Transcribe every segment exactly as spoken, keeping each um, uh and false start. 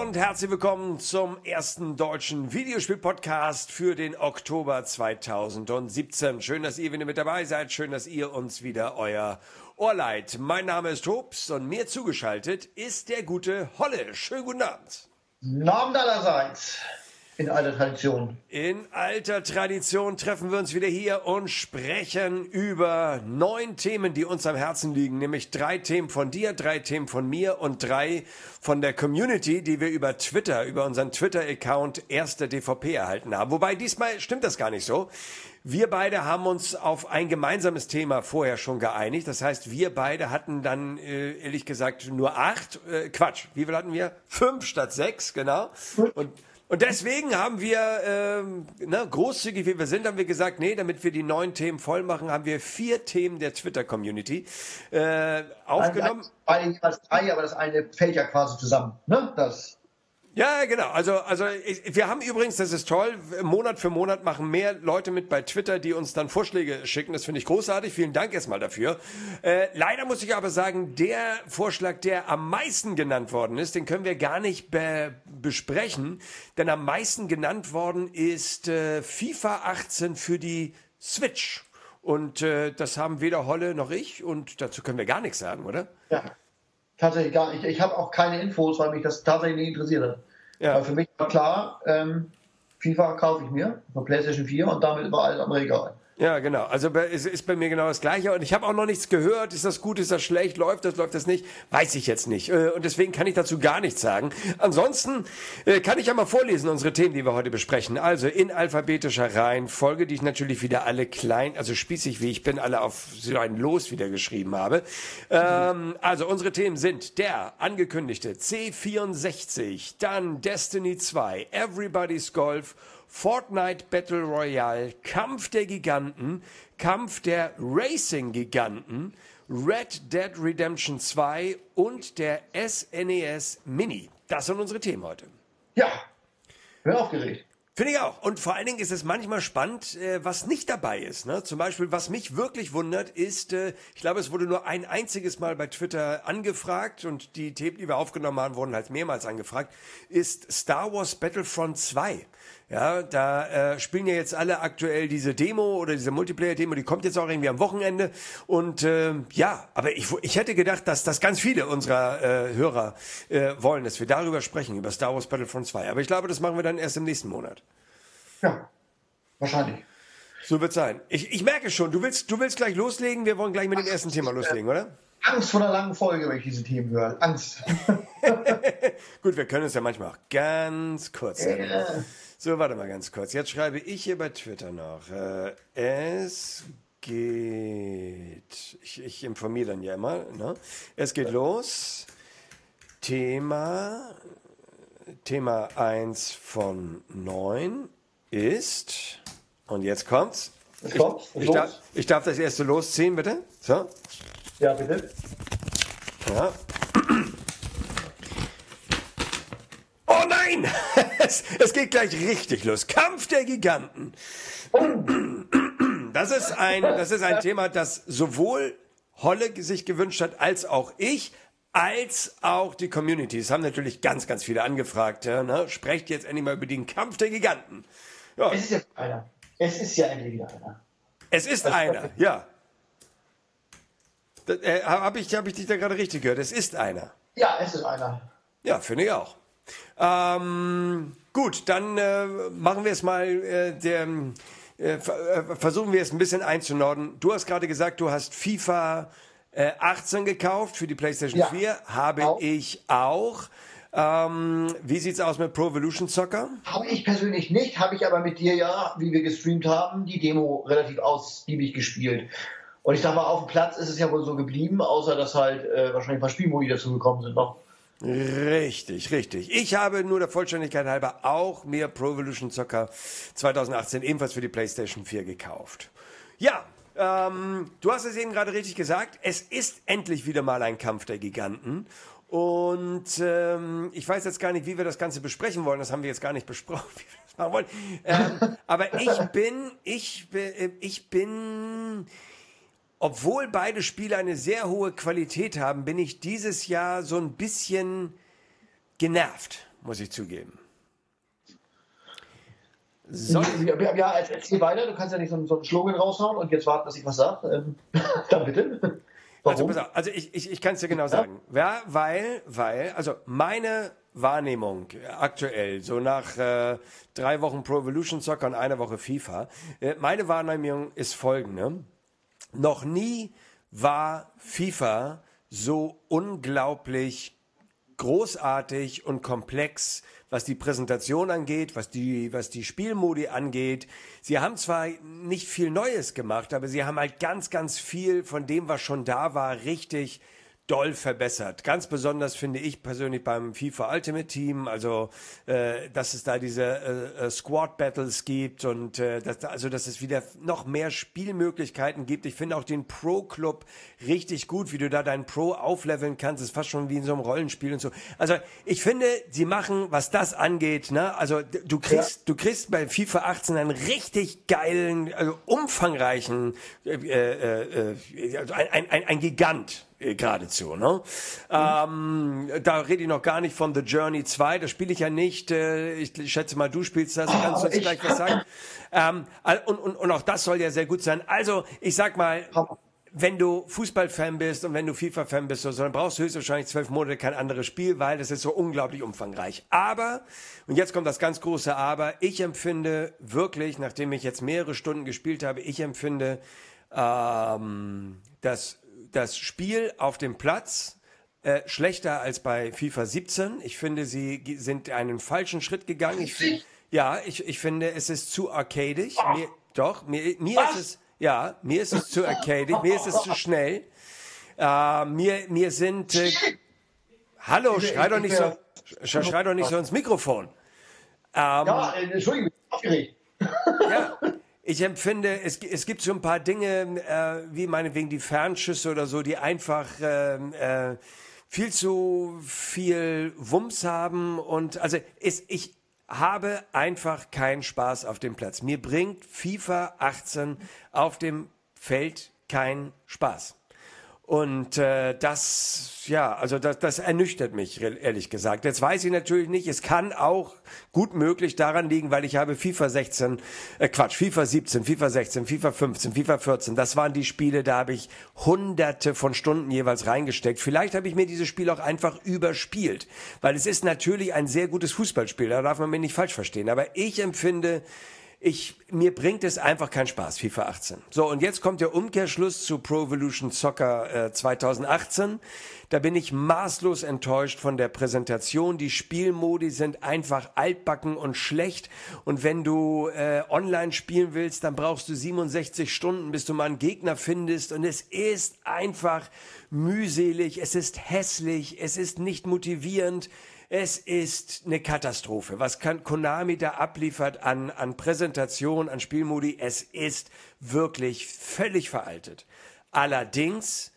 und herzlich willkommen zum ersten deutschen Videospiel-Podcast für den Oktober zweitausendsiebzehn. Schön, dass ihr wieder mit dabei seid. Schön, dass ihr uns wieder euer Ohr leiht. Mein Name ist Tops und mir zugeschaltet ist der gute Holle. Schönen guten Abend. Guten Abend allerseits. In alter Tradition. In alter Tradition treffen wir uns wieder hier und sprechen über neun Themen, die uns am Herzen liegen. Nämlich drei Themen von dir, drei Themen von mir und drei von der Community, die wir über Twitter, über unseren Twitter-Account erster D V P erhalten haben. Wobei diesmal stimmt das gar nicht so. Wir beide haben uns auf ein gemeinsames Thema vorher schon geeinigt. Das heißt, wir beide hatten dann, äh, ehrlich gesagt, nur acht. Äh, Quatsch, wie viel hatten wir? Fünf statt sechs, genau. Und Und deswegen haben wir, ähm, ne, großzügig wie wir sind, haben wir gesagt, nee, damit wir die neun Themen voll machen, haben wir vier Themen der Twitter-Community äh, aufgenommen. Beide jeweils drei, aber das eine fällt ja quasi zusammen, ne? Das. Ja, genau. Also, also ich, wir haben übrigens, das ist toll, Monat für Monat machen mehr Leute mit bei Twitter, die uns dann Vorschläge schicken. Das finde ich großartig. Vielen Dank erstmal dafür. Äh, leider muss ich aber sagen, der Vorschlag, der am meisten genannt worden ist, den können wir gar nicht be besprechen, denn am meisten genannt worden ist äh, FIFA achtzehn für die Switch. Und äh, das haben weder Holle noch ich und dazu können wir gar nichts sagen, oder? Ja, tatsächlich gar nicht. Ich habe auch keine Infos, weil mich das tatsächlich nicht interessiert hat. Ja. Aber für mich war klar, ähm, FIFA kaufe ich mir von PlayStation vier und damit überall am Regal. Ja, genau. Also es ist bei mir genau das Gleiche. Und ich habe auch noch nichts gehört. Ist das gut, ist das schlecht, läuft das, läuft das nicht? Weiß ich jetzt nicht. Und deswegen kann ich dazu gar nichts sagen. Ansonsten kann ich ja mal vorlesen, unsere Themen, die wir heute besprechen. Also in alphabetischer Reihenfolge, die ich natürlich wieder alle klein, also spießig wie ich bin, alle auf so ein Los wieder geschrieben habe. Ähm, also unsere Themen sind der angekündigte C vierundsechzig, dann Destiny zwei, Everybody's Golf, Fortnite Battle Royale, Kampf der Giganten, Kampf der Racing-Giganten, Red Dead Redemption zwei und der S N E S Mini. Das sind unsere Themen heute. Ja, bin aufgeregt. Finde ich auch. Und vor allen Dingen ist es manchmal spannend, äh, was nicht dabei ist. Ne? Zum Beispiel, was mich wirklich wundert, ist, äh, ich glaube, es wurde nur ein einziges Mal bei Twitter angefragt und die Themen, die wir aufgenommen haben, wurden halt mehrmals angefragt, ist Star Wars Battlefront zwei. Ja, da äh, spielen ja jetzt alle aktuell diese Demo oder diese Multiplayer-Demo, die kommt jetzt auch irgendwie am Wochenende. Und äh, ja, aber ich, ich hätte gedacht, dass das ganz viele unserer äh, Hörer äh, wollen, dass wir darüber sprechen, über Star Wars Battlefront zwei. Aber ich glaube, das machen wir dann erst im nächsten Monat. Ja, wahrscheinlich. So wird es sein. Ich, ich merke schon, du willst, du willst gleich loslegen. Wir wollen gleich mit dem ersten Thema loslegen, oder? Angst vor einer langen Folge, wenn ich diese Themen höre. Angst. Gut, wir können es ja manchmal auch ganz kurz sagen. Ja. So, warte mal ganz kurz. Jetzt schreibe ich hier bei Twitter noch. Äh, es geht. Ich, ich informiere dann ja immer. Ne? Es geht los. Thema. Thema eins von neun ist. Und jetzt kommt's. Es kommt. Ich, ich, darf, ich darf das erste losziehen, bitte. So. Ja, bitte. Ja. Oh nein! Es, es geht gleich richtig los. Kampf der Giganten. Das ist ein, das ist ein Thema, das sowohl Holle sich gewünscht hat, als auch ich, als auch die Community. Es haben natürlich ganz, ganz viele angefragt. Ja, ne? Sprecht jetzt endlich mal über den Kampf der Giganten. Ja. Es ist jetzt einer. Es ist ja endlich wieder einer. Es ist einer, ja. Äh, Habe ich, hab ich dich da gerade richtig gehört? Es ist einer. Ja, es ist einer. Ja, finde ich auch. Ähm, gut, dann äh, machen wir es mal, äh, der, äh, versuchen wir es ein bisschen einzunorden. Du hast gerade gesagt, du hast FIFA äh, achtzehn gekauft für die PlayStation ja, vier. Habe auch. ich auch. Ähm, wie sieht's aus mit Pro Evolution Soccer? Habe ich persönlich nicht, habe ich aber mit dir ja, wie wir gestreamt haben, die Demo relativ ausgiebig gespielt. Und ich sag mal, auf dem Platz ist es ja wohl so geblieben, außer dass halt äh, wahrscheinlich ein paar Spielmodi dazu gekommen sind noch. Richtig, richtig. Ich habe nur der Vollständigkeit halber auch mir Pro Evolution Soccer zwanzig achtzehn ebenfalls für die PlayStation vier gekauft. Ja, ähm, du hast es eben gerade richtig gesagt. Es ist endlich wieder mal ein Kampf der Giganten. Und ähm, ich weiß jetzt gar nicht, wie wir das Ganze besprechen wollen. Das haben wir jetzt gar nicht besprochen, wie wir das machen wollen. Ähm, aber ich bin, ich bin, ich bin... Obwohl beide Spiele eine sehr hohe Qualität haben, bin ich dieses Jahr so ein bisschen genervt. muss ich zugeben. So. Ja, ja, erzähl weiter, du kannst ja nicht so, so einen Slogan raushauen und jetzt warten, dass ich was sage. Ähm, dann bitte. Also, pass auf, also ich, ich, ich kann es dir genau ja. sagen. Ja, weil, weil, also meine Wahrnehmung aktuell, so nach äh, drei Wochen Pro Evolution Soccer und einer Woche FIFA, äh, meine Wahrnehmung ist folgende. Noch nie war FIFA so unglaublich großartig und komplex, was die Präsentation angeht, was die, was die Spielmodi angeht. Sie haben zwar nicht viel Neues gemacht, aber sie haben halt ganz, ganz viel von dem, was schon da war, richtig doll verbessert. Ganz besonders finde ich persönlich beim FIFA Ultimate Team, also äh, dass es da diese äh, Squad Battles gibt und äh, dass, also dass es wieder noch mehr Spielmöglichkeiten gibt. Ich finde auch den Pro Club richtig gut, wie du da deinen Pro aufleveln kannst. Das ist fast schon wie in so einem Rollenspiel und so. Also ich finde, sie machen, was das angeht, ne, also du kriegst, ja. du kriegst bei FIFA achtzehn einen richtig geilen, also umfangreichen, äh, äh, äh, also ein, ein, ein, ein Gigant. Geradezu, ne? Mhm. Ähm, da rede ich noch gar nicht von The Journey zwei, das spiele ich ja nicht. Äh, ich, ich schätze mal, du spielst das, kannst du uns gleich was sagen. Ähm, und, und, und auch das soll ja sehr gut sein. Also, ich sag mal, wenn du Fußballfan bist und wenn du FIFA-Fan bist, so, dann brauchst du höchstwahrscheinlich zwölf Monate kein anderes Spiel, weil das ist so unglaublich umfangreich. Aber, und jetzt kommt das ganz große Aber, ich empfinde wirklich, nachdem ich jetzt mehrere Stunden gespielt habe, ich empfinde, ähm, dass das Spiel auf dem Platz äh, schlechter als bei FIFA siebzehn. Ich finde, sie sind einen falschen Schritt gegangen. Ich find, ja, ich, ich finde, es ist zu arcadig. Mir, doch, mir, mir ist es, ja, mir ist es zu arcadig, mir ist es zu schnell. Äh, mir, mir sind, äh, hallo, schrei doch nicht so, schrei doch nicht so ins Mikrofon. Ähm, ja, Entschuldigung, ich bin aufgeregt. Ja. Ich empfinde, es, es gibt so ein paar Dinge, äh, wie meinetwegen die Fernschüsse oder so, die einfach äh, äh, viel zu viel Wumms haben. Und also es, ich habe einfach keinen Spaß auf dem Platz. Mir bringt FIFA achtzehn auf dem Feld keinen Spaß. Und äh, das, ja, also das, das ernüchtert mich, ehrlich gesagt. Jetzt weiß ich natürlich nicht, es kann auch gut möglich daran liegen, weil ich habe FIFA sechzehn, äh Quatsch, FIFA siebzehn, FIFA sechzehn, FIFA fünfzehn, FIFA vierzehn, das waren die Spiele, da habe ich hunderte von Stunden jeweils reingesteckt. Vielleicht habe ich mir dieses Spiel auch einfach überspielt, weil es ist natürlich ein sehr gutes Fußballspiel, da darf man mich nicht falsch verstehen. Aber ich empfinde, Ich, mir bringt es einfach keinen Spaß, FIFA achtzehn. So, und jetzt kommt der Umkehrschluss zu Pro Evolution Soccer äh, zwanzig achtzehn. Da bin ich maßlos enttäuscht von der Präsentation. Die Spielmodi sind einfach altbacken und schlecht. Und wenn du äh, online spielen willst, dann brauchst du siebenundsechzig Stunden, bis du mal einen Gegner findest. Und es ist einfach mühselig, es ist hässlich, es ist nicht motivierend. Es ist eine Katastrophe. Was kann Konami da abliefert an, an Präsentation, an Spielmodi? Es ist wirklich völlig veraltet. Allerdings,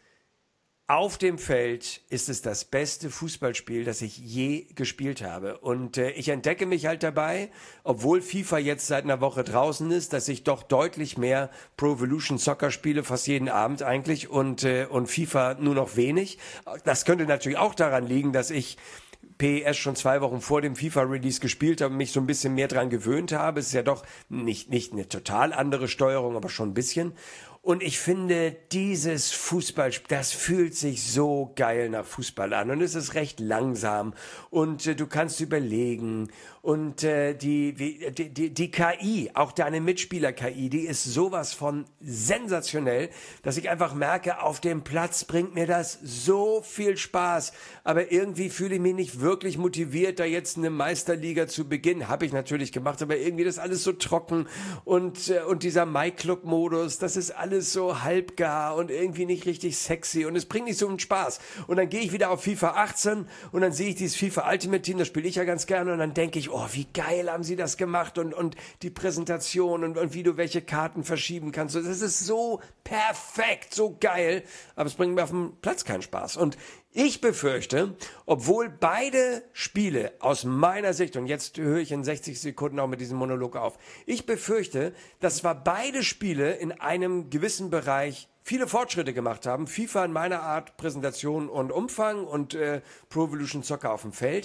auf dem Feld ist es das beste Fußballspiel, das ich je gespielt habe. Und äh, ich entdecke mich halt dabei, obwohl FIFA jetzt seit einer Woche draußen ist, dass ich doch deutlich mehr Pro Evolution Soccer spiele, fast jeden Abend eigentlich, und, äh, und FIFA nur noch wenig. Das könnte natürlich auch daran liegen, dass ich P E S schon zwei Wochen vor dem FIFA-Release gespielt habe und mich so ein bisschen mehr dran gewöhnt habe. Es ist ja doch nicht, nicht eine total andere Steuerung, aber schon ein bisschen. Und ich finde, dieses Fußball, das fühlt sich so geil nach Fußball an. Und es ist recht langsam. Und äh, du kannst überlegen. Und äh, die, die, die, die K I, auch deine Mitspieler-K I, die ist sowas von sensationell, dass ich einfach merke, auf dem Platz bringt mir das so viel Spaß. Aber irgendwie fühle ich mich nicht wirklich motiviert, da jetzt eine Meisterliga zu beginnen. Habe ich natürlich gemacht, aber irgendwie das alles so trocken. Und, äh, und dieser MyClub-Modus, das ist alles alles so halbgar und irgendwie nicht richtig sexy und es bringt nicht so einen Spaß. Und dann gehe ich wieder auf FIFA achtzehn und dann sehe ich dieses FIFA Ultimate Team, das spiele ich ja ganz gerne und dann denke ich, oh, wie geil haben sie das gemacht und, und die Präsentation und, und wie du welche Karten verschieben kannst. Das ist so perfekt, so geil, aber es bringt mir auf dem Platz keinen Spaß. Und ich befürchte, obwohl beide Spiele aus meiner Sicht, und jetzt höre ich in sechzig Sekunden auch mit diesem Monolog auf, ich befürchte, dass zwar beide Spiele in einem gewissen Bereich viele Fortschritte gemacht haben, FIFA in meiner Art Präsentation und Umfang und äh, Pro Evolution Soccer auf dem Feld,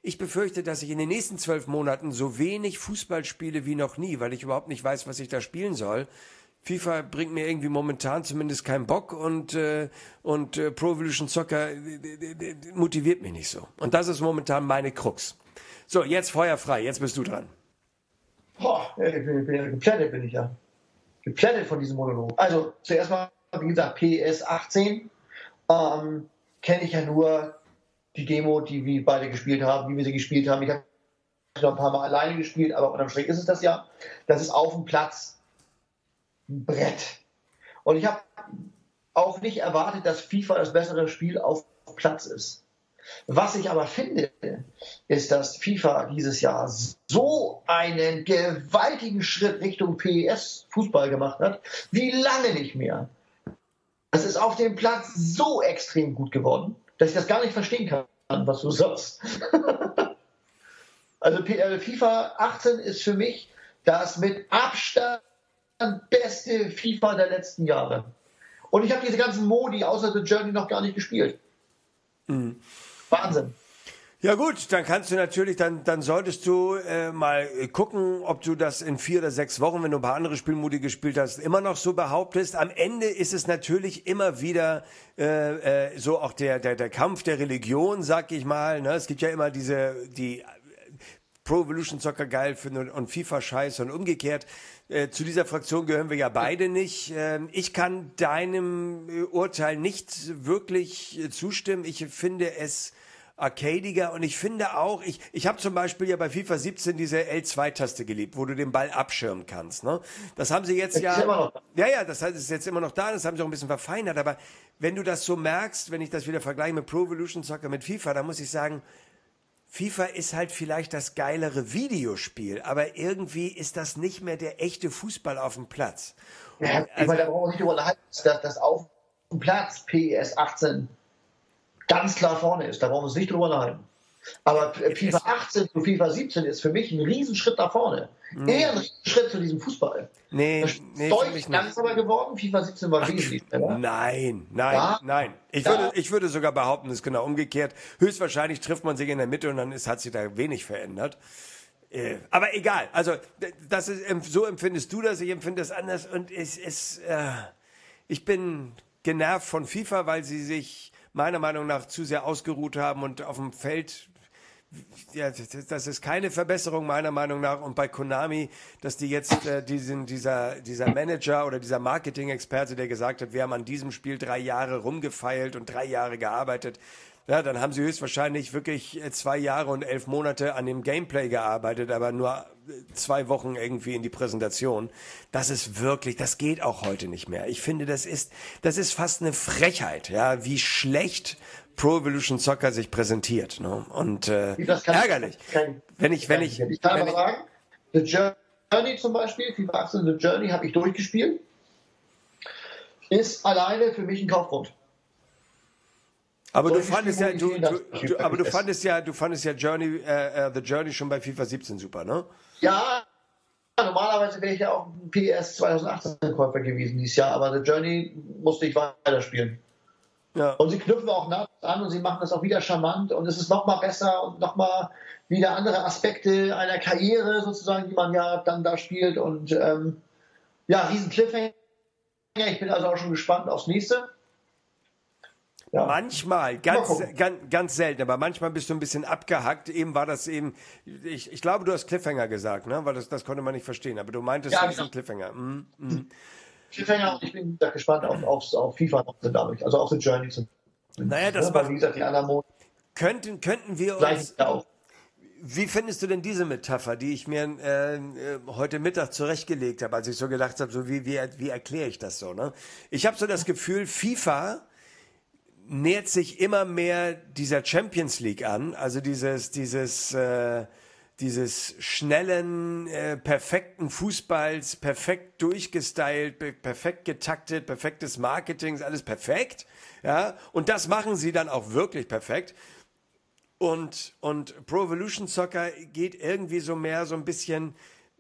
ich befürchte, dass ich in den nächsten zwölf Monaten so wenig Fußball spiele wie noch nie, weil ich überhaupt nicht weiß, was ich da spielen soll. FIFA bringt mir irgendwie momentan zumindest keinen Bock und, äh, und äh, Pro Evolution Soccer äh, motiviert mich nicht so. Und das ist momentan meine Krux. So, jetzt feuerfrei, jetzt bist du dran. Boah, ich bin, ich bin, geplättet bin ich ja. Geplättet von diesem Monolog. Also, zuerst mal, wie gesagt, P S achtzehn ähm, kenne ich ja nur die Demo, die wir beide gespielt haben, wie wir sie gespielt haben. Ich habe noch ein paar Mal alleine gespielt, aber unterm Strich ist es das ja. Das ist auf dem Platz ein Brett. Und ich habe auch nicht erwartet, dass FIFA das bessere Spiel auf Platz ist. Was ich aber finde, ist, dass FIFA dieses Jahr so einen gewaltigen Schritt Richtung P E S-Fußball gemacht hat, wie lange nicht mehr. Es ist auf dem Platz so extrem gut geworden, dass ich das gar nicht verstehen kann, was du sagst. Also FIFA achtzehn ist für mich das mit Abstand beste FIFA der letzten Jahre. Und ich habe diese ganzen Modi außer The Journey noch gar nicht gespielt. Mhm. Wahnsinn. Ja gut, dann kannst du natürlich, dann, dann solltest du äh, mal gucken, ob du das in vier oder sechs Wochen, wenn du ein paar andere Spielmodi gespielt hast, immer noch so behauptest. Am Ende ist es natürlich immer wieder äh, äh, so auch der, der, der Kampf der Religion, sag ich mal. Ne? Es gibt ja immer diese, die Pro Evolution Soccer geil finden und FIFA scheiße und umgekehrt. Äh, zu dieser Fraktion gehören wir ja beide nicht. Ähm, ich kann deinem äh, Urteil nicht wirklich äh, zustimmen. Ich finde es arcadiger und ich finde auch, ich, ich habe zum Beispiel ja bei FIFA siebzehn diese L zwei Taste geliebt, wo du den Ball abschirmen kannst. Ne? Das haben sie jetzt ja, ja, ja, das ist jetzt immer noch da, das haben sie auch ein bisschen verfeinert, aber wenn du das so merkst, wenn ich das wieder vergleiche mit Pro Evolution Soccer mit FIFA, dann muss ich sagen, FIFA ist halt vielleicht das geilere Videospiel, aber irgendwie ist das nicht mehr der echte Fußball auf dem Platz. Ja, also, meine, da brauchen wir nicht drüber unterhalten, dass das auf dem Platz P S achtzehn ganz klar vorne ist. Da brauchen wir uns nicht drüber unterhalten. Aber FIFA achtzehn zu FIFA siebzehn ist für mich ein Riesenschritt nach vorne. Nee. Eher ein Riesenschritt zu diesem Fußball. Nee, das ist nee, deutlich langsamer geworden. FIFA siebzehn war wesentlich schneller. Nein, nein, ja, nein. Ich, ja. würde, ich würde sogar behaupten, es ist genau umgekehrt. Höchstwahrscheinlich trifft man sich in der Mitte und dann ist, hat sich da wenig verändert. Äh, aber egal. Also das ist, so empfindest du das, ich empfinde das anders. Und es ist, äh, ich bin genervt von FIFA, weil sie sich meiner Meinung nach zu sehr ausgeruht haben und auf dem Feld, ja, das ist keine Verbesserung meiner Meinung nach. Und bei Konami, dass die jetzt äh, diesen, dieser, dieser Manager oder dieser Marketing-Experte, der gesagt hat, wir haben an diesem Spiel drei Jahre rumgefeilt und drei Jahre gearbeitet, ja, dann haben sie höchstwahrscheinlich wirklich zwei Jahre und elf Monate an dem Gameplay gearbeitet, aber nur zwei Wochen irgendwie in die Präsentation. Das ist wirklich, das geht auch heute nicht mehr. Ich finde, das ist, das ist fast eine Frechheit, ja, wie schlecht Pro Evolution Soccer sich präsentiert, ne? Und äh, ärgerlich. Kein, wenn ich, wenn ich, ich kann wenn aber ich, sagen, The Journey zum Beispiel, FIFA achtzehn The Journey habe ich durchgespielt, ist alleine für mich ein Kaufgrund. Aber du fandest ja, du, du, du, aber du fandest ja, du fandest ja Journey, äh, The Journey schon bei FIFA siebzehn super, ne? Ja, normalerweise wäre ich ja auch ein P S zwanzig achtzehn Käufer gewesen dieses Jahr, aber The Journey musste ich weiterspielen. Ja. Und sie knüpfen auch nah an und sie machen das auch wieder charmant und es ist nochmal besser und nochmal wieder andere Aspekte einer Karriere sozusagen, die man ja dann da spielt und ähm, ja, riesen Cliffhanger. Ich bin also auch schon gespannt aufs nächste. Ja. Manchmal, ganz, ganz, ganz selten, aber manchmal bist du ein bisschen abgehackt. Eben war das eben, ich, ich glaube, du hast Cliffhanger gesagt, ne? Weil das, das konnte man nicht verstehen, aber du meintest, ja, das ist ein Cliffhanger. Mm, mm. Cliffhanger und ich bin da gespannt auf, auf, auf FIFA noch dadurch, also auf The Journey. Zu, naja, das ja, macht, wie gesagt, die anderen Modi könnten, könnten wir uns, auch. Wie findest du denn diese Metapher, die ich mir äh, heute Mittag zurechtgelegt habe, als ich so gedacht habe, so wie, wie, wie erkläre ich das so, ne? Ich habe so das Gefühl, FIFA nähert sich immer mehr dieser Champions League an, also dieses, dieses, äh, dieses schnellen, äh, perfekten Fußballs, perfekt durchgestylt, pe- perfekt getaktet, perfektes Marketing, ist alles perfekt, ja, und das machen sie dann auch wirklich perfekt. Und, und Pro Evolution Soccer geht irgendwie so mehr so ein bisschen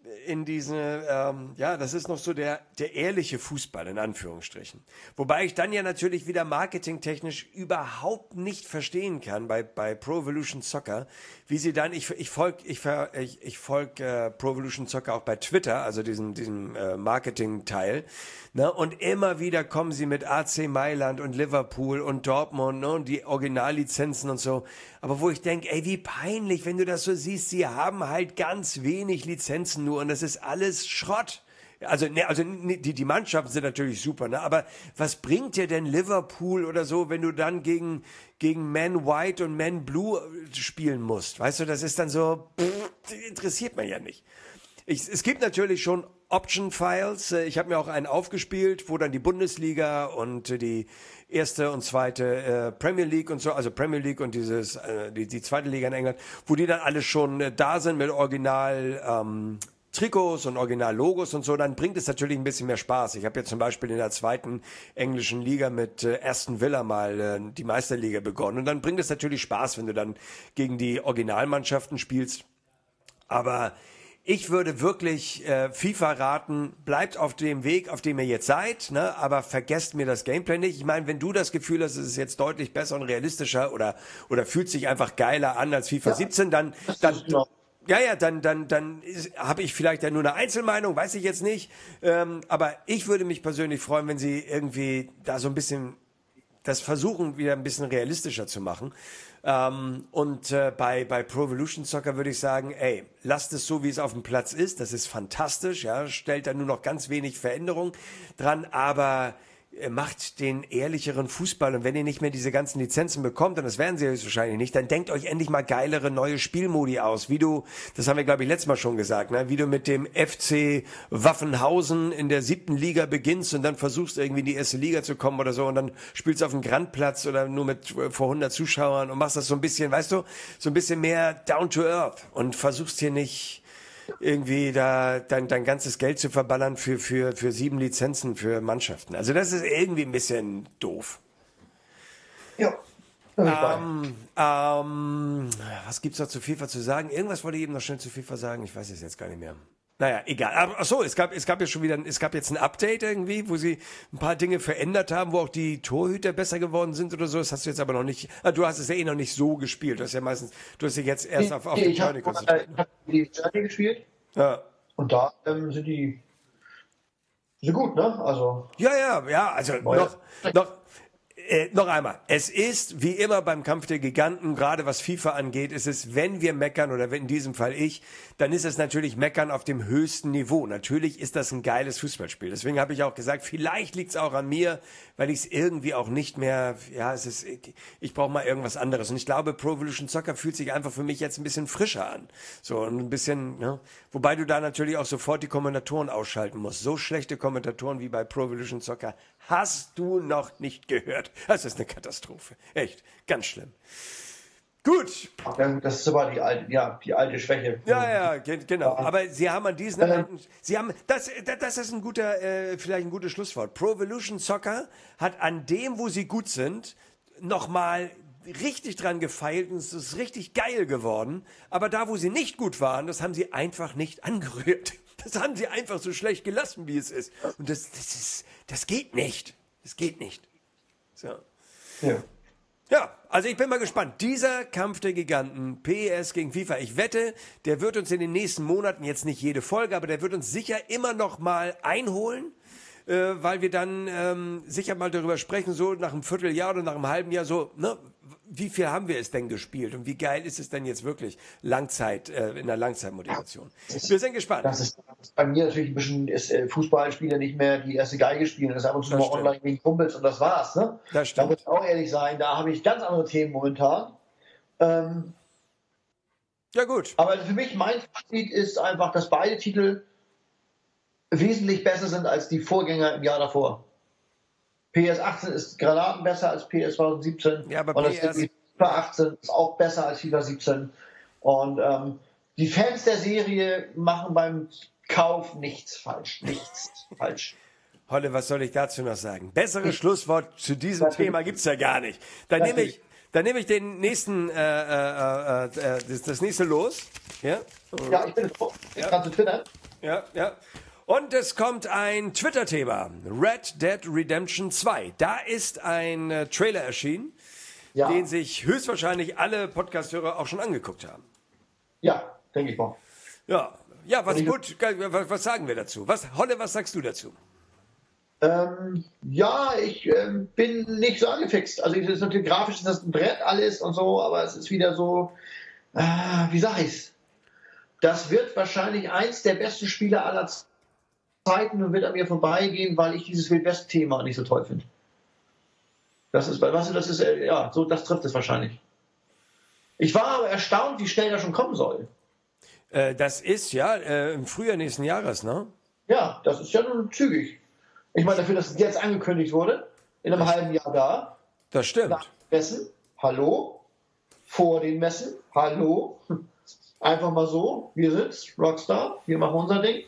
in diese, ähm, ja, das ist noch so der, der ehrliche Fußball, in Anführungsstrichen. Wobei ich dann ja natürlich wieder marketingtechnisch überhaupt nicht verstehen kann bei, bei Pro Evolution Soccer, wie sie dann, ich, ich folge ich, ver- ich, ich folg, äh, Pro Evolution Soccer auch bei Twitter, also diesen, diesen äh, Marketing-Teil, ne, und immer wieder kommen sie mit A C Mailand und Liverpool und Dortmund, ne, und die Originallizenzen und so, aber wo ich denke, ey, wie peinlich, wenn du das so siehst, sie haben halt ganz wenig Lizenzen nur und das ist alles Schrott. Also, ne, also ne, die, die Mannschaften sind natürlich super, ne? Aber was bringt dir denn Liverpool oder so, wenn du dann gegen, gegen Man White und Man Blue spielen musst? Weißt du, das ist dann so, pff, interessiert man ja nicht. Ich, es gibt natürlich schon Option-Files. Ich habe mir auch einen aufgespielt, wo dann die Bundesliga und die erste und zweite äh, Premier League und so, also Premier League und dieses äh, die, die zweite Liga in England, wo die dann alle schon äh, da sind mit Original ähm, Trikots und Original-Logos und so, dann bringt es natürlich ein bisschen mehr Spaß. Ich habe jetzt zum Beispiel in der zweiten englischen Liga mit äh, Aston Villa mal äh, die Meisterliga begonnen und dann bringt es natürlich Spaß, wenn du dann gegen die Originalmannschaften spielst. Aber ich würde wirklich äh, FIFA raten, bleibt auf dem Weg, auf dem ihr jetzt seid, ne? Aber vergesst mir das Gameplay nicht. Ich meine, wenn du das Gefühl hast, es ist jetzt deutlich besser und realistischer oder oder fühlt sich einfach geiler an als FIFA ja, siebzehn, dann dann ja, ja, dann, dann, dann habe ich vielleicht ja nur eine Einzelmeinung, weiß ich jetzt nicht. Ähm, aber ich würde mich persönlich freuen, wenn sie irgendwie da so ein bisschen das versuchen, wieder ein bisschen realistischer zu machen. Ähm, und äh, bei, bei Pro Evolution Soccer würde ich sagen, ey, lasst es so, wie es auf dem Platz ist. Das ist fantastisch, ja, stellt da nur noch ganz wenig Veränderung dran, aber macht den ehrlicheren Fußball und wenn ihr nicht mehr diese ganzen Lizenzen bekommt, und das werden sie höchstwahrscheinlich nicht, dann denkt euch endlich mal geilere neue Spielmodi aus, wie du, das haben wir glaube ich letztes Mal schon gesagt, ne, wie du mit dem F C Waffenhausen in der siebten Liga beginnst und dann versuchst irgendwie in die erste Liga zu kommen oder so und dann spielst du auf dem Grandplatz oder nur mit vor hundert Zuschauern und machst das so ein bisschen, weißt du, so ein bisschen mehr down to earth und versuchst hier nicht irgendwie da dein, dein ganzes Geld zu verballern für, für, für sieben Lizenzen für Mannschaften. Also das ist irgendwie ein bisschen doof. Ja. Ähm, ähm, was gibt's noch zu FIFA zu sagen? Irgendwas wollte ich eben noch schnell zu FIFA sagen. Ich weiß es jetzt gar nicht mehr. Naja, egal. Aber, ach so, es gab, es gab ja schon wieder, es gab jetzt ein Update irgendwie, wo sie ein paar Dinge verändert haben, wo auch die Torhüter besser geworden sind oder so. Das hast du jetzt aber noch nicht, ah, du hast es ja eh noch nicht so gespielt. Du hast ja meistens, du hast dich jetzt erst auf, auf nee, die ich Journey konzentriert. Ich habe die Journey gespielt. Ja. Und da ähm, sind die, sind gut, ne? Also. Ja, ja, ja, also noch, noch, äh, noch einmal. Es ist, wie immer beim Kampf der Giganten, gerade was FIFA angeht, ist es, wenn wir meckern, oder in diesem Fall ich, dann ist es natürlich meckern auf dem höchsten Niveau. Natürlich ist das ein geiles Fußballspiel. Deswegen habe ich auch gesagt, vielleicht liegt es auch an mir, weil ich es irgendwie auch nicht mehr, ja, es ist, ich, ich brauche mal irgendwas anderes. Und ich glaube, Pro Evolution Soccer fühlt sich einfach für mich jetzt ein bisschen frischer an. So, und ein bisschen, ne? Wobei du da natürlich auch sofort die Kommentatoren ausschalten musst. So schlechte Kommentatoren wie bei Pro Evolution Soccer hast du noch nicht gehört. Das ist eine Katastrophe. Echt, ganz schlimm. Gut. Das ist aber die alte, ja, die alte Schwäche. Ja, ja, genau. Aber sie haben an diesen, äh, sie haben, das, das ist ein guter, äh, vielleicht ein gutes Schlusswort. Pro Evolution Soccer hat an dem, wo sie gut sind, nochmal richtig dran gefeilt und es ist richtig geil geworden. Aber da, wo sie nicht gut waren, das haben sie einfach nicht angerührt. Das haben sie einfach so schlecht gelassen, wie es ist. Und das, das ist, das geht nicht. Das geht nicht. So. Ja. Ja, also ich bin mal gespannt. Dieser Kampf der Giganten, P E S gegen FIFA, ich wette, der wird uns in den nächsten Monaten, jetzt nicht jede Folge, aber der wird uns sicher immer noch mal einholen, äh, weil wir dann ähm, sicher mal darüber sprechen, so nach einem Vierteljahr oder nach einem halben Jahr, so, ne, wie viel haben wir es denn gespielt und wie geil ist es denn jetzt wirklich Langzeit, äh, in der Langzeitmotivation. Wir sind gespannt. Das ist bei mir natürlich ein bisschen, ist äh, Fußballspieler nicht mehr die erste Geige spielen, das ist ab und zu Das mal stimmt. online gegen Kumpels und das war's, ne? Das Da stimmt. muss ich auch ehrlich sein, da habe ich ganz andere Themen momentan. Ähm, Ja gut. aber für mich, mein Fazit ist einfach, dass beide Titel wesentlich besser sind als die Vorgänger im Jahr davor. P S achtzehn ist Granaten besser als P S zwanzig siebzehn. Ja, aber und das P S FIFA achtzehn ist auch besser als FIFA siebzehn. Und ähm, die Fans der Serie machen beim Kauf nichts falsch. Nichts falsch. Holle, was soll ich dazu noch sagen? Besseres Schlusswort zu diesem Natürlich. Thema gibt's ja gar nicht. Dann nehme Natürlich. ich, dann nehme ich den nächsten, äh, äh, äh, äh, das, das nächste los. Ja? Ja, ich bin froh. Ich kann zu Twitter. Ja, ja. Und es kommt ein Twitter-Thema. Red Dead Redemption zwei. Da ist ein äh, Trailer erschienen, ja. den sich höchstwahrscheinlich alle Podcast-Hörer auch schon angeguckt haben. Ja, denke ich mal. Ja, ja, was gut. Was, was sagen wir dazu? Was, Holle, was sagst du dazu? Ähm, ja, ich ähm, bin nicht so angefixt. Also das ist natürlich grafisch, ist das ein Brett alles und so, aber es ist wieder so, äh, wie sag ich's? Das wird wahrscheinlich eins der besten Spiele aller Zeiten und wird an mir vorbeigehen, weil ich dieses Wildwest-Thema nicht so toll finde. Das ist, weißt du, das ist, äh, ja, so, das trifft es wahrscheinlich. Ich war aber erstaunt, wie schnell das schon kommen soll. Äh, das ist ja äh, im Frühjahr nächsten Jahres, ne? Ja, das ist ja nun zügig. Ich meine, dafür, dass es jetzt angekündigt wurde, in einem das halben Jahr da. Das stimmt. Nach Messen, hallo. Vor den Messen, hallo. Einfach mal so, wir sind's, Rockstar, wir machen unser Ding.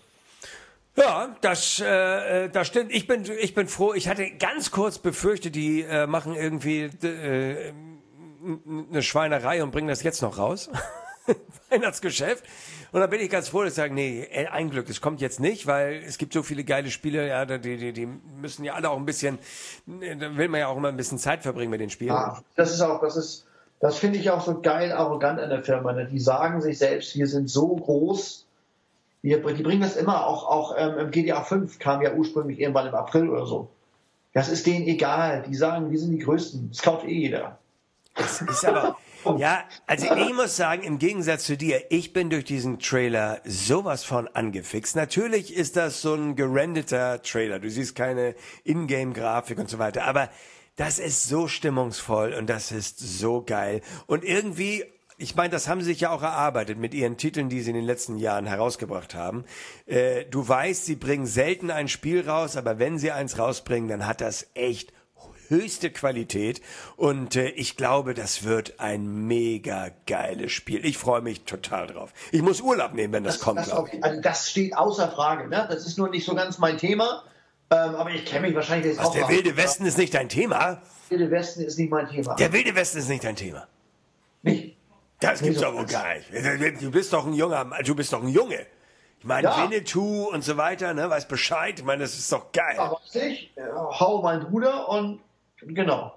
Ja, das, äh, das stimmt. Ich bin, ich bin froh. Ich hatte ganz kurz befürchtet, die äh, machen irgendwie äh, eine Schweinerei und bringen das jetzt noch raus. Weihnachtsgeschäft. Und da bin ich ganz froh, dass ich sage, nee, ein Glück, es kommt jetzt nicht, weil es gibt so viele geile Spiele, ja, die, die, die müssen ja alle auch ein bisschen, da will man ja auch immer ein bisschen Zeit verbringen mit den Spielen. Ja, das ist auch, das ist, das finde ich auch so geil, arrogant an der Firma. Ne? Die sagen sich selbst, wir sind so groß, wir, die bringen das immer, auch, auch ähm, G T A fünf kam ja ursprünglich irgendwann im April oder so. Das ist denen egal. Die sagen, wir sind die Größten. Das kauft eh jeder. Das ist aber... Ja, also ich muss sagen, im Gegensatz zu dir, ich bin durch diesen Trailer sowas von angefixt. Natürlich ist das so ein gerenderter Trailer. Du siehst keine Ingame-Grafik und so weiter. Aber das ist so stimmungsvoll und das ist so geil. Und irgendwie, ich meine, das haben sie sich ja auch erarbeitet mit ihren Titeln, die sie in den letzten Jahren herausgebracht haben. Äh, du weißt, sie bringen selten ein Spiel raus, aber wenn sie eins rausbringen, dann hat das echt höchste Qualität und äh, ich glaube, das wird ein mega geiles Spiel. Ich freue mich total drauf. Ich muss Urlaub nehmen, wenn das, das kommt. Das, auch, also das steht außer Frage. Ne? Das ist nur nicht so ganz mein Thema, ähm, aber ich kenne mich wahrscheinlich jetzt Was, auch. Der Wilde Westen ist nicht dein Thema? Der Wilde Westen ist nicht mein Thema. Der Wilde Westen ist nicht dein Thema? Nicht? Das gibt's doch wohl gar nicht. Du bist doch ein junger, du bist doch ein Junge. Ich meine, ja. Winnetou und so weiter, ne, weiß Bescheid. Ich meine, das ist doch geil. Ja, weiß ich. Ja, hau mein Bruder und genau.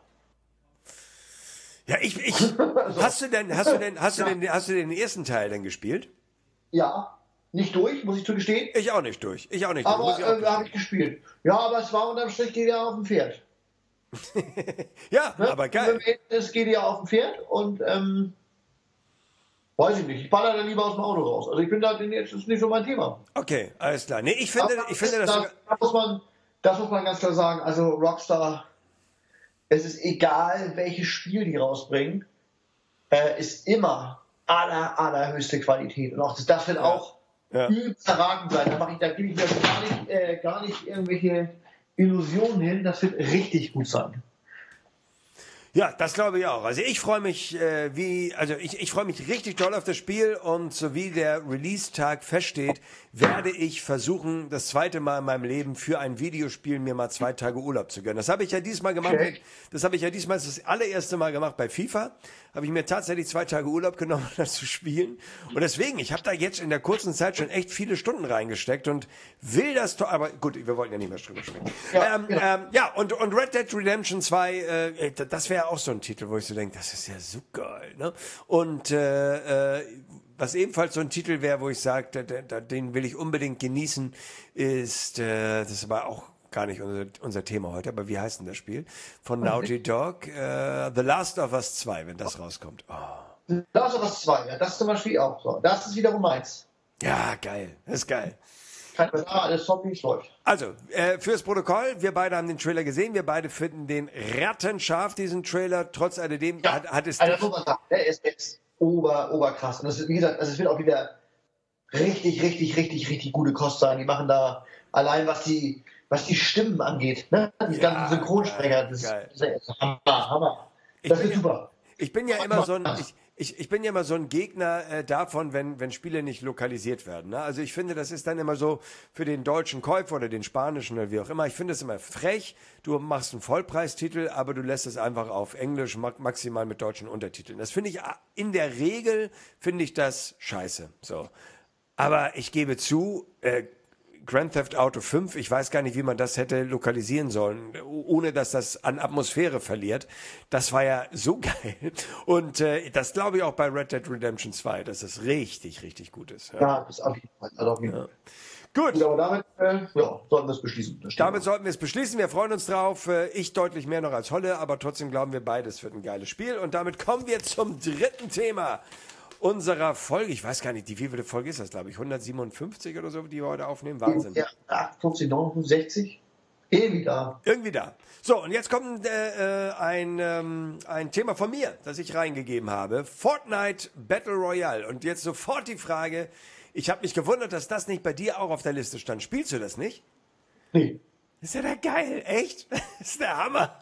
Ja, ich, ich so. hast du denn, hast du denn, hast du ja. denn, hast du den ersten Teil denn gespielt? Ja, nicht durch, muss ich zugestehen. Ich auch nicht durch. Ich auch nicht. Aber durch. äh, habe ich gespielt. Ja, aber es war unterm Strich G T A auf dem Pferd. ja, ne? Aber geil. Es G T A auf dem Pferd und ähm, weiß ich nicht. Ich baller dann lieber aus dem Auto raus. Also ich bin da, das ist nicht so mein Thema. Okay, alles klar. Nee, ich finde, ich finde, das, dass das, das muss man, das muss man ganz klar sagen. Also Rockstar. Es ist egal, welches Spiel die rausbringen, äh, ist immer aller, allerhöchste Qualität. Und auch das, das wird ja. auch ja. überragend sein. Da, mache ich, da gebe ich mir gar nicht, äh, gar nicht irgendwelche Illusionen hin. Das wird richtig gut sein. Ja, das glaube ich auch. Also ich freue mich äh, wie, also ich, ich freue mich richtig toll auf das Spiel und so wie der Release-Tag feststeht, werde ich versuchen, das zweite Mal in meinem Leben für ein Videospiel mir mal zwei Tage Urlaub zu gönnen. Das habe ich ja diesmal gemacht. Okay. Mit, das habe ich ja diesmal das allererste Mal gemacht bei FIFA. Habe ich mir tatsächlich zwei Tage Urlaub genommen, um das zu spielen. Und deswegen, ich habe da jetzt in der kurzen Zeit schon echt viele Stunden reingesteckt und will das to- aber gut, wir wollten ja nicht mehr drüber sprechen. Ja, ähm, ja. Ähm, ja und, und Red Dead Redemption zwei, äh, das wäre auch so ein Titel, wo ich so denke, das ist ja so geil. Ne? Und äh, äh, was ebenfalls so ein Titel wäre, wo ich sage, den will ich unbedingt genießen, ist, äh, das war auch gar nicht unser, unser Thema heute, aber wie heißt denn das Spiel? Von Naughty Dog, äh, The Last of Us zwei, wenn das rauskommt. Oh. The Last of Us zwei, ja, das zum Beispiel auch so. Das ist wiederum meins. Ja, geil, das ist geil. Kein Bedarf, alles Zombies läuft. Also, äh, fürs Protokoll, wir beide haben den Trailer gesehen, wir beide finden den rattenscharf, diesen Trailer, trotz alledem ja, hat, hat es... Also, muss man sagen, der ist jetzt ober, oberkrass. Und das ist, wie gesagt, also es wird auch wieder richtig, richtig, richtig, richtig gute Kost sein. Die machen da, allein was die, was die Stimmen angeht, ne? Die ja, ganzen Synchronsprecher, das geil. Ist, das ist Hammer, Hammer. Das ich wird super. Ich bin ja immer so ein... Ich, Ich, ich bin ja immer so ein Gegner äh, davon, wenn, wenn Spiele nicht lokalisiert werden. Ne? Also ich finde, das ist dann immer so für den deutschen Käufer oder den spanischen oder wie auch immer. Ich finde es immer frech. Du machst einen Vollpreistitel, aber du lässt es einfach auf Englisch, maximal mit deutschen Untertiteln. Das finde ich in der Regel, finde ich das scheiße. So. Aber ich gebe zu, äh, Grand Theft Auto fünf, ich weiß gar nicht, wie man das hätte lokalisieren sollen, ohne dass das an Atmosphäre verliert. Das war ja so geil. Und äh, das glaube ich auch bei Red Dead Redemption zwei, dass es richtig, richtig gut ist. Ja, ja, das ist auf jeden Fall. Also auf jeden Fall. Ja. Gut. Gut, aber damit äh, ja, sollten wir es beschließen. Damit sollten wir es beschließen. Wir freuen uns drauf. Ich deutlich mehr noch als Holle, aber trotzdem glauben wir beide, es wird ein geiles Spiel. Und damit kommen wir zum dritten Thema unserer Folge. Ich weiß gar nicht, die wievielte Folge ist das, glaube ich. hundertsiebenundfünfzig oder so, die wir heute aufnehmen. Wahnsinn. Ja, achtundfünfzig, neunundfünfzig, sechzig. Irgendwie da. Irgendwie da. So, und jetzt kommt äh, ein, ähm, ein Thema von mir, das ich reingegeben habe. Fortnite Battle Royale. Und jetzt sofort die Frage, ich habe mich gewundert, dass das nicht bei dir auch auf der Liste stand. Spielst du das nicht? Nee. Ist ja der geil, echt? Das ist der Hammer.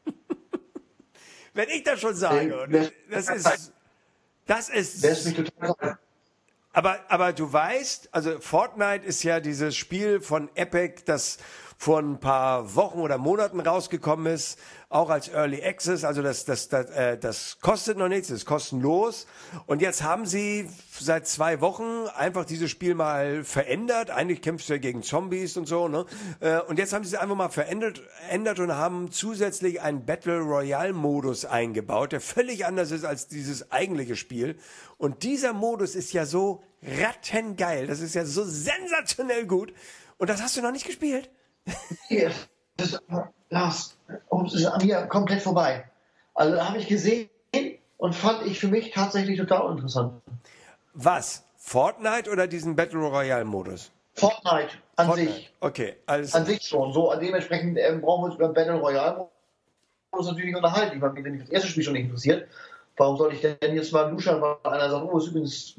Wenn ich das schon sage, und das ist... Das ist. Der ist mich total. Aber, aber du weißt, also Fortnite ist ja dieses Spiel von Epic, das vor ein paar Wochen oder Monaten rausgekommen ist, auch als Early Access. Also das, das, das, äh, das kostet noch nichts, das ist kostenlos. Und jetzt haben sie seit zwei Wochen einfach dieses Spiel mal verändert. Eigentlich kämpfst du ja gegen Zombies und so, ne? Äh, und jetzt haben sie es einfach mal verändert, verändert und haben zusätzlich einen Battle Royale Modus eingebaut, der völlig anders ist als dieses eigentliche Spiel. Und dieser Modus ist ja so rattengeil. Das ist ja so sensationell gut. Und das hast du noch nicht gespielt? Hier, das, Lars, oh, das ist an mir komplett vorbei. Also da habe ich gesehen und fand ich für mich tatsächlich total interessant. Was? Fortnite oder diesen Battle Royale Modus? Fortnite an Fortnite. sich. Okay, alles. An sich schon. So, dementsprechend ähm, brauchen wir uns beim Battle Royale Modus natürlich nicht unterhalten. Ich meine, wenn mich das erste Spiel schon nicht interessiert, warum soll ich denn jetzt mal luschern, weil einer sagt, oh, ist übrigens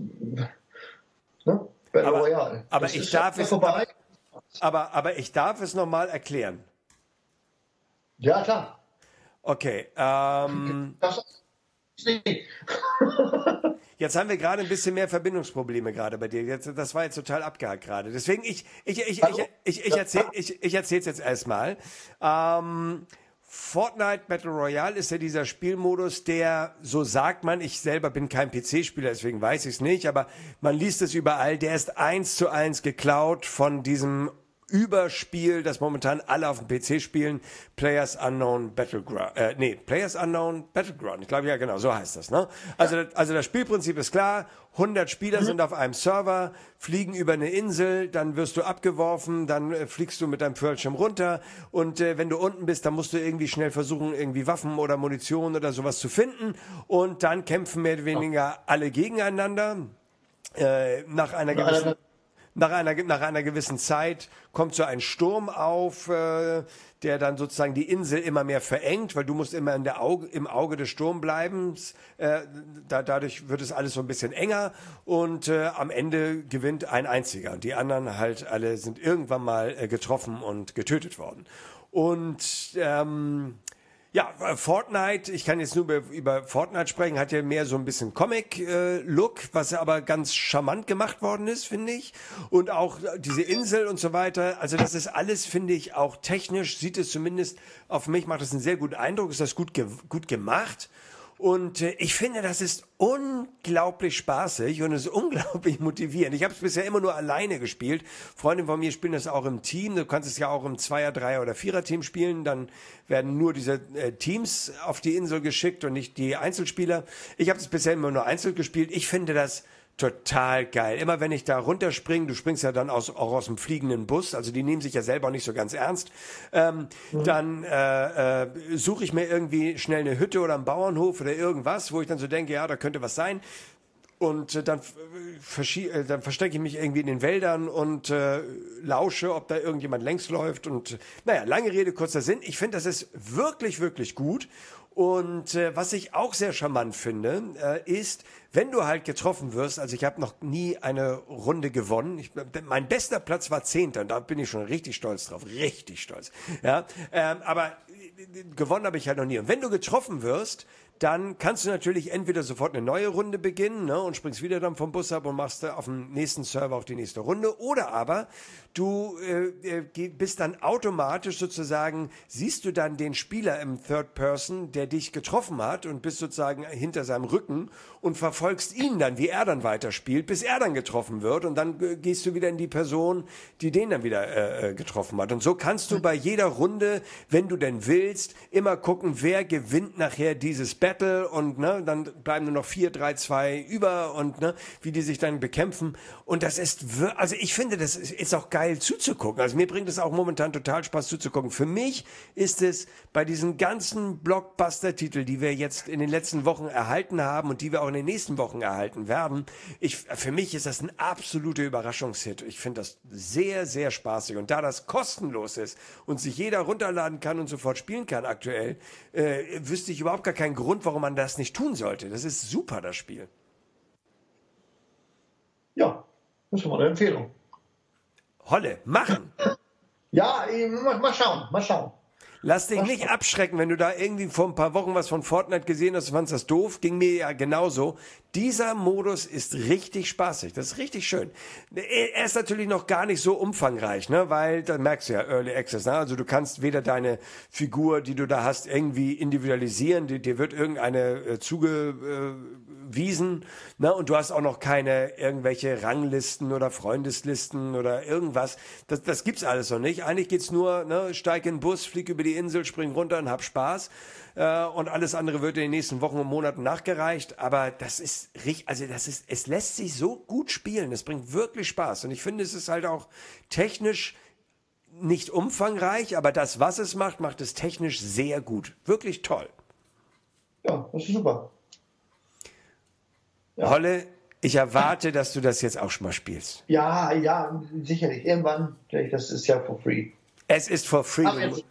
ne? Battle aber, Royale. Aber das ich ist darf es. vorbei. Aber, aber ich darf es nochmal erklären. Ja, klar. Okay. Ähm, Das ist nicht. Jetzt haben wir gerade ein bisschen mehr Verbindungsprobleme gerade bei dir. Jetzt, das war jetzt total abgehakt gerade. Deswegen, ich, ich, ich, ich, ich, ich erzähle ich, ich erzähl's jetzt erstmal. Ähm, Fortnite Battle Royale ist ja dieser Spielmodus, der, so sagt man, ich selber bin kein P C-Spieler, deswegen weiß ich es nicht, aber man liest es überall, der ist eins zu eins geklaut von diesem Überspiel, das momentan alle auf dem P C spielen, Players Unknown Battleground, äh, nee, Players Unknown Battleground, ich glaube, ja genau, so heißt das, ne? Also, ja. also das Spielprinzip ist klar, hundert Spieler mhm. sind auf einem Server, fliegen über eine Insel, dann wirst du abgeworfen, dann äh, fliegst du mit deinem Fallschirm runter und äh, wenn du unten bist, dann musst du irgendwie schnell versuchen, irgendwie Waffen oder Munition oder sowas zu finden und dann kämpfen mehr oder weniger alle gegeneinander, äh, nach einer gewissen... Nach einer, nach einer gewissen Zeit kommt so ein Sturm auf, äh, der dann sozusagen die Insel immer mehr verengt, weil du musst immer in der Auge, im Auge des Sturms bleiben. Äh, da, dadurch wird es alles so ein bisschen enger und äh, am Ende gewinnt ein einziger. Und die anderen halt alle sind irgendwann mal äh, getroffen und getötet worden. Und ähm, ja, Fortnite, ich kann jetzt nur über, über Fortnite sprechen, hat ja mehr so ein bisschen Comic-Look, äh, was aber ganz charmant gemacht worden ist, finde ich. Und auch diese Insel und so weiter, also das ist alles, finde ich, auch technisch, sieht es zumindest, auf mich macht es einen sehr guten Eindruck, ist das gut, ge gut gemacht. Und äh, ich finde, das ist unglaublich spaßig und es ist unglaublich motivierend. Ich habe es bisher immer nur alleine gespielt. Freunde von mir spielen das auch im Team. Du kannst es ja auch im Zweier-, Dreier- oder Vierer-Team spielen. Dann werden nur diese äh, Teams auf die Insel geschickt und nicht die Einzelspieler. Ich habe es bisher immer nur einzeln gespielt. Ich finde das total geil. Immer wenn ich da runterspringe, du springst ja dann aus, auch aus dem fliegenden Bus, also die nehmen sich ja selber nicht so ganz ernst, ähm, mhm. dann äh, äh, suche ich mir irgendwie schnell eine Hütte oder einen Bauernhof oder irgendwas, wo ich dann so denke, ja, da könnte was sein. Und äh, dann, äh, dann verstecke ich mich irgendwie in den Wäldern und äh, lausche, ob da irgendjemand längs läuft. Und naja, lange Rede, kurzer Sinn. Ich finde, das ist wirklich, wirklich gut. Und äh, was ich auch sehr charmant finde, äh, ist, wenn du halt getroffen wirst, also ich habe noch nie eine Runde gewonnen. Ich, mein bester Platz war Zehnter und da bin ich schon richtig stolz drauf, richtig stolz. Ja, ähm, aber gewonnen habe ich halt noch nie. Und wenn du getroffen wirst, dann kannst du natürlich entweder sofort eine neue Runde beginnen, ne, und springst wieder dann vom Bus ab und machst auf dem nächsten Server auch die nächste Runde. Oder aber du äh, äh, bist dann automatisch sozusagen, siehst du dann den Spieler im Third Person, der dich getroffen hat und bist sozusagen hinter seinem Rücken und verfolgst ihn dann, wie er dann weiterspielt, bis er dann getroffen wird. Und dann äh, gehst du wieder in die Person, die den dann wieder äh, getroffen hat. Und so kannst du bei jeder Runde, wenn du denn willst, immer gucken, wer gewinnt nachher dieses Battle und ne, dann bleiben nur noch vier, drei, zwei über und ne, wie die sich dann bekämpfen. Und das ist, wir- also ich finde, das ist, ist auch geil zuzugucken. Also mir bringt es auch momentan total Spaß zuzugucken. Für mich ist es bei diesen ganzen Blockbuster-Titel, die wir jetzt in den letzten Wochen erhalten haben und die wir auch in den nächsten Wochen erhalten werden, ich, für mich ist das ein absoluter Überraschungshit. Ich finde das sehr, sehr spaßig. Und da das kostenlos ist und sich jeder runterladen kann und sofort spielen kann aktuell, äh, wüsste ich überhaupt gar keinen Grund, warum man das nicht tun sollte. Das ist super, das Spiel. Ja, das ist schon mal eine Empfehlung. Holle, machen! Ja, eh, mal, mal schauen, mal schauen. Lass dich nicht abschrecken, wenn du da irgendwie vor ein paar Wochen was von Fortnite gesehen hast, du fandst das doof, ging mir ja genauso. Dieser Modus ist richtig spaßig, das ist richtig schön. Er ist natürlich noch gar nicht so umfangreich, ne, weil, da merkst du ja, Early Access, ne, also du kannst weder deine Figur, die du da hast, irgendwie individualisieren, dir, dir wird irgendeine äh, zugewiesen, ne, und du hast auch noch keine irgendwelche Ranglisten oder Freundeslisten oder irgendwas, das, das gibt's alles noch nicht. Eigentlich geht's nur, ne, steig in den Bus, flieg über die Insel, spring runter und hab Spaß. Äh, und alles andere wird in den nächsten Wochen und Monaten nachgereicht. Aber das ist richtig, also das ist, es lässt sich so gut spielen. Es bringt wirklich Spaß. Und ich finde, es ist halt auch technisch nicht umfangreich, aber das, was es macht, macht es technisch sehr gut. Wirklich toll. Ja, das ist super. Ja. Holle, ich erwarte, dass du das jetzt auch schon mal spielst. Ja, ja, sicherlich. Irgendwann, das ist ja for free. Es ist for free. Ach, jetzt.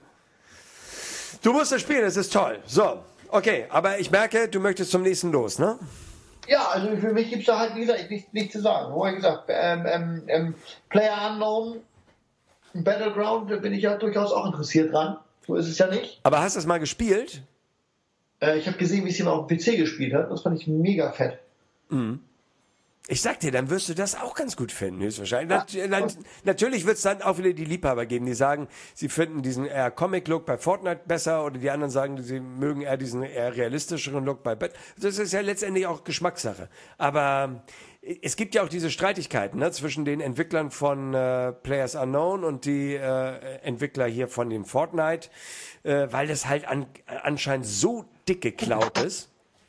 Du musst das spielen, es ist toll. So, okay, aber ich merke, du möchtest zum nächsten los, ne? Ja, also für mich gibt es da halt, wie gesagt, nichts nicht zu sagen. Wo ich gesagt, ähm, ähm, ähm, Player Unknown, Battleground, da bin ich ja durchaus auch interessiert dran. So ist es ja nicht. Aber hast du das mal gespielt? Äh, ich habe gesehen, wie es jemand auf dem P C gespielt hat. Das fand ich mega fett. Mhm. Ich sag dir, dann wirst du das auch ganz gut finden, höchstwahrscheinlich. Ja. Nat natürlich wird es dann auch wieder die Liebhaber geben, die sagen, sie finden diesen eher Comic-Look bei Fortnite besser oder die anderen sagen, sie mögen eher diesen eher realistischeren Look bei Bat. Das ist ja letztendlich auch Geschmackssache. Aber es gibt ja auch diese Streitigkeiten, ne, zwischen den Entwicklern von äh, Players Unknown und die äh, Entwickler hier von den Fortnite, äh, weil das halt an, anscheinend so dick geklaut ist.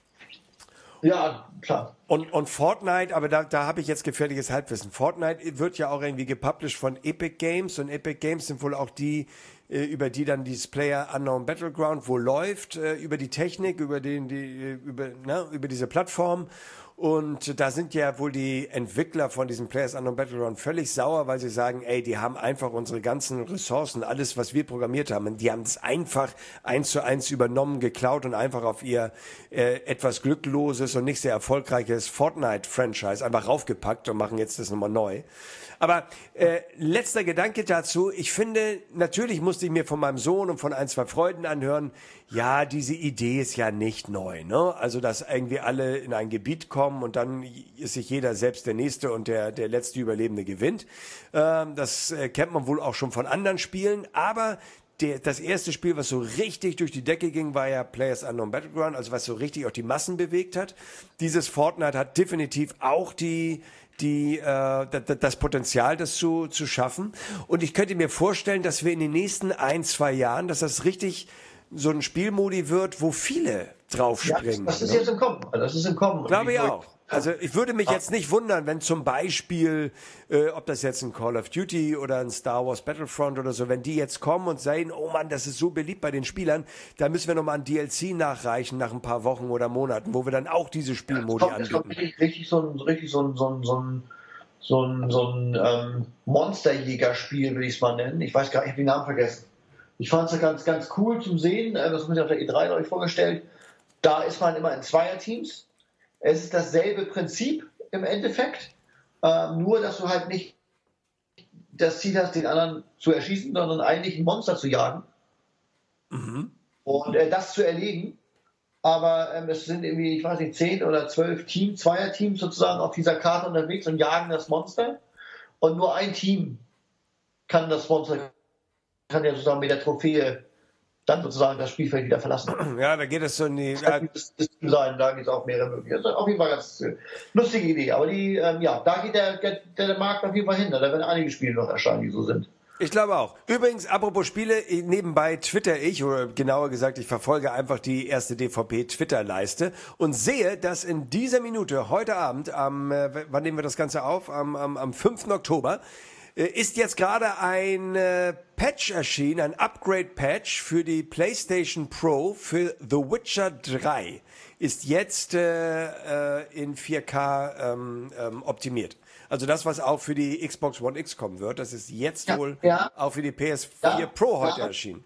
Ja, klar. Und, und Fortnite, aber da, da habe ich jetzt gefährliches Halbwissen. Fortnite wird ja auch irgendwie gepublished von Epic Games und Epic Games sind wohl auch die, äh, über die dann dieses Player Unknown Battleground wohl läuft, äh, über die Technik, über den, die, über, ne, über diese Plattform. Und da sind ja wohl die Entwickler von diesem Players Unknown Battleground völlig sauer, weil sie sagen, ey, die haben einfach unsere ganzen Ressourcen, alles, was wir programmiert haben, die haben es einfach eins zu eins übernommen, geklaut und einfach auf ihr äh, etwas glückloses und nicht sehr erfolgreiches Fortnite-Franchise einfach raufgepackt und machen jetzt das nochmal neu. Aber äh, letzter Gedanke dazu, ich finde, natürlich musste ich mir von meinem Sohn und von ein, zwei Freunden anhören, ja, diese Idee ist ja nicht neu, ne? Also, dass irgendwie alle in ein Gebiet kommen und dann ist sich jeder selbst der Nächste und der, der letzte Überlebende gewinnt. Ähm, das äh, kennt man wohl auch schon von anderen Spielen, aber der, das erste Spiel, was so richtig durch die Decke ging, war ja Players Unknown Battleground, also was so richtig auch die Massen bewegt hat. Dieses Fortnite hat definitiv auch die die äh, das Potenzial, das zu zu schaffen. Und ich könnte mir vorstellen, dass wir in den nächsten ein, zwei Jahren, dass das richtig so ein Spielmodi wird, wo viele draufspringen. Ja, das ist ne? jetzt im Kommen. Das ist im Kommen. Glaube ich auch. Also ich würde mich jetzt nicht wundern, wenn zum Beispiel, äh, ob das jetzt ein Call of Duty oder ein Star Wars Battlefront oder so, wenn die jetzt kommen und sagen, oh Mann, das ist so beliebt bei den Spielern, da müssen wir nochmal ein D L C nachreichen nach ein paar Wochen oder Monaten, wo wir dann auch diese Spielmodi ja, anbieten. Das kommt richtig, richtig so ein, richtig so ein, so ein, so ein, so ein, so ein ähm, Monsterjäger-Spiel, will ich es mal nennen. Ich weiß gar nicht, ich habe den Namen vergessen. Ich fand es ganz, ganz cool zum Sehen. Das haben sie auf der E drei euch vorgestellt. Da ist man immer in Zweierteams. Es ist dasselbe Prinzip im Endeffekt, äh, nur dass du halt nicht das Ziel hast, den anderen zu erschießen, sondern eigentlich ein Monster zu jagen. Mhm. Und äh, das zu erlegen. aber ähm, es sind irgendwie, ich weiß nicht, zehn oder zwölf Teams, Zweierteams sozusagen auf dieser Karte unterwegs und jagen das Monster. Und nur ein Team kann das Monster, kann ja sozusagen mit der Trophäe dann sozusagen das Spielfeld wieder verlassen. Ja, da geht es so in die... Das kann das, das sein, da gibt es auch mehrere Möglichkeiten. Das ist auf jeden Fall eine ganz äh, lustige Idee. Aber die, ähm, ja, da geht der, der, der Markt auf jeden Fall hin. Da werden einige Spiele noch erscheinen, die so sind. Ich glaube auch. Übrigens, apropos Spiele, nebenbei twitter ich, oder genauer gesagt, ich verfolge einfach die erste D V P-Twitter-Leiste und sehe, dass in dieser Minute, heute Abend, am, äh, wann nehmen wir das Ganze auf? Am, am, am fünften Oktober, ist jetzt gerade ein äh, Patch erschienen, ein Upgrade-Patch für die PlayStation Pro für The Witcher drei. Ist jetzt äh, äh, in vier K ähm, ähm, optimiert. Also das, was auch für die Xbox One X kommen wird, das ist jetzt ja, wohl ja. auch für die P S vier ja, Pro heute ja. erschienen.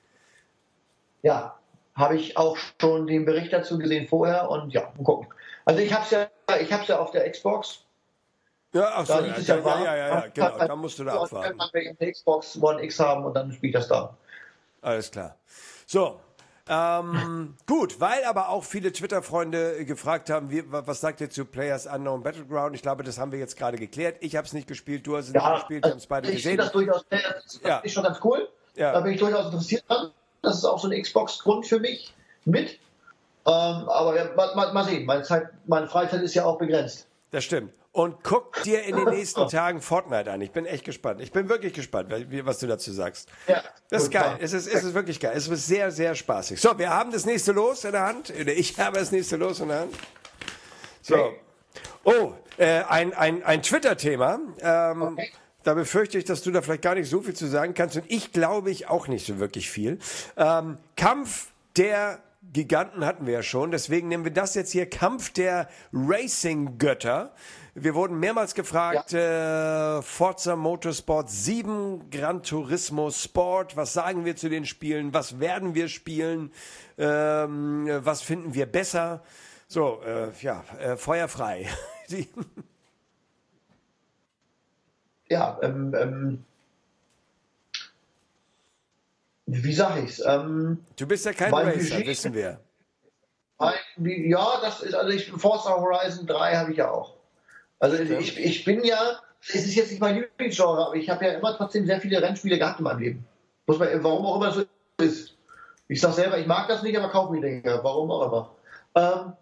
Ja, habe ich auch schon den Bericht dazu gesehen vorher und ja, mal gucken. Also ich habe es ja, ich habe es ja auf der Xbox. Ja, ach so, da ja, ja, ja, ja, ja, ja, genau, da musst du da abwarten. Dann wir eine Xbox One X haben und dann spielt das da. Alles klar. So, ähm, gut, weil aber auch viele Twitter-Freunde gefragt haben, wie, was sagt ihr zu Players Unknown Battleground? Ich glaube, das haben wir jetzt gerade geklärt. Ich habe es nicht gespielt, du hast es ja, nicht gespielt, wir haben es beide ich gesehen. Das, durchaus, das ja. ist schon ganz cool. Ja. Da bin ich durchaus interessiert dran. Das ist auch so ein Xbox-Grund für mich mit. Ähm, aber ja, mal, mal, mal sehen, meine, Zeit, meine Freizeit ist ja auch begrenzt. Das stimmt. Und guck dir in den nächsten Tagen Fortnite an. Ich bin echt gespannt. Ich bin wirklich gespannt, was du dazu sagst. Ja, das ist geil. Klar. Es ist, es ist wirklich geil. Es ist sehr, sehr spaßig. So, wir haben das nächste Los in der Hand. Ich habe das nächste Los in der Hand. So. Okay. Oh, äh, ein, ein, ein Twitter-Thema. Ähm, okay. Da befürchte ich, dass du da vielleicht gar nicht so viel zu sagen kannst. Und ich glaube ich auch nicht so wirklich viel. Ähm, Kampf der Giganten hatten wir ja schon. Deswegen nehmen wir das jetzt hier. Kampf der Racing-Götter. Wir wurden mehrmals gefragt, ja. äh, Forza Motorsport sieben, Gran Turismo Sport, was sagen wir zu den Spielen, was werden wir spielen, ähm, was finden wir besser? So, äh, ja, äh, feuerfrei. ja, ähm, ähm, wie sag ich's? Ähm, du bist ja kein Racer, Budget, wissen wir. Mein, ja, das ist, also ich, Forza Horizon drei habe ich ja auch. Also ich, ich bin ja, es ist jetzt nicht mein Lieblingsgenre, aber ich habe ja immer trotzdem sehr viele Rennspiele gehabt in meinem Leben. Muss man, warum auch immer so ist. Ich sag selber, ich mag das nicht, aber kaufe mir Dinge. Warum auch immer. Ähm,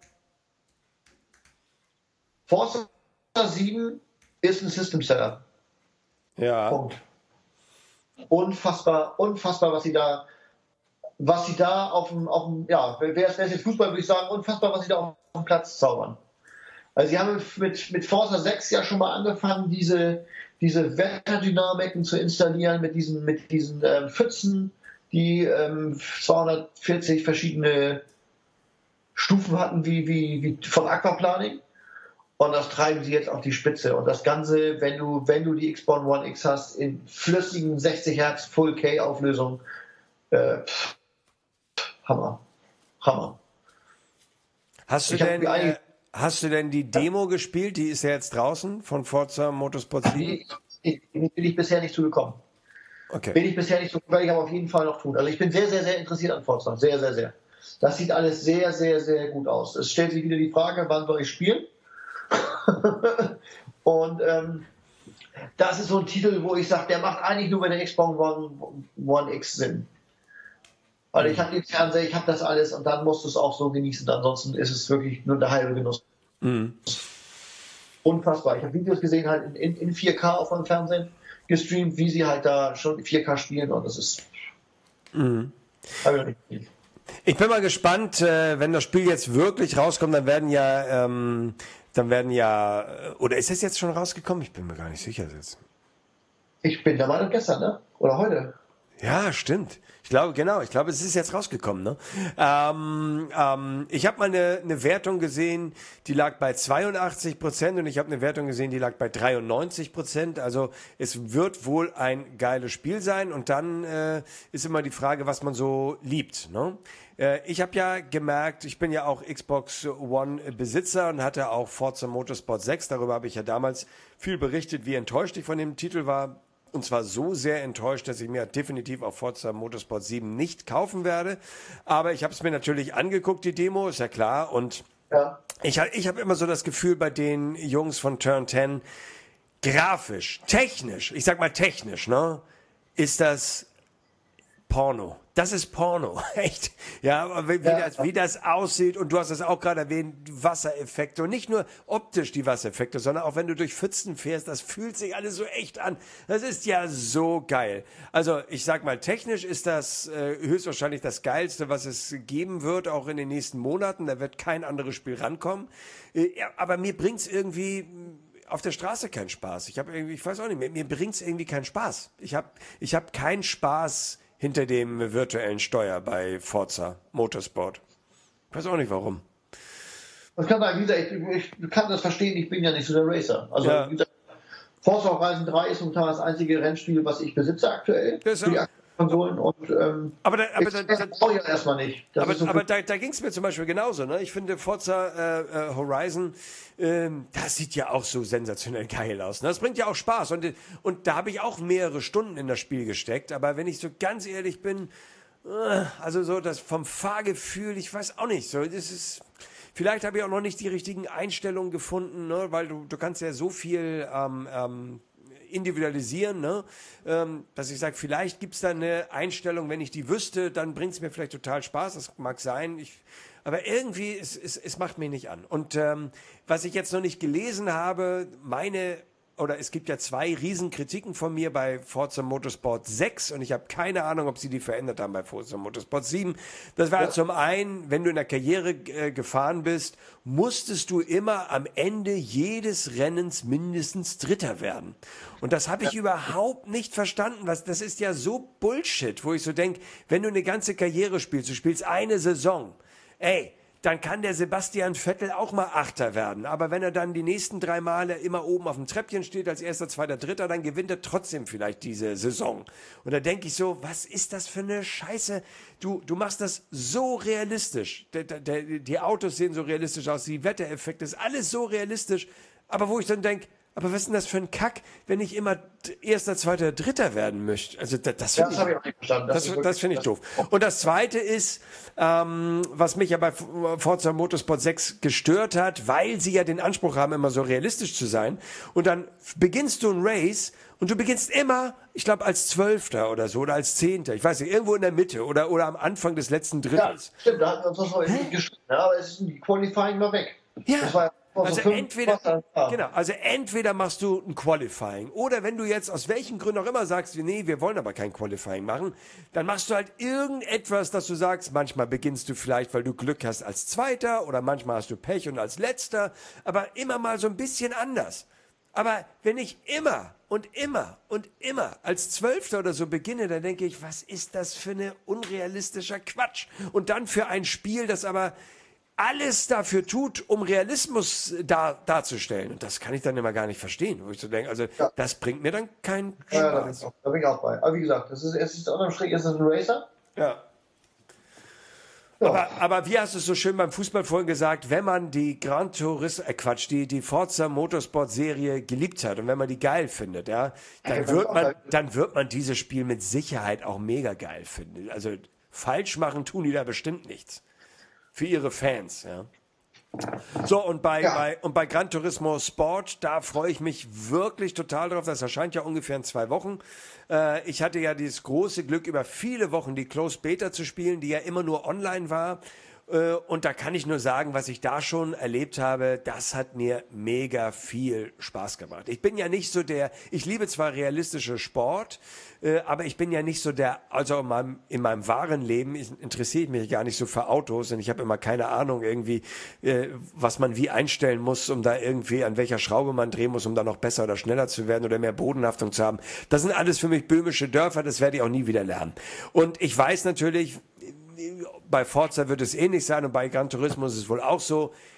Forza sieben ist ein System Seller. Ja. Punkt. Unfassbar, unfassbar, was sie da, was sie da auf dem, auf dem ja, wer ist jetzt Fußball, würde ich sagen, unfassbar, was sie da auf dem Platz zaubern. Also sie haben mit, mit Forza sechs ja schon mal angefangen, diese, diese Wetterdynamiken zu installieren, mit diesen, mit diesen ähm, Pfützen, die ähm, zweihundertvierzig verschiedene Stufen hatten, wie, wie, wie von Aquaplaning. Und das treiben sie jetzt auf die Spitze. Und das Ganze, wenn du, wenn du die Xbox One X hast, in flüssigen sechzig Hertz Full K Auflösung, äh, pff, Hammer. Hammer. Hast du ich denn... Hast du denn die Demo gespielt? Die ist ja jetzt draußen von Forza Motorsport sieben? Nee, bin ich bisher nicht zugekommen. Okay. Bin ich bisher nicht zugekommen, werde ich aber auf jeden Fall noch tun. Also ich bin sehr, sehr, sehr interessiert an Forza. Sehr, sehr, sehr. Das sieht alles sehr, sehr, sehr gut aus. Es stellt sich wieder die Frage, wann soll ich spielen? Und ähm, das ist so ein Titel, wo ich sage, der macht eigentlich nur bei der Xbox One, One X Sinn. Weil ich habe den Fernseher, ich habe das alles und dann musst du es auch so genießen. Ansonsten ist es wirklich nur der halbe Genuss. Mhm. Unfassbar. Ich habe Videos gesehen, halt in, in, in vier K auf meinem Fernsehen gestreamt, wie sie halt da schon vier K spielen und das ist. Mhm. Ich bin mal gespannt, äh, wenn das Spiel jetzt wirklich rauskommt, dann werden ja, ähm, dann werden ja, oder ist es jetzt schon rausgekommen? Ich bin mir gar nicht sicher jetzt. Ich bin der Meinung gestern, ne? Oder heute. Ja, stimmt. Ich glaube, genau, ich glaube, es ist jetzt rausgekommen. Ne? Ähm, ähm, ich habe mal eine, eine Wertung gesehen, die lag bei zweiundachtzig Prozent und ich habe eine Wertung gesehen, die lag bei dreiundneunzig Prozent. Also es wird wohl ein geiles Spiel sein und dann äh, ist immer die Frage, was man so liebt. Ne? Äh, ich habe ja gemerkt, ich bin ja auch Xbox One Besitzer und hatte auch Forza Motorsport sechs. Darüber habe ich ja damals viel berichtet, wie enttäuscht ich von dem Titel war. Und zwar so sehr enttäuscht, dass ich mir definitiv auch Forza Motorsport sieben nicht kaufen werde. Aber ich habe es mir natürlich angeguckt, die Demo, ist ja klar. Und ja. ich, ich habe immer so das Gefühl bei den Jungs von Turn zehn, grafisch, technisch, ich sag mal technisch, ne, ist das Porno. Das ist Porno, echt. Ja, aber wie, ja. Das, wie das aussieht, und du hast es auch gerade erwähnt, Wassereffekte, und nicht nur optisch die Wassereffekte, sondern auch wenn du durch Pfützen fährst, das fühlt sich alles so echt an. Das ist ja so geil. Also ich sag mal, technisch ist das äh, höchstwahrscheinlich das Geilste, was es geben wird, auch in den nächsten Monaten. Da wird kein anderes Spiel rankommen. Äh, ja, aber mir bringt's irgendwie auf der Straße keinen Spaß. Ich habe irgendwie, ich weiß auch nicht, mir, mir bringt's irgendwie keinen Spaß. Ich habe ich hab keinen Spaß hinter dem virtuellen Steuer bei Forza Motorsport. Ich weiß auch nicht warum. Das kann sein, wie gesagt, ich, ich kann das verstehen, ich bin ja nicht so der Racer. Also ja. Wie gesagt, Forza Horizon drei ist momentan das einzige Rennspiel, was ich besitze aktuell. Das für die Konsolen und ähm, aber da, aber da, das brauche ich ja erstmal nicht. Das aber so aber da, da ging es mir zum Beispiel genauso. Ne? Ich finde Forza äh, Horizon, ähm, das sieht ja auch so sensationell geil aus. Ne? Das bringt ja auch Spaß. Und, und da habe ich auch mehrere Stunden in das Spiel gesteckt. Aber wenn ich so ganz ehrlich bin, äh, also so das vom Fahrgefühl, ich weiß auch nicht. So, das ist, vielleicht habe ich auch noch nicht die richtigen Einstellungen gefunden, ne? Weil du, du kannst ja so viel ähm, ähm, individualisieren, ne? ähm, dass ich sage, vielleicht gibt es da eine Einstellung, wenn ich die wüsste, dann bringt es mir vielleicht total Spaß, das mag sein, ich, aber irgendwie, es, es, es macht mich nicht an. Und ähm, was ich jetzt noch nicht gelesen habe, meine, oder es gibt ja zwei Riesenkritiken von mir bei Forza Motorsport sechs und ich habe keine Ahnung, ob sie die verändert haben bei Forza Motorsport sieben. Das war ja. Zum einen, wenn du in der Karriere äh, gefahren bist, musstest du immer am Ende jedes Rennens mindestens Dritter werden. Und das habe ich ja. überhaupt nicht verstanden. Was, das ist ja so Bullshit, wo ich so denke, wenn du eine ganze Karriere spielst, du spielst eine Saison, ey, dann kann der Sebastian Vettel auch mal Achter werden. Aber wenn er dann die nächsten drei Male immer oben auf dem Treppchen steht, als erster, zweiter, dritter, dann gewinnt er trotzdem vielleicht diese Saison. Und da denke ich so, was ist das für eine Scheiße? Du, du machst das so realistisch. Der, der, die Autos sehen so realistisch aus, die Wettereffekte, ist alles so realistisch. Aber wo ich dann denke, aber was ist denn das für ein Kack, wenn ich immer erster, zweiter, dritter werden möchte? Also das, das finde ja, ich, ich, ich, das das, das find ich doof. Und das Zweite ist, ähm, was mich ja bei Forza Motorsport sechs gestört hat, weil sie ja den Anspruch haben, immer so realistisch zu sein. Und dann beginnst du ein Race und du beginnst immer, ich glaube, als Zwölfter oder so oder als Zehnter. Ich weiß nicht, irgendwo in der Mitte oder, oder am Anfang des letzten Drittels. Ja, stimmt, da hat uns das heute nicht geschrieben, aber es ist die Qualifying mal weg. Ja. Das war Also entweder, genau, also entweder machst du ein Qualifying oder wenn du jetzt aus welchen Gründen auch immer sagst, nee, wir wollen aber kein Qualifying machen, dann machst du halt irgendetwas, dass du sagst, manchmal beginnst du vielleicht, weil du Glück hast als Zweiter oder manchmal hast du Pech und als Letzter, aber immer mal so ein bisschen anders. Aber wenn ich immer und immer und immer als Zwölfter oder so beginne, dann denke ich, was ist das für eine unrealistischer Quatsch? Und dann für ein Spiel, das aber alles dafür tut, um Realismus dar, darzustellen. Und das kann ich dann immer gar nicht verstehen, wo ich so denke, also ja. das bringt mir dann keinen Spaß. Ja, da bin ich auch bei. Aber wie gesagt, das ist, es ist unterm Strich ist es ein Racer. Ja. ja. Aber, aber wie hast du es so schön beim Fußball vorhin gesagt, wenn man die Gran Turismo, äh Quatsch, die, die Forza Motorsport Serie geliebt hat und wenn man die geil findet, ja, dann wird man, dann wird man dieses Spiel mit Sicherheit auch mega geil finden. Also falsch machen tun die da bestimmt nichts. Für ihre Fans, ja. So, und bei, ja. bei, und bei Gran Turismo Sport, da freue ich mich wirklich total drauf. Das erscheint ja ungefähr in zwei Wochen. Äh, ich hatte ja dieses große Glück, über viele Wochen die Closed Beta zu spielen, die ja immer nur online war. Äh, und da kann ich nur sagen, was ich da schon erlebt habe, das hat mir mega viel Spaß gemacht. Ich bin ja nicht so der, ich liebe zwar realistische Sport, äh, aber ich bin ja nicht so der, also in meinem, in meinem wahren Leben interessiere ich mich gar nicht so für Autos und ich habe immer keine Ahnung irgendwie, äh, was man wie einstellen muss, um da irgendwie, an welcher Schraube man drehen muss, um da noch besser oder schneller zu werden oder mehr Bodenhaftung zu haben. Das sind alles für mich böhmische Dörfer, das werde ich auch nie wieder lernen. Und ich weiß natürlich, bei Forza wird es ähnlich sein und bei Gran Turismo ist es wohl auch so.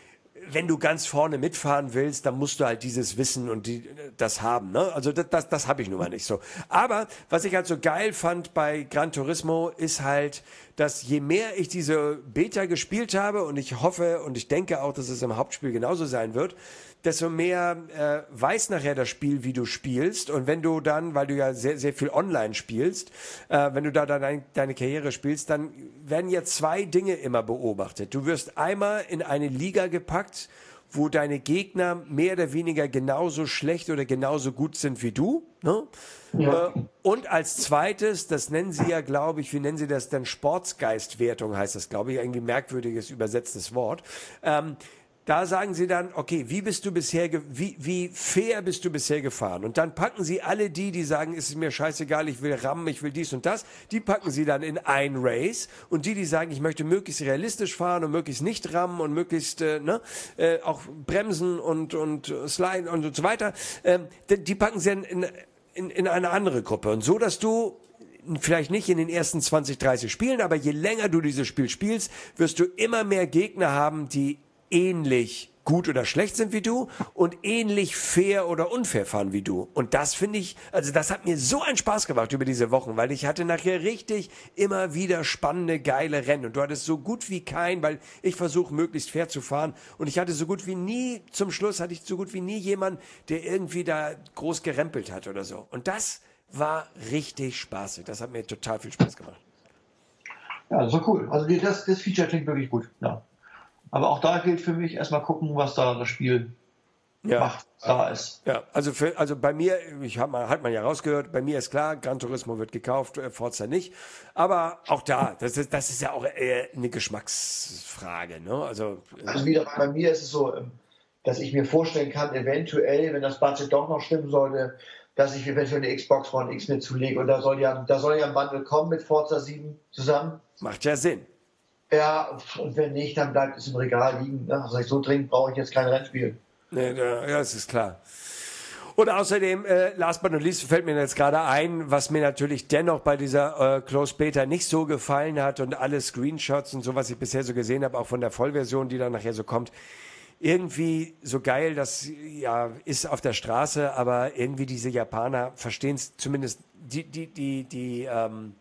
wenn du ganz vorne mitfahren willst, dann musst du halt dieses Wissen und die, das haben. Ne? Also das, das, das habe ich nun mal nicht so. Aber was ich halt so geil fand bei Gran Turismo ist halt, dass je mehr ich diese Beta gespielt habe, und ich hoffe und ich denke auch, dass es im Hauptspiel genauso sein wird, desto mehr äh, weiß nachher das Spiel, wie du spielst. Und wenn du dann, weil du ja sehr, sehr viel online spielst, äh, wenn du da dein, deine Karriere spielst, dann werden ja zwei Dinge immer beobachtet. Du wirst einmal in eine Liga gepackt, wo deine Gegner mehr oder weniger genauso schlecht oder genauso gut sind wie du. Ne? Ja. Äh, und als zweites, das nennen sie ja, glaube ich, wie nennen sie das denn? Sportsgeistwertung heißt das, glaube ich, irgendwie merkwürdiges übersetztes Wort. Ähm, Da sagen sie dann, okay, wie bist du bisher, wie, wie fair bist du bisher gefahren? Und dann packen sie alle die, die sagen, es ist mir scheißegal, ich will rammen, ich will dies und das, die packen sie dann in ein Race. Und die, die sagen, ich möchte möglichst realistisch fahren und möglichst nicht rammen und möglichst, äh, ne, äh, auch bremsen und, und äh, sliden und so weiter, äh, die, die packen sie in, in, in, in eine andere Gruppe. Und so, dass du vielleicht nicht in den ersten zwanzig, dreißig Spielen, aber je länger du dieses Spiel spielst, wirst du immer mehr Gegner haben, die ähnlich gut oder schlecht sind wie du und ähnlich fair oder unfair fahren wie du. Und das finde ich, also das hat mir so einen Spaß gemacht über diese Wochen, weil ich hatte nachher richtig immer wieder spannende, geile Rennen. Und du hattest so gut wie kein, weil ich versuche möglichst fair zu fahren. Und ich hatte so gut wie nie, zum Schluss hatte ich so gut wie nie jemanden, der irgendwie da groß gerempelt hat oder so. Und das war richtig spaßig. Das hat mir total viel Spaß gemacht. Ja, das war cool. Also das, das Feature klingt wirklich gut. Ja. Aber auch da gilt für mich erstmal gucken, was da das Spiel ja. macht, da ist. Ja, also für, also bei mir, ich hab mal, hat man ja rausgehört, bei mir ist klar, Gran Turismo wird gekauft, Forza nicht. Aber auch da, das ist, das ist ja auch eher eine Geschmacksfrage, ne? Also, also wieder bei mir ist es so, dass ich mir vorstellen kann, eventuell, wenn das Budget doch noch stimmen sollte, dass ich eventuell eine Xbox One X mit zulege. Und da soll ja, da soll ja ein Bundle kommen mit Forza sieben zusammen. Macht ja Sinn. Ja, und wenn nicht, dann bleibt es im Regal liegen. Also so dringend brauche ich jetzt kein Rennspiel. Nee, ja, das ist klar. Und außerdem, äh, last but not least, fällt mir jetzt gerade ein, was mir natürlich dennoch bei dieser äh, Closed Beta nicht so gefallen hat und alle Screenshots und so, was ich bisher so gesehen habe, auch von der Vollversion, die dann nachher so kommt, irgendwie so geil, das ja ist auf der Straße, aber irgendwie diese Japaner verstehen es zumindest, die, die, die, die, ähm,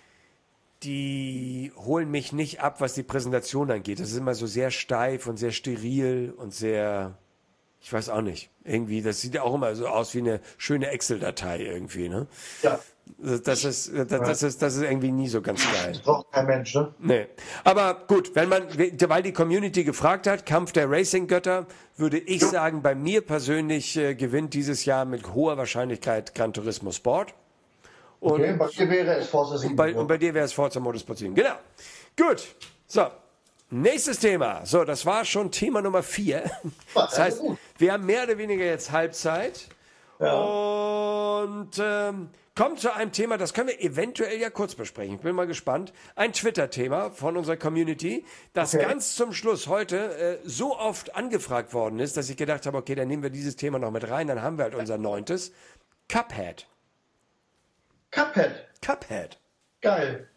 die holen mich nicht ab, was die Präsentation angeht. Das ist immer so sehr steif und sehr steril und sehr, ich weiß auch nicht, irgendwie, das sieht ja auch immer so aus wie eine schöne Excel-Datei irgendwie, ne? Ja. Das ist, das, das ist, das ist irgendwie nie so ganz geil. Das braucht kein Mensch, ne? Nee. Aber gut, wenn man, weil die Community gefragt hat, Kampf der Racing-Götter, würde ich ja. sagen, bei mir persönlich äh, gewinnt dieses Jahr mit hoher Wahrscheinlichkeit Gran Turismo Sport. Und, okay, bei dir wäre es Forza sieben. Und bei, und bei dir wäre es Forza Motorsport sieben. Genau. Gut. So. Nächstes Thema. So, das war schon Thema Nummer vier. Das heißt, wir haben mehr oder weniger jetzt Halbzeit. Ja. Und ähm, kommen zu einem Thema, das können wir eventuell ja kurz besprechen. Ich bin mal gespannt. Ein Twitter-Thema von unserer Community, das okay. ganz zum Schluss heute äh, so oft angefragt worden ist, dass ich gedacht habe, okay, dann nehmen wir dieses Thema noch mit rein, dann haben wir halt unser neuntes. Cuphead. Cuphead. Cuphead. Geil.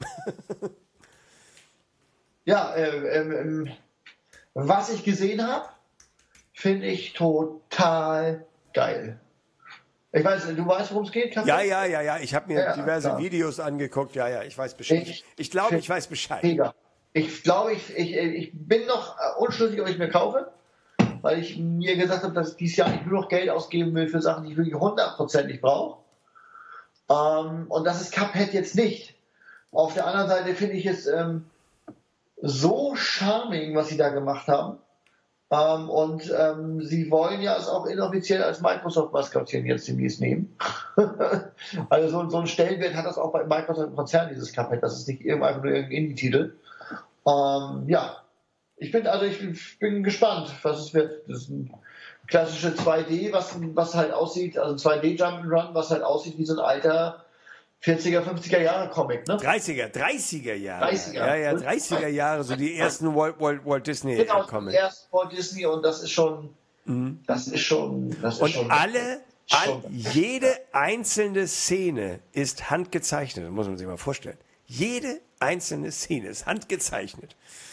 ja, äh, äh, was ich gesehen habe, finde ich total geil. Ich weiß, du weißt, worum es geht? Cuphead? Ja, ja, ja, ja. Ich habe mir ja, diverse klar. Videos angeguckt. Ja, ja, ich weiß Bescheid. Ich, ich glaube, ich weiß Bescheid. Mega. Ich glaube, ich, ich, ich bin noch unschlüssig, ob ich mir kaufe, weil ich mir gesagt habe, dass ich dieses Jahr nicht nur noch Geld ausgeben will für Sachen, die ich wirklich hundertprozentig brauche. Ähm, und das ist Cuphead jetzt nicht. Auf der anderen Seite finde ich es ähm, so charming, was sie da gemacht haben. Ähm, und ähm, sie wollen ja es auch inoffiziell als Microsoft-Maskottchen jetzt demnächst nehmen. also so, so ein Stellenwert hat das auch bei Microsoft im Konzern, dieses Cuphead. Das ist nicht einfach nur irgendein Indie-Titel. Ähm, ja, ich bin also ich bin gespannt, was es wird. Das ist ein klassische zwei D, was, was halt aussieht, also zwei D Jump'n'Run, was halt aussieht wie so ein alter vierziger, fünfziger Jahre Comic, ne? dreißiger, dreißiger Jahre. dreißiger. Ja, ja, dreißiger Jahre, so die ersten Walt, Walt, Walt Disney genau, Comics. Die ersten Walt Disney und das ist schon, mhm. das ist schon, das ist und schon. alle, all, jede einzelne Szene ist handgezeichnet, muss man sich mal vorstellen. Jede einzelne Szene ist handgezeichnet.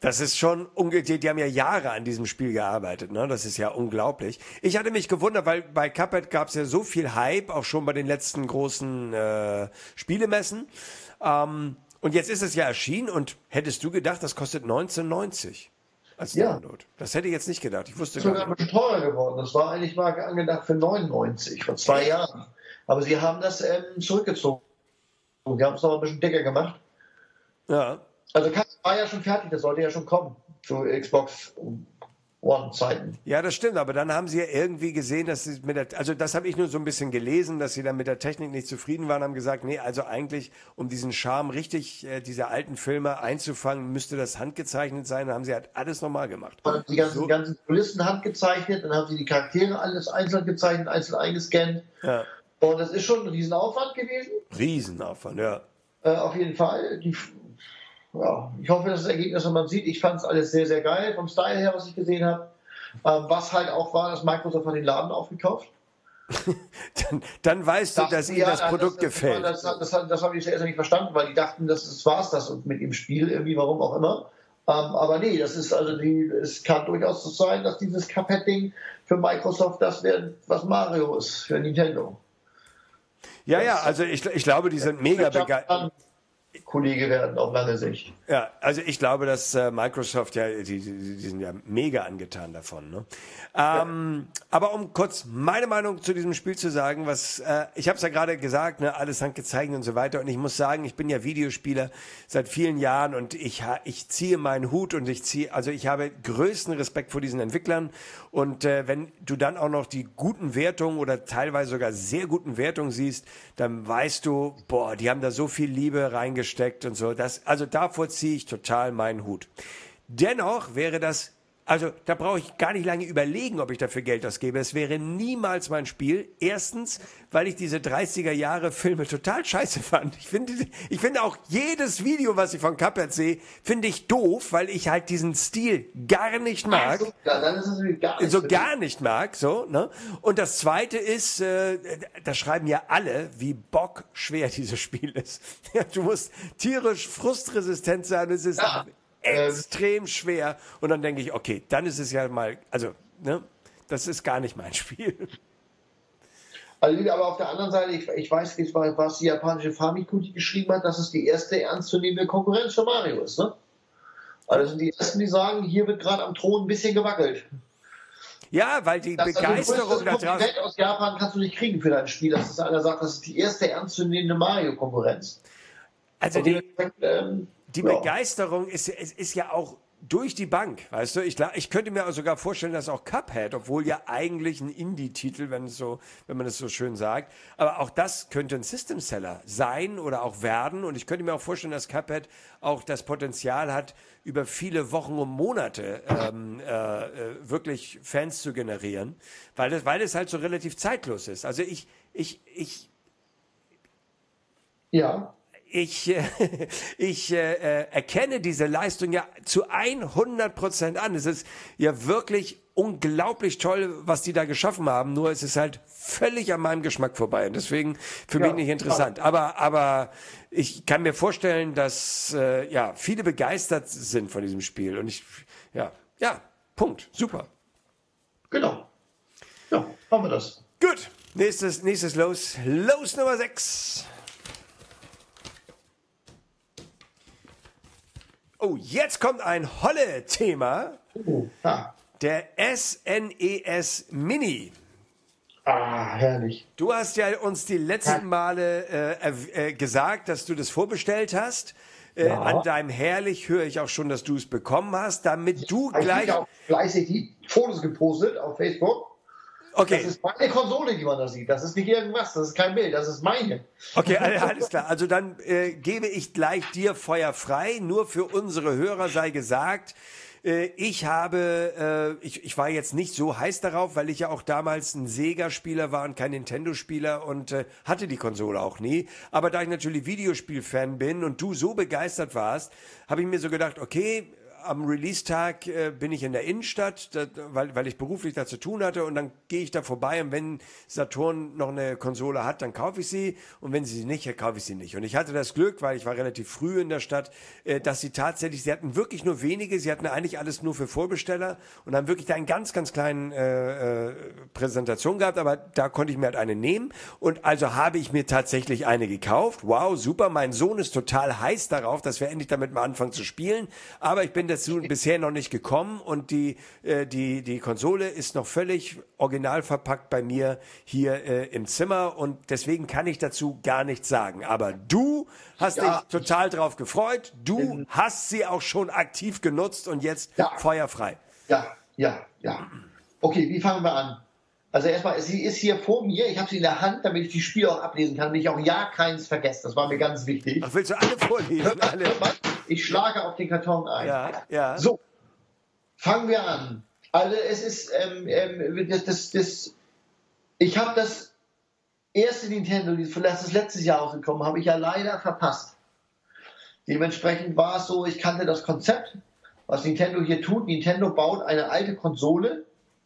Das ist schon, unge die, die haben ja Jahre an diesem Spiel gearbeitet, ne? Das ist ja unglaublich. Ich hatte mich gewundert, weil bei Cuphead gab es ja so viel Hype, auch schon bei den letzten großen äh, Spielemessen. Ähm, und jetzt ist es ja erschienen und hättest du gedacht, das kostet neunzehn neunzig als Ja. Download. Das hätte ich jetzt nicht gedacht. Ich wusste Das ist gar sogar ein nicht. bisschen teurer geworden. Das war eigentlich mal angedacht für neunundneunzig, vor zwei Jahren. Aber sie haben das ähm, zurückgezogen. Wir haben es noch ein bisschen dicker gemacht. Ja. Also Cuphead war ja schon fertig, das sollte ja schon kommen zu Xbox One-Zeiten. Ja, das stimmt, aber dann haben sie ja irgendwie gesehen, dass sie mit der, also das habe ich nur so ein bisschen gelesen, dass sie dann mit der Technik nicht zufrieden waren, haben gesagt, nee, also eigentlich, um diesen Charme richtig, äh, diese alten Filme einzufangen, müsste das handgezeichnet sein, dann haben sie halt alles normal gemacht. Dann haben die ganzen, So. ganzen Kulissen handgezeichnet, dann haben sie die Charaktere alles einzeln gezeichnet, einzeln eingescannt. Ja. Und das ist schon ein Riesenaufwand gewesen, Riesenaufwand, ja. äh, auf jeden Fall. Die, ja, ich hoffe, dass das Ergebnis, was man sieht, ich fand es alles sehr, sehr geil, vom Style her, was ich gesehen habe. Ähm, was halt auch war, dass Microsoft hat den Laden aufgekauft. Dann, dann weißt du, dass ihnen Ja, das Produkt das, gefällt. Das, das, das, das habe ich zuerst nicht verstanden, weil die dachten, das, das war es das mit dem Spiel, irgendwie, warum auch immer. Ähm, aber nee, das ist also die, es kann durchaus so sein, dass dieses Cuphead-Ding für Microsoft das wäre, was Mario ist für Nintendo. Ja, ja, also ich, ich glaube, die sind mega begeistert. Kollege werden auf lange Sicht. Ja, also ich glaube, dass äh, Microsoft ja, die, die, die sind ja mega angetan davon. Ne? Ähm, ja. Aber um kurz meine Meinung zu diesem Spiel zu sagen, was äh, ich habe es ja gerade gesagt, ne, alles handgezeichnet und so weiter. Und ich muss sagen, ich bin ja Videospieler seit vielen Jahren und ich ich ziehe meinen Hut und ich ziehe, also ich habe größten Respekt vor diesen Entwicklern. Und äh, wenn du dann auch noch die guten Wertungen oder teilweise sogar sehr guten Wertungen siehst, dann weißt du, boah, die haben da so viel Liebe reingesteckt und so. Das, also davor ziehe ich total meinen Hut. Dennoch wäre das, also da brauche ich gar nicht lange überlegen, ob ich dafür Geld ausgebe. Es wäre niemals mein Spiel. Erstens, weil ich diese dreißiger Jahre Filme total scheiße fand. Ich finde, ich finde auch jedes Video, was ich von Cuphead sehe, finde ich doof, weil ich halt diesen Stil gar nicht mag. Also, dann ist es gar nicht so gar nicht mag, so, ne? Und das zweite ist, äh, da schreiben ja alle, wie bockschwer dieses Spiel ist. Ja, du musst tierisch frustresistent sein, es ist Ja. extrem schwer. Und dann denke ich, okay, dann ist es ja mal, also, ne? Das ist gar nicht mein Spiel. Also, aber auf der anderen Seite, ich, ich weiß nicht, was die japanische Famicom die geschrieben hat, dass es die erste ernstzunehmende Konkurrenz für Mario ist, ne? Also das sind die ersten, die sagen, hier wird gerade am Thron ein bisschen gewackelt. Ja, weil die Das Begeisterung da also draußen. Welt aus Japan kannst du nicht kriegen für dein Spiel, dass einer sagt, das ist die erste ernstzunehmende Mario-Konkurrenz. Also die, ähm, die ja. Begeisterung ist, ist, ist ja auch durch die Bank, weißt du? Ich, gla- ich könnte mir sogar vorstellen, dass auch Cuphead, obwohl ja eigentlich ein Indie-Titel, wenn es so, wenn man das so schön sagt, aber auch das könnte ein System-Seller sein oder auch werden. Und ich könnte mir auch vorstellen, dass Cuphead auch das Potenzial hat, über viele Wochen und Monate ähm, äh, äh, wirklich Fans zu generieren, weil es, weil es halt so relativ zeitlos ist. Also ich, ich, ich, Ja. Ich, äh, ich äh, erkenne diese Leistung ja zu hundert Prozent an. Es ist ja wirklich unglaublich toll, was die da geschaffen haben. Nur es ist halt völlig an meinem Geschmack vorbei. Und deswegen für Ja, mich nicht interessant. Aber, aber ich kann mir vorstellen, dass äh, ja viele begeistert sind von diesem Spiel. Und ich, ja, ja, Punkt. Super. Genau. Ja, machen wir das. Gut. Nächstes, nächstes Los. Los Nummer sechs. Oh, jetzt kommt ein Holle-Thema. Oh, ah. Der S N E S Mini. ah, herrlich. Du hast ja uns die letzten Ja. Male äh, äh, gesagt, dass du das vorbestellt hast. Äh, Ja. An deinem Herrlich höre ich auch schon, dass du es bekommen hast, damit du Ich gleich... habe auch fleißig die Fotos gepostet auf Facebook. Okay, Das ist meine Konsole, die man da sieht. Das ist nicht irgendwas, das ist kein Bild, das ist meine. okay, alles klar. Also dann äh, gebe ich gleich dir Feuer frei. Nur für unsere Hörer sei gesagt, äh, ich habe, äh, ich, ich war jetzt nicht so heiß darauf, weil ich ja auch damals ein Sega-Spieler war und kein Nintendo-Spieler und äh, hatte die Konsole auch nie. Aber da ich natürlich Videospiel-Fan bin und du so begeistert warst, habe ich mir so gedacht, okay, am Release-Tag äh, bin ich in der Innenstadt, da, weil, weil ich beruflich da zu tun hatte und dann gehe ich da vorbei und wenn Saturn noch eine Konsole hat, dann kaufe ich sie und wenn sie sie nicht hat, kaufe ich sie nicht. Und ich hatte das Glück, weil ich war relativ früh in der Stadt, äh, dass sie tatsächlich, sie hatten wirklich nur wenige, sie hatten eigentlich alles nur für Vorbesteller und haben wirklich da einen ganz, ganz kleinen äh, äh, Präsentation gehabt, aber da konnte ich mir halt eine nehmen und also habe ich mir tatsächlich eine gekauft. Wow, super, mein Sohn ist total heiß darauf, dass wir endlich damit mal anfangen zu spielen, aber ich bin dazu bisher noch nicht gekommen und die, äh, die, die Konsole ist noch völlig original verpackt bei mir hier äh, im Zimmer und deswegen kann ich dazu gar nichts sagen. Aber du hast Ja. dich total drauf gefreut, du hast sie auch schon aktiv genutzt und jetzt Ja. feuerfrei. Ja, ja, ja. Okay, wie fangen wir an? Also erstmal, sie ist hier vor mir, ich habe sie in der Hand, damit ich die Spiele auch ablesen kann, damit ich auch ja keins vergesse. Das war mir ganz wichtig. Ach, willst du alle vorlesen? Alle? Ich schlage auf den Karton ein. Ja, ja. So, fangen wir an. Also es ist, ähm, ähm, das, das, das, ich habe das erste Nintendo, das ist letztes Jahr rausgekommen, habe ich ja leider verpasst. Dementsprechend war es so, ich kannte das Konzept, was Nintendo hier tut. Nintendo baut eine alte Konsole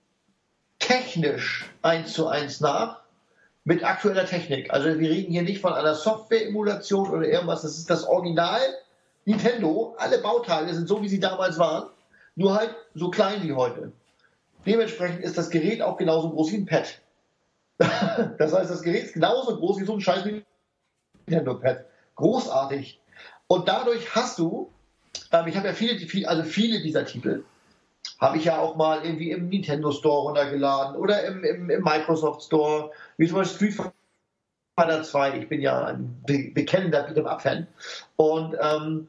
technisch eins zu eins nach mit aktueller Technik. Also wir reden hier nicht von einer Software-Emulation oder irgendwas, das ist das Original Nintendo. Alle Bauteile sind so, wie sie damals waren, nur halt so klein wie heute. Dementsprechend ist das Gerät auch genauso groß wie ein Pad. Das heißt, das Gerät ist genauso groß wie so ein scheiß Nintendo-Pad. Großartig. Und dadurch hast du, ähm, ich habe ja viele, viele, also viele dieser Titel, habe ich ja auch mal irgendwie im Nintendo Store runtergeladen oder im, im, im Microsoft Store, wie zum Beispiel Street Fighter zwei. Ich bin ja ein be bekennender Beat'em-up-Fan. Und ähm,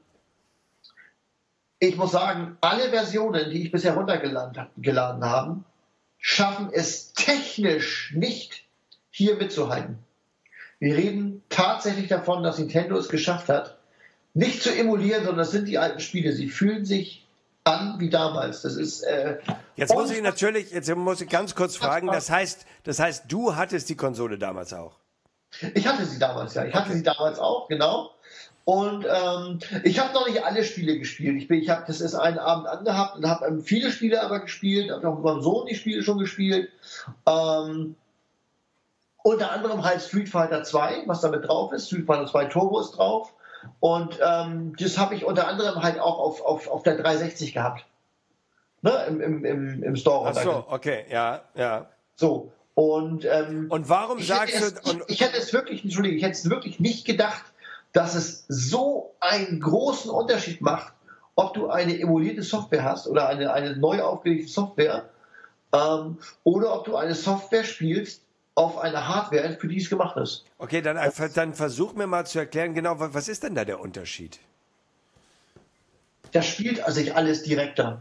ich muss sagen, alle Versionen, die ich bisher runtergeladen geladen habe, schaffen es technisch nicht, hier mitzuhalten. Wir reden tatsächlich davon, dass Nintendo es geschafft hat, nicht zu emulieren, sondern das sind die alten Spiele. Sie fühlen sich an wie damals. Das ist äh, Jetzt muss ich natürlich, jetzt muss ich ganz kurz fragen, das heißt, das heißt, du hattest die Konsole damals auch? Ich hatte sie damals, ja. Ich hatte Okay. sie damals auch, genau. Und ähm, ich habe noch nicht alle Spiele gespielt. Ich bin, ich habe das ist einen Abend angehabt und habe ähm, viele Spiele aber gespielt. Habe auch mit meinem Sohn die Spiele schon gespielt. Ähm, unter anderem halt Street Fighter zwei, was damit drauf ist. Street Fighter zwei Turbo ist drauf. Und ähm, das habe ich unter anderem halt auch auf, auf, auf der dreihundertsechzig gehabt. Ne? Im, im, im, im Store. Ach so, okay, ja, ja. So. Und, ähm, Und warum ich sagst hätte du... es, Und, ich, ich hätte es wirklich, Entschuldigung, ich hätte es wirklich nicht gedacht, dass es so einen großen Unterschied macht, ob du eine emulierte Software hast oder eine, eine neu aufgelegte Software ähm, oder ob du eine Software spielst auf eine Hardware, für die es gemacht ist. okay, dann, einfach- dann versuch mir mal zu erklären, genau, wa- was ist denn da der Unterschied? Das spielt also sich alles direkter.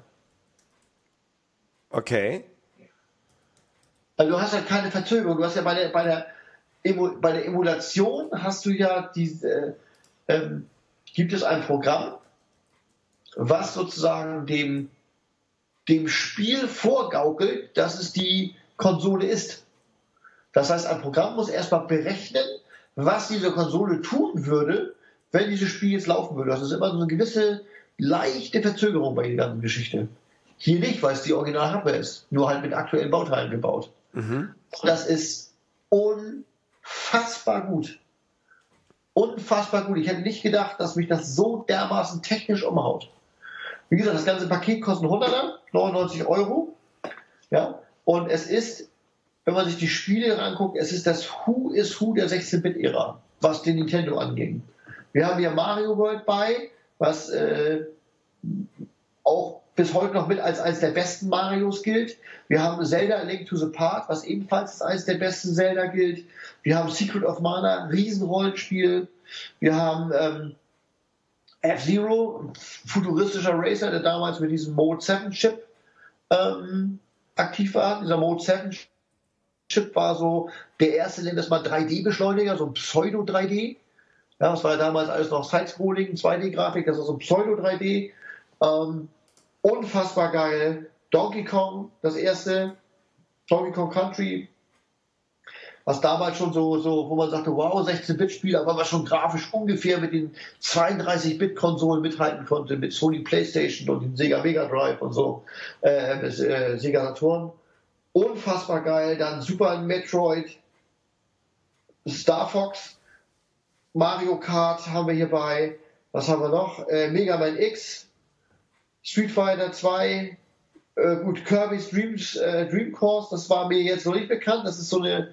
Okay. Also du hast ja keine Verzögerung. Du hast ja bei der, bei der, Emu, bei der Emulation hast du ja diese, äh, ähm, gibt es ein Programm, was sozusagen dem, dem Spiel vorgaukelt, dass es die Konsole ist. Das heißt, ein Programm muss erstmal berechnen, was diese Konsole tun würde, wenn dieses Spiel jetzt laufen würde. Das ist immer so eine gewisse leichte Verzögerung bei der ganzen Geschichte. Hier nicht, weil es die Original-Hardware ist, nur halt mit aktuellen Bauteilen gebaut. Mhm. Das ist unfassbar gut. Unfassbar gut. Ich hätte nicht gedacht, dass mich das so dermaßen technisch umhaut. Wie gesagt, das ganze Paket kostet hunderter, neunundneunzig Euro. Ja, und es ist, wenn man sich die Spiele anguckt, es ist das Who is Who der sechzehn-Bit-Ära, was den Nintendo anging. Wir haben hier Mario World bei, was äh, auch bis heute noch mit als eines der besten Marios gilt. Wir haben Zelda A Link to the Past, was ebenfalls als eines der besten Zelda gilt. Wir haben Secret of Mana, ein Riesenrollenspiel. Wir haben ähm, F-Zero, ein futuristischer Racer, der damals mit diesem Mode sieben Chip ähm, aktiv war. Dieser Mode sieben Chip war so der erste, nennt das mal drei D-Beschleuniger, so ein Pseudo-drei D. Ja, das war ja damals alles noch Side-Scrolling, zwei D-Grafik, das war so ein Pseudo-drei D. Ähm, unfassbar geil. Donkey Kong, das erste. Donkey Kong Country. was damals schon so, so wo man sagte, wow, sechzehn-Bit-Spiel, aber was schon grafisch ungefähr mit den zweiunddreißig-Bit-Konsolen mithalten konnte, mit Sony PlayStation und dem Sega Mega Drive und so, äh, mit, äh, Sega Saturn. Unfassbar geil. Dann Super Metroid, Star Fox, Mario Kart haben wir hierbei. Was haben wir noch? Äh, Mega Man X, Street Fighter zwei, äh, gut, Kirby's Dreams, äh, Dream Course, das war mir jetzt noch nicht bekannt. Das ist so eine,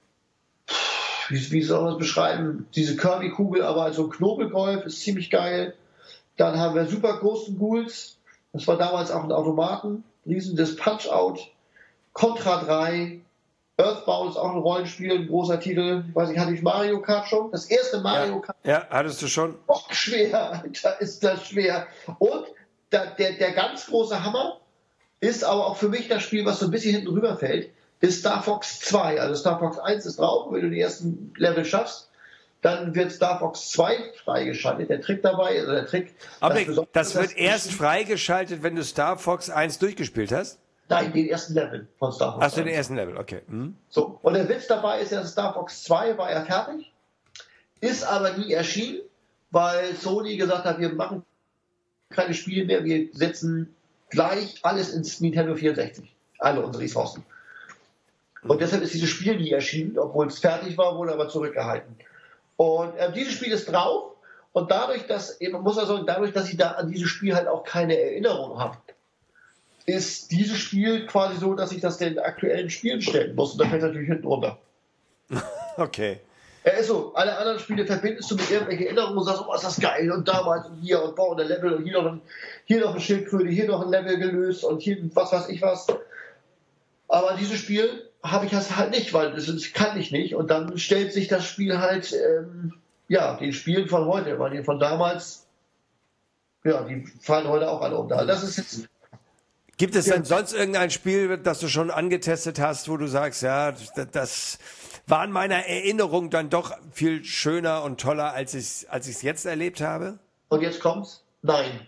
wie, wie soll man das beschreiben? Diese Kirby-Kugel, aber als so ein Knobelgolf, ist ziemlich geil. Dann haben wir Super Ghost and Ghouls, das war damals auch ein Automaten. Riesen das Punch-Out, Contra drei, Earthbound ist auch ein Rollenspiel, ein großer Titel. Ich weiß nicht, hatte ich Mario Kart schon? Das erste Mario ja. Kart. Ja, hattest du schon? Oh, schwer, Alter, ist das schwer. Und der, der, der ganz große Hammer ist aber auch für mich das Spiel, was so ein bisschen hinten rüberfällt, ist Star Fox zwei. Also Star Fox eins ist drauf, wenn du die ersten Level schaffst, dann wird Star Fox zwei freigeschaltet. Der Trick dabei, also der Trick. Aber das, das wird erst freigeschaltet, wenn du Star Fox eins durchgespielt hast? Nein, den ersten Level von Star Fox. Achso, den ersten Level, okay. Mhm. So, und der Witz dabei ist ja, Star Fox zwei war ja fertig, ist aber nie erschienen, weil Sony gesagt hat, wir machen keine Spiele mehr, wir setzen gleich alles ins Nintendo vierundsechzig. Alle unsere Ressourcen. Und deshalb ist dieses Spiel nie erschienen, obwohl es fertig war, wurde aber zurückgehalten. Und äh, dieses Spiel ist drauf und dadurch, dass, man muss also sagen, dadurch, dass ich da an dieses Spiel halt auch keine Erinnerung habe, ist dieses Spiel quasi so, dass ich das den aktuellen Spielen stellen muss. Und da fällt natürlich hinten runter. Okay. Er ist so, alle anderen Spiele verbindest du mit irgendwelchen Erinnerungen und sagst, oh, ist das geil und damals und hier und bauen der Level und hier noch ein, hier noch eine Schildkröte, hier noch ein Level gelöst und hier was weiß ich was. Aber dieses Spiel habe ich das halt nicht, weil das, das kann ich nicht. Und dann stellt sich das Spiel halt, ähm, ja, den Spielen von heute, weil die von damals, ja, die fallen heute auch alle um. Das ist jetzt. Gibt es denn sonst irgendein Spiel, das du schon angetestet hast, wo du sagst, ja, das war in meiner Erinnerung dann doch viel schöner und toller, als ich als ich es jetzt erlebt habe? Und jetzt kommt's? Nein.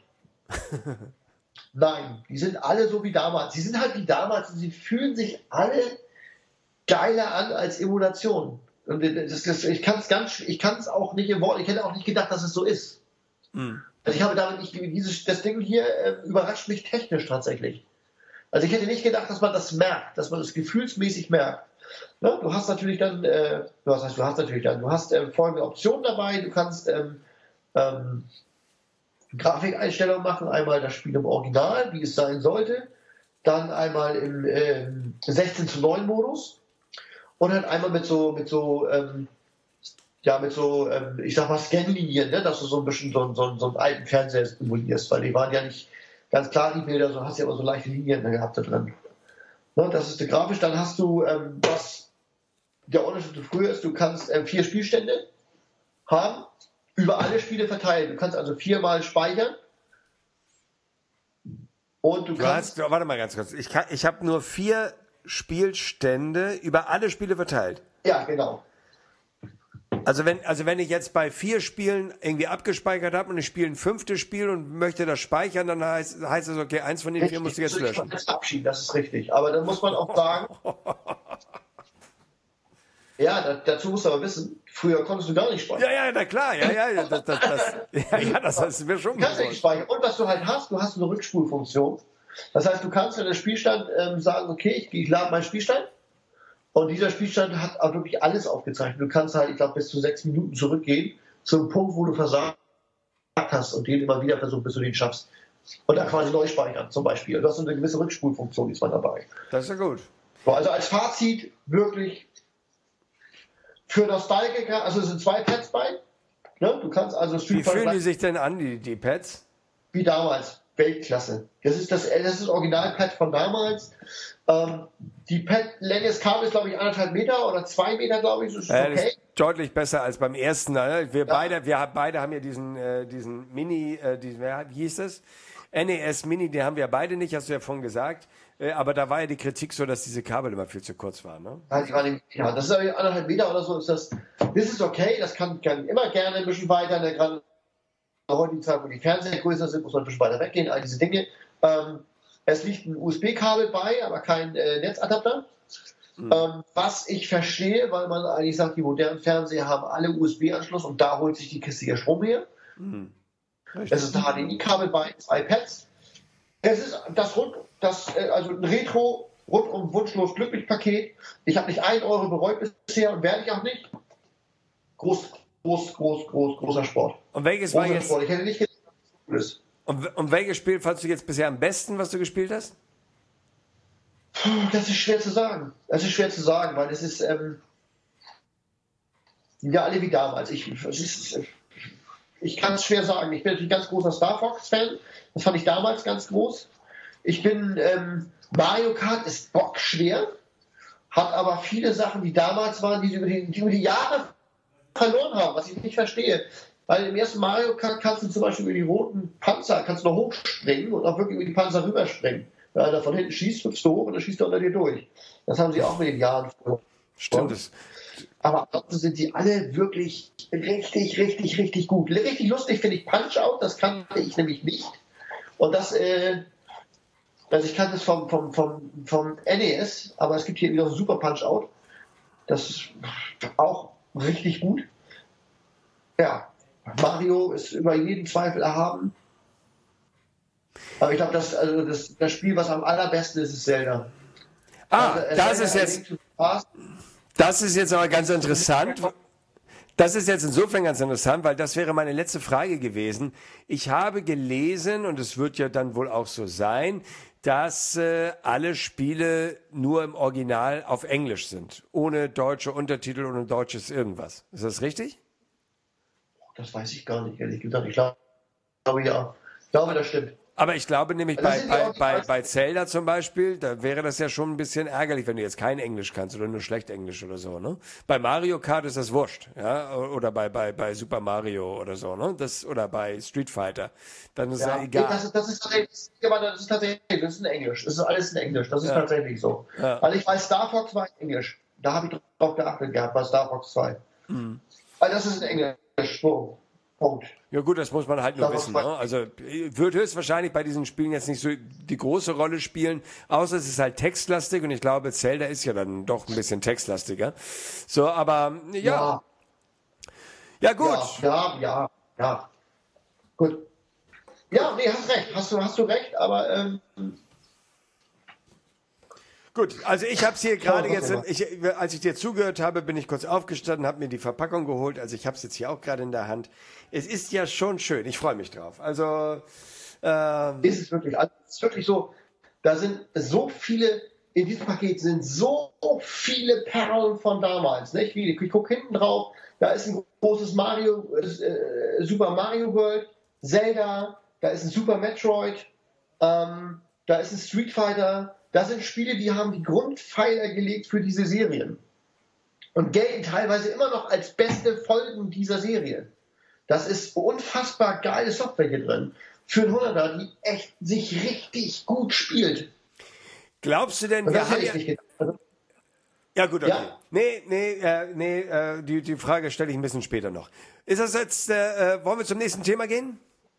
Nein, die sind alle so wie damals. Sie sind halt wie damals und sie fühlen sich alle geiler an als Emulation. Und das, das, ich kann es ganz, ich kann es auch nicht im Wort. Ich hätte auch nicht gedacht, dass es so ist. Mhm. Also ich habe damit nicht, dieses, das Ding hier äh, überrascht mich technisch tatsächlich. Also ich hätte nicht gedacht, dass man das merkt, dass man das gefühlsmäßig merkt. Ne? Du hast natürlich dann, äh, was heißt, du hast natürlich dann, du hast äh, folgende Optionen dabei. Du kannst ähm, ähm, Grafikeinstellungen machen, einmal das Spiel im Original, wie es sein sollte, dann einmal im äh, sechzehn zu neun Modus und halt einmal mit so, mit so, ähm, ja, mit so, ähm, ich sag mal, Scanlinien, ne? Dass du so ein bisschen so, so, so einen alten Fernseher simulierst, weil die waren ja nicht ganz klar, die Bilder, so hast du ja immer so leichte Linien gehabt da drin. Ne? Das ist der grafisch. Dann hast du, ähm, was der Unterschied zu früher ist, du kannst äh, vier Spielstände haben, über alle Spiele verteilt. Du kannst also viermal speichern. Und du, du kannst. Hast, warte mal ganz kurz. Ich, kann, ich habe nur vier Spielstände über alle Spiele verteilt. Ja, genau. Also wenn, also wenn ich jetzt bei vier Spielen irgendwie abgespeichert habe und ich spiele ein fünftes Spiel und möchte das speichern, dann heißt, heißt es, okay, eins von den Richtig, vier musst du jetzt löschen. Das abschieben, das ist richtig. Aber dann muss man auch sagen, ja, da, dazu musst du aber wissen, früher konntest du gar nicht speichern. Ja, ja, na klar, ja, ja, das, das, das, ja, ja, das hast mir schon Du kannst nicht speichern. Und was du halt hast, du hast eine Rückspulfunktion. Das heißt, du kannst in der Spielstand ähm, sagen, okay, ich, ich lade meinen Spielstand. Und dieser Spielstand hat auch wirklich alles aufgezeichnet. Du kannst halt, ich glaube, bis zu sechs Minuten zurückgehen, zum Punkt, wo du versagt hast und den immer wieder versuchen, bis du den schaffst. Und dann quasi neu speichern, zum Beispiel. Du hast eine gewisse Rückspulfunktion, die ist mal dabei. Das ist ja gut. So, also als Fazit wirklich für Nostalgiker, also es sind zwei Pads bei. Ne? Du kannst also Wie fühlen die sich denn an, die, die Pads? Wie damals. Weltklasse. Das ist das, das ist das Originalpad von damals. Ähm, die Pad-Länge des Kabels, glaube ich, anderthalb Meter oder zwei Meter, glaube ich. Das ist äh, okay. Das ist deutlich besser als beim ersten. Ne? Wir, ja. beide, wir beide haben ja diesen, äh, diesen Mini, äh, diesen, wie hieß das? N E S Mini, den haben wir beide nicht, hast du ja vorhin gesagt. Äh, aber da war ja die Kritik so, dass diese Kabel immer viel zu kurz waren. Ne? Ja, die waren ja, das ist anderthalb Meter oder so. Ist das, das ist okay, das kann, kann immer gerne ein bisschen weiter, ne, gerade heute die Zeit, wo die Fernseher größer sind, muss man ein bisschen weiter weggehen, all diese Dinge. Ähm, es liegt ein U S B-Kabel bei, aber kein äh, Netzadapter. Mhm. Ähm, was ich verstehe, weil man eigentlich sagt, die modernen Fernseher haben alle U S B-Anschluss und da holt sich die Kiste ihr Strom her. Mhm. Es ist ein H D M I-Kabel bei iPads. Es ist das rund, das, also ein Retro rundum wunschlos glücklich Paket. Ich habe nicht einen Euro bereut bisher und werde ich auch nicht. Groß, groß, groß, groß, großer Sport. Und welches großer war jetzt? Sport. Ich hätte nicht gedacht, dass es gut ist. Und, und welches Spiel fandst du jetzt bisher am besten, was du gespielt hast? Puh, das ist schwer zu sagen. Das ist schwer zu sagen, weil es ist ähm, ja alle wie damals. Ich, ist, ich kann es schwer sagen. Ich bin natürlich ein ganz großer Star Fox-Fan. Das fand ich damals ganz groß. Ich bin ähm, Mario Kart ist bockschwer, hat aber viele Sachen, die damals waren, die über die, die über die Jahre verloren haben, was ich nicht verstehe. Weil im ersten Mario Kart kannst du zum Beispiel über die roten Panzer, kannst du noch hochspringen und auch wirklich über die Panzer rüberspringen. Wenn einer von hinten schießt, hüpfst du hoch und dann schießt er unter dir durch. Das haben sie auch mit den Jahren verloren. Stimmt es. Aber ansonsten sind die alle wirklich richtig, richtig, richtig gut. Richtig lustig finde ich Punch-Out, das kann ich nämlich nicht. Und das, äh, also ich kannte es vom, vom, vom, vom N E S, aber es gibt hier wieder Super Punch-Out. Das ist auch richtig gut. Ja, Mario ist über jeden Zweifel erhaben. Aber ich glaube, das, also das, das Spiel, was am allerbesten ist, ist Zelda. Ah, also, äh, das Zelda ist jetzt, das ist jetzt aber ganz interessant. Das ist jetzt insofern ganz interessant, weil das wäre meine letzte Frage gewesen. Ich habe gelesen, und es wird ja dann wohl auch so sein, dass äh, alle Spiele nur im Original auf Englisch sind, ohne deutsche Untertitel, ohne deutsches irgendwas. Ist das richtig? Das weiß ich gar nicht, ehrlich gesagt. Ich glaube, ja. Ich glaube, das stimmt. Aber ich glaube nämlich bei, bei, bei, bei Zelda zum Beispiel, da wäre das ja schon ein bisschen ärgerlich, wenn du jetzt kein Englisch kannst oder nur schlecht Englisch oder so, ne? Bei Mario Kart ist das wurscht, ja? Oder bei, bei, bei Super Mario oder so, ne? Das, oder bei Street Fighter. Dann ist ja, ja egal. Das ist, das ist tatsächlich, das ist tatsächlich, das ist in Englisch. Das ist alles in Englisch. Das ist ja. tatsächlich so. Ja. Weil ich weiß, Star Fox war in Englisch. Da habe ich drauf geachtet gehabt, bei Star Fox zwei. Mhm. Weil das ist in Englisch. So. Punkt. Ja gut, das muss man halt nur wissen. Ne? Also wird höchstwahrscheinlich bei diesen Spielen jetzt nicht so die große Rolle spielen, außer es ist halt textlastig und ich glaube, Zelda ist ja dann doch ein bisschen textlastiger. So, aber ja. Ja, ja gut. Ja, ja, ja, ja. Gut. Ja, nee, hast recht. Hast du, hast du recht, aber ähm, gut, also ich habe es hier gerade jetzt, ich, als ich dir zugehört habe, bin ich kurz aufgestanden, habe mir die Verpackung geholt, also ich habe es jetzt hier auch gerade in der Hand. Es ist ja schon schön, ich freue mich drauf. Also ähm, ist es wirklich, also es ist wirklich so, da sind so viele, in diesem Paket sind so viele Perlen von damals, nicht? Wie, ich gucke hinten drauf, da ist ein großes Mario, äh, Super Mario World, Zelda, da ist ein Super Metroid, ähm, da ist ein Street Fighter. Das sind Spiele, die haben die Grundpfeiler gelegt für diese Serien und gelten teilweise immer noch als beste Folgen dieser Serie. Das ist unfassbar geile Software hier drin für einen Hunderter, die echt sich richtig gut spielt. Glaubst du denn, wir haben ja... Also, ja gut, okay. Ja? Nee, nee, äh, nee, äh, die, die Frage stelle ich ein bisschen später noch. Ist das jetzt, äh, wollen wir zum nächsten Thema gehen?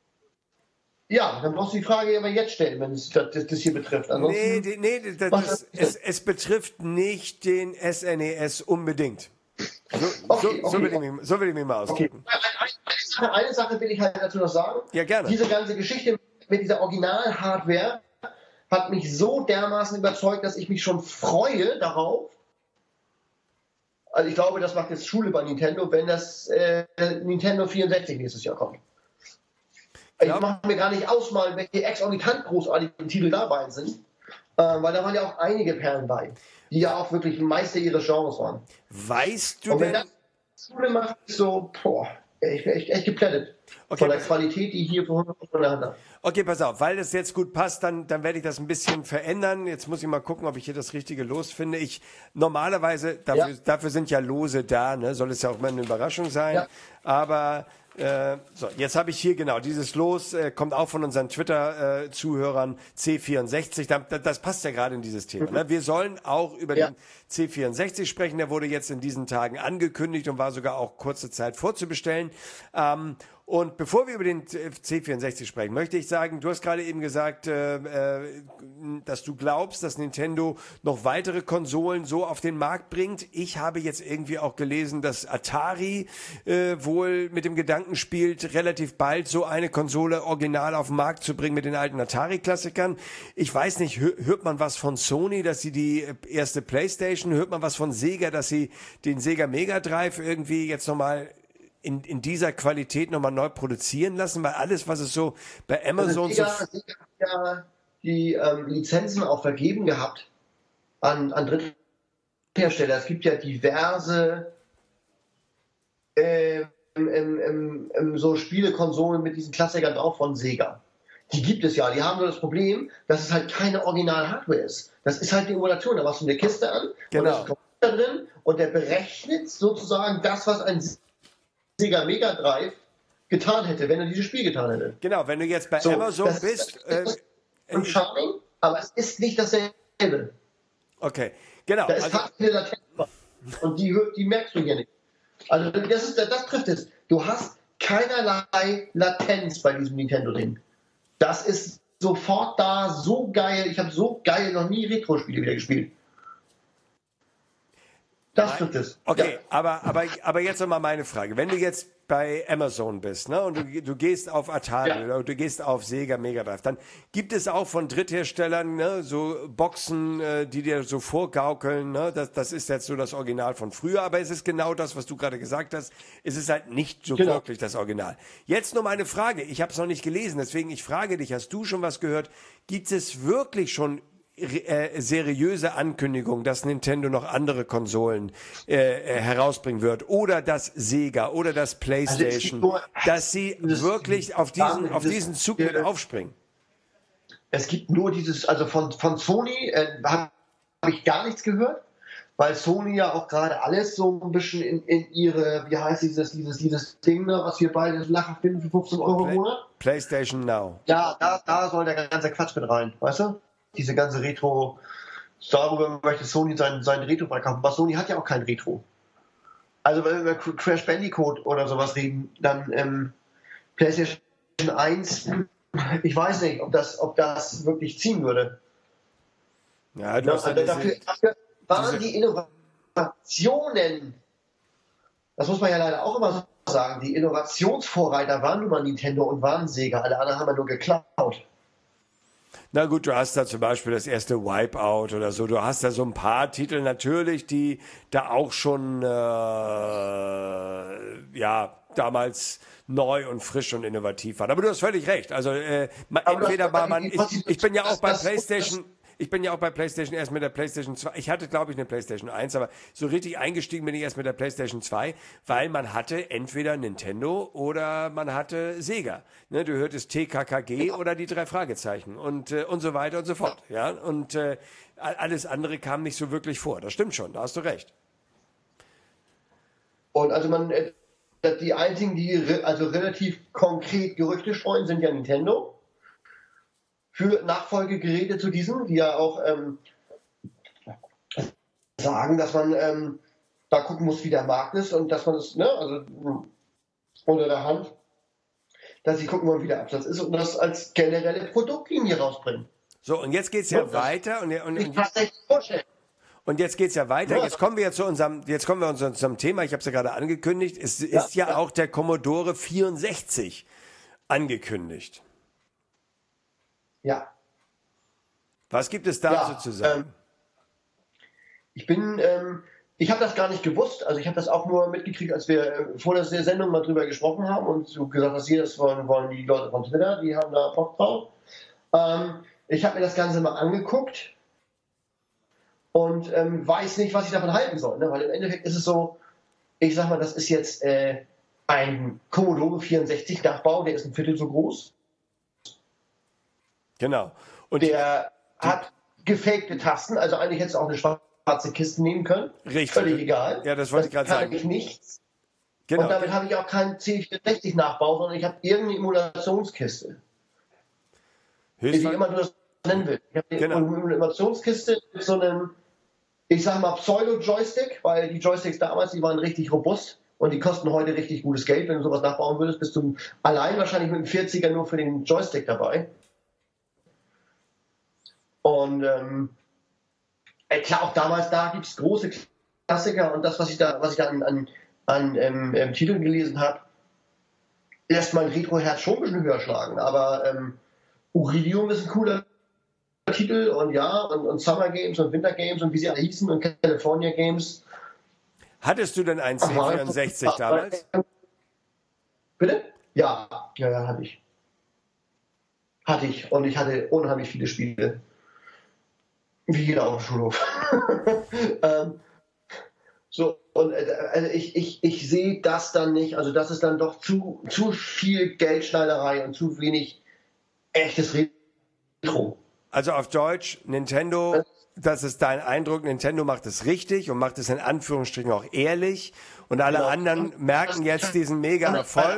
Ja, dann brauchst du die Frage aber jetzt stellen, wenn es das, das hier betrifft. Ansonsten nee, die, nee das, das, es, es betrifft nicht den S N E S unbedingt. So, okay, so, okay, so, will ich mich, so will ich mich mal ausdrücken. Okay. Eine, Sache, eine Sache will ich halt dazu noch sagen. Ja, gerne. Diese ganze Geschichte mit dieser Original-Hardware hat mich so dermaßen überzeugt, dass ich mich schon freue darauf. Also ich glaube, das macht jetzt Schule bei Nintendo, wenn das äh, Nintendo vierundsechzig nächstes Jahr kommt. Ich ja. mache mir gar nicht ausmalen, welche exorbitant großartigen Titel dabei sind, äh, weil da waren ja auch einige Perlen bei, die ja auch wirklich Meister ihres Genres waren. Weißt du Und wenn denn... das Schule macht, ist so, boah, ich bin echt, echt geplättet. Okay, von der Qualität, die ich hier für hundert Prozent habe. Okay, pass auf, weil das jetzt gut passt, dann, dann werde ich das ein bisschen verändern. Jetzt muss ich mal gucken, ob ich hier das richtige Los finde. Ich, normalerweise, dafür, ja. dafür sind ja Lose da, ne? Soll es ja auch mal eine Überraschung sein. Ja. Aber... Äh, so, jetzt habe ich hier genau dieses Los, äh, kommt auch von unseren Twitter-Zuhörern äh, C vierundsechzig, da, da, das passt ja gerade in dieses Thema. Ne? Wir sollen auch über ja. den C vierundsechzig sprechen, der wurde jetzt in diesen Tagen angekündigt und war sogar auch kurze Zeit vorzubestellen. Ähm, Und bevor wir über den C vierundsechzig sprechen, möchte ich sagen, du hast gerade eben gesagt, äh, äh, dass du glaubst, dass Nintendo noch weitere Konsolen so auf den Markt bringt. Ich habe jetzt irgendwie auch gelesen, dass Atari äh, wohl mit dem Gedanken spielt, relativ bald so eine Konsole original auf den Markt zu bringen mit den alten Atari-Klassikern. Ich weiß nicht, hört man was von Sony, dass sie die erste PlayStation, hört man was von Sega, dass sie den Sega Mega Drive irgendwie jetzt nochmal In, in dieser Qualität nochmal neu produzieren lassen, weil alles, was es so bei Amazon... Also Sega, so Sega hat ja die ähm, Lizenzen auch vergeben gehabt an, an Dritthersteller. Es gibt ja diverse äh, ähm, ähm, ähm, so Spielekonsolen mit diesen Klassikern drauf von Sega. Die gibt es ja. Die haben nur das Problem, dass es halt keine Original-Hardware ist. Das ist halt die Emulation. Da machst du eine Kiste an Genau. und da ist ein Computer drin und der berechnet sozusagen das, was ein Sega Mega Drive getan hätte, wenn er dieses Spiel getan hätte. Genau, wenn du jetzt bei so, Amazon das bist... Ist, das äh, ist charming, aber es ist nicht dasselbe. Okay, genau. Da ist Also, fast eine Latenz und die, die merkst du hier nicht. Also das, ist, das trifft es. Du hast keinerlei Latenz bei diesem Nintendo-Ding. Das ist sofort da, so geil. Ich habe so geil noch nie Retro-Spiele wieder gespielt. Das trifft es. Okay, ja. aber, aber, aber jetzt nochmal meine Frage. Wenn du jetzt bei Amazon bist, ne, und du, du gehst auf Atari Ja. oder du gehst auf Sega Mega Drive, dann gibt es auch von Drittherstellern, ne, so Boxen, äh, die dir so vorgaukeln, ne, das, das ist jetzt so das Original von früher, aber es ist genau das, was du gerade gesagt hast, es ist halt nicht so Genau. wirklich das Original. Jetzt nur meine Frage, ich habe es noch nicht gelesen, deswegen ich frage dich, hast du schon was gehört, gibt es wirklich schon Äh, seriöse Ankündigung, dass Nintendo noch andere Konsolen äh, äh, herausbringen wird oder das Sega oder das PlayStation, Also nur, dass sie das, wirklich auf diesen, auf das, diesen Zug mit aufspringen? Es gibt nur dieses, also von, von Sony äh, habe hab ich gar nichts gehört, weil Sony ja auch gerade alles so ein bisschen in, in ihre, wie heißt dieses, dieses, dieses Ding, ne, was wir beide lachhaft finden für fünfzehn Euro im Play, Monat? PlayStation Now. Ja, da, da soll der ganze Quatsch mit rein, weißt du? Diese ganze Retro, darüber möchte Sony sein, sein Retro verkaufen. Aber Sony hat ja auch kein Retro. Also wenn wir über Crash Bandicoot oder sowas reden, dann ähm, PlayStation eins, ich weiß nicht, ob das, ob das wirklich ziehen würde. Ja, du Ja, hast ja also diese, dafür, dafür waren diese- die Innovationen, das muss man ja leider auch immer so sagen, die Innovationsvorreiter waren nun mal Nintendo und waren Sega. Alle anderen haben ja nur geklaut. Na gut, du hast da zum Beispiel das erste Wipeout oder so. Du hast da so ein paar Titel natürlich, die da auch schon äh, ja damals neu und frisch und innovativ waren. Aber du hast völlig recht. Also äh, ma- Aber entweder das- war man, was- ich, ich bin ja auch das- bei das- PlayStation. Ich bin ja auch bei PlayStation erst mit der PlayStation zwei. Ich hatte, glaube ich, eine PlayStation eins, aber so richtig eingestiegen bin ich erst mit der PlayStation zwei, weil man hatte entweder Nintendo oder man hatte Sega. Ne, du hörtest T K K G oder die drei Fragezeichen und, äh, und so weiter und so fort. Ja, und äh, alles andere kam nicht so wirklich vor. Das stimmt schon, da hast du recht. Und also man, äh, die einzigen, die re- also relativ konkret Gerüchte streuen, sind ja Nintendo. Für Nachfolgegeräte zu diesen, die ja auch ähm, sagen, dass man ähm, da gucken muss, wie der Markt ist und dass man es, ne, also mh, unter der Hand, dass sie gucken wollen, wie der Absatz ist und das als generelle Produktlinie rausbringen. So, und jetzt geht's ja Ja, das- weiter und, und, Ich und, kann es nicht vorstellen. und jetzt geht's ja weiter. Ja. Jetzt kommen wir ja zu unserem, jetzt kommen wir zu unserem Thema. Ich habe es ja gerade angekündigt. Es Ja, ist ja, ja. auch der Commodore vierundsechzig angekündigt. Ja. Was gibt es da Ja, so zu sagen? ähm, Ich bin, ähm, ich habe das gar nicht gewusst. Also ich habe das auch nur mitgekriegt, als wir äh, vor der Sendung mal drüber gesprochen haben und du gesagt hast, hier, das wollen, wollen die Leute von Twitter, die haben da Bock drauf. Ähm, ich habe mir das Ganze mal angeguckt und ähm, weiß nicht, was ich davon halten soll. Ne? Weil im Endeffekt ist es so, ich sag mal, das ist jetzt äh, ein Commodore vierundsechzig Nachbau, der ist ein Viertel so groß. Genau. Und Der hat gefakte Tasten, also eigentlich hättest du auch eine schwarze Kiste nehmen können. Richtig. Völlig egal. Ja, das wollte ich gerade kann sagen. ich nichts. genau. Und damit habe ich auch keinen C vierundsechzig Nachbau, sondern ich habe irgendeine Emulationskiste. Wie Höchstfall- immer du das nennen willst. Ich habe Genau. eine Emulationskiste mit so einem, ich sag mal, Pseudo-Joystick, weil die Joysticks damals, die waren richtig robust. und die kosten heute richtig gutes Geld. Wenn du sowas nachbauen würdest, bist du allein wahrscheinlich mit dem vierziger nur für den Joystick dabei. Und ähm, klar, auch damals, da gibt es große Klassiker und das, was ich da, was ich da an, an, an ähm, ähm, Titeln gelesen habe, lässt mein Retro-Herz schon ein bisschen höher schlagen. Aber ähm, Uridium ist ein cooler Titel und ja, und, und Summer Games und Winter Games und wie sie alle hießen und California Games. Hattest du denn einen C vierundsechzig Ach, damals? Bitte? Ja, ja, ja, hatte ich. Hatte ich. Und ich hatte unheimlich viele Spiele. Wie jeder auf dem Schulhof. ähm, so, und äh, also ich, ich, ich sehe das dann nicht. Also das ist dann doch zu, zu viel Geldschneiderei und zu wenig echtes Retro. Also auf Deutsch, Nintendo, das ist dein Eindruck, Nintendo macht es richtig und macht es in Anführungsstrichen auch ehrlich und alle genau. anderen merken jetzt diesen mega Erfolg.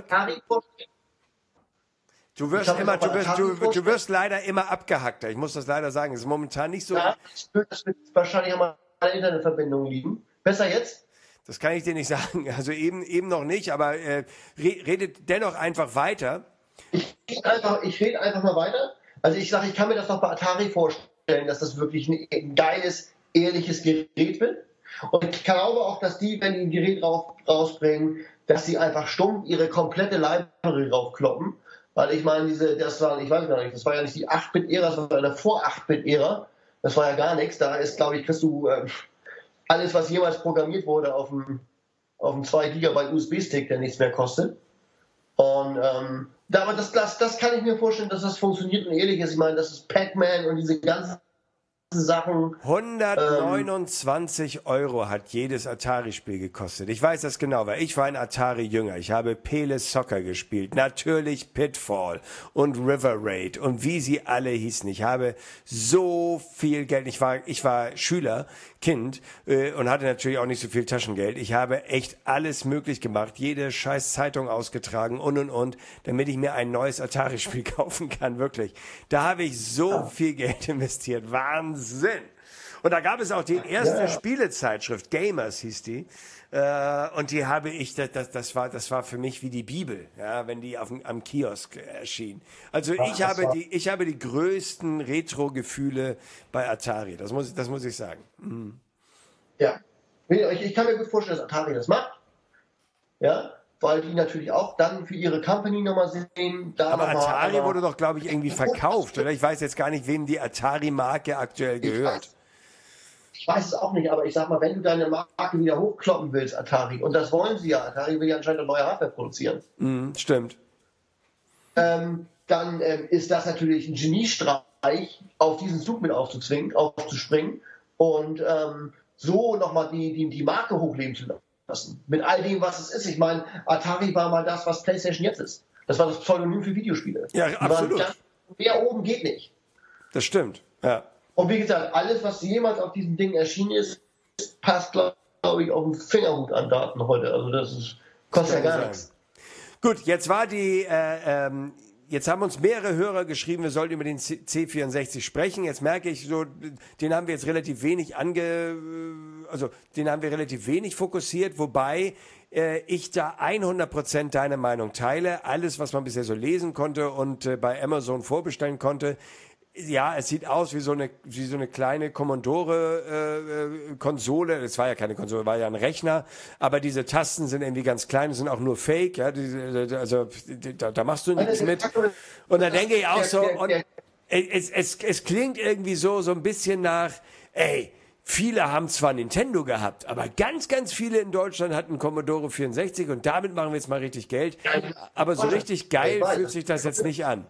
Du wirst immer, du wirst, du, du wirst leider immer abgehackter. Ich muss das leider sagen. Es ist momentan nicht so. Ja, das wird wahrscheinlich an meiner Internetverbindung liegen. Besser jetzt? Das kann ich dir nicht sagen. Also eben, eben noch nicht, aber äh, redet dennoch einfach weiter. Ich rede einfach, ich rede einfach mal weiter. Also ich sage, ich kann mir das noch bei Atari vorstellen, dass das wirklich ein geiles, ehrliches Gerät wird. Und ich glaube auch, dass die, wenn die ein Gerät raus, rausbringen, dass sie einfach stumm ihre komplette Library raufkloppen. Weil ich meine, diese, das war, ich weiß gar nicht, das war ja nicht die acht Bit Ära, das war eine vor acht Bit Ära. Das war ja gar nichts. Da ist, glaube ich, kriegst du äh, alles, was jemals programmiert wurde, auf dem, auf dem zwei Gigabyte U S B-Stick, der nichts mehr kostet. Und ähm, aber das, das, das kann ich mir vorstellen, dass das funktioniert und ehrlich ist. Ich meine, das ist Pac-Man und diese ganzen Sachen. hundertneunundzwanzig ähm, Euro hat jedes Atari-Spiel gekostet. Ich weiß das genau, weil ich war ein Atari-Jünger. Ich habe Pele Soccer gespielt, natürlich Pitfall und River Raid und wie sie alle hießen. Ich habe so viel Geld. Ich war, ich war Schüler, Kind äh, und hatte natürlich auch nicht so viel Taschengeld. Ich habe echt alles möglich gemacht, jede scheiß Zeitung ausgetragen und und und, damit ich mir ein neues Atari-Spiel kaufen kann. Wirklich. Da habe ich so viel Geld investiert. Wahnsinn. Sinn. Und da gab es auch die erste ja. Spielezeitschrift, Gamers hieß die. Äh, und die habe ich, das, das, das, war, das war für mich wie die Bibel, ja, wenn die auf dem, am Kiosk erschien. Also Ach, ich, habe die, ich habe die größten Retro-Gefühle bei Atari. Das muss, das muss ich sagen. Mhm. Ja. Ich, ich kann mir gut vorstellen, dass Atari das macht. Ja. Weil die natürlich auch dann für ihre Company nochmal sehen. Da aber noch Atari mal, wurde doch, glaube ich, irgendwie verkauft, oder? Ich weiß jetzt gar nicht, wem die Atari-Marke aktuell gehört. Ich weiß, ich weiß es auch nicht, aber ich sag mal, wenn du deine Marke wieder hochkloppen willst, Atari, und das wollen sie ja, Atari will ja anscheinend eine neue Hardware produzieren. Mm, stimmt. Ähm, dann ähm, ist das natürlich ein Geniestreich, auf diesen Zug mit aufzuzwingen, aufzuspringen und ähm, so nochmal die, die, die Marke hochleben zu lassen. Mit all dem, was es ist. Ich meine, Atari war mal das, was PlayStation jetzt ist. Das war das Pseudonym für Videospiele. Ja, absolut. Ganz, mehr oben geht nicht. Das stimmt, ja. Und wie gesagt, alles, was jemals auf diesem Ding erschienen ist, passt, glaube ich, auf den Fingerhut an Daten heute. Also das ist, kostet ja gar nichts. Gut, jetzt war die, äh, ähm, jetzt haben uns mehrere Hörer geschrieben, wir sollten über den C vierundsechzig sprechen. Jetzt merke ich so, den haben wir jetzt relativ wenig ange, also den haben wir relativ wenig fokussiert, wobei äh, ich da hundert Prozent deine Meinung teile. Alles, was man bisher so lesen konnte und äh, bei Amazon vorbestellen konnte, ja, es sieht aus wie so eine, wie so eine kleine Commodore-Konsole. Äh, es war ja keine Konsole, war ja ein Rechner. Aber diese Tasten sind irgendwie ganz klein, sind auch nur Fake. Ja, die, also da, da machst du nichts mit. Und da denke ich auch so, und es, es, es klingt irgendwie so, so ein bisschen nach, ey, viele haben zwar Nintendo gehabt, aber ganz, ganz viele in Deutschland hatten Commodore vierundsechzig und damit machen wir jetzt mal richtig Geld. Aber so richtig geil fühlt sich das jetzt nicht an.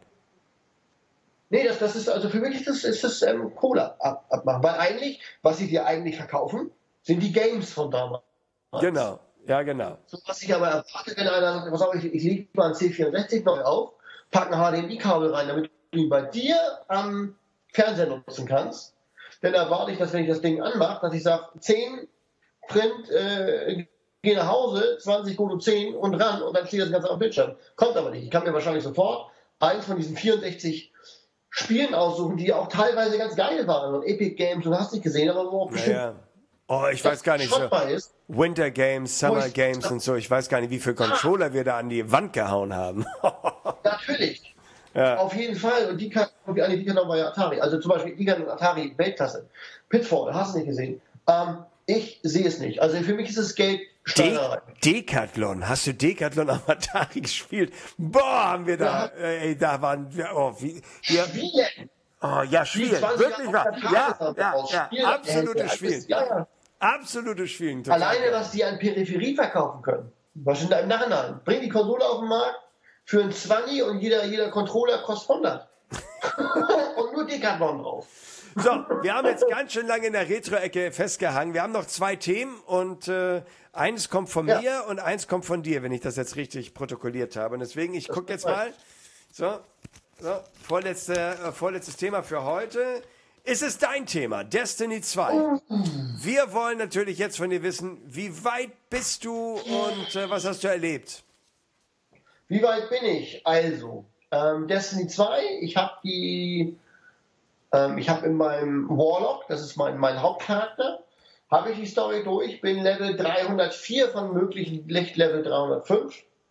Nee, das, das ist, also für mich ist das, ist das ähm, Cola ab, abmachen. Weil eigentlich, was sie dir eigentlich verkaufen, sind die Games von damals. Genau, ja genau. So, was ich aber erwarte, wenn einer sagt, pass auf, ich, ich lege mal ein C vierundsechzig neu auf, packe ein H D M I-Kabel rein, damit du ihn bei dir am Fernseher nutzen kannst, dann erwarte ich, dass wenn ich das Ding anmache, dass ich sage, zehn Print, äh, geh nach Hause, zwanzig Godo zehn und ran und dann steht das Ganze auf dem Bildschirm. Kommt aber nicht. Ich kann mir wahrscheinlich sofort eins von diesen vierundsechzig Spielen aussuchen, die auch teilweise ganz geil waren und Epic Games und hast nicht gesehen, aber so bestimmt. Ja, ja. Oh, ich weiß gar nicht so. Ist. Winter Games, Summer Games und so. Ich weiß gar nicht, wie viele Controller ah. wir da an die Wand gehauen haben. Natürlich. Ja. Auf jeden Fall. Und die kann, die kann auch bei Atari. Also zum Beispiel, die kann Atari Weltklasse. Pitfall, hast du nicht gesehen. Ähm, ich sehe es nicht. Also für mich ist es Geld Steinerei. De Decathlon. Hast du Decathlon am Atari gespielt? Boah, haben wir da, ja. ey, da waren wir, oh, wie, wir, Spielen. Oh, ja, Spielen. Wirklich wahr. Ja, ja, ja, ja. Absolutes Spielen. Ja, ja. Absolutes Spielen. Total. Alleine, was die an Peripherie verkaufen können. Was sind da im Nachhinein? Bring die Konsole auf den Markt für ein zwanzig und jeder, jeder Controller kostet hundert. Und nur Decathlon drauf. So, wir haben jetzt ganz schön lange in der Retro-Ecke festgehangen. Wir haben noch zwei Themen und äh, eines kommt von ja. mir und eins kommt von dir, wenn ich das jetzt richtig protokolliert habe. Und deswegen, ich gucke jetzt mal. So, so vorletzte, äh, vorletztes Thema für heute. Ist es dein Thema, Destiny zwei? Wir wollen natürlich jetzt von dir wissen, wie weit bist du und äh, was hast du erlebt? Wie weit bin ich? Also, ähm, Destiny zwei, ich habe die, ähm, ich habe in meinem Warlock, das ist mein, mein Hauptcharakter, habe ich die Story durch, bin Level dreihundertvier von möglichen Lichtlevel dreihundertfünf.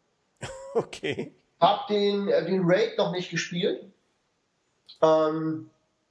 Okay. Hab den, äh, den Raid noch nicht gespielt. Ähm,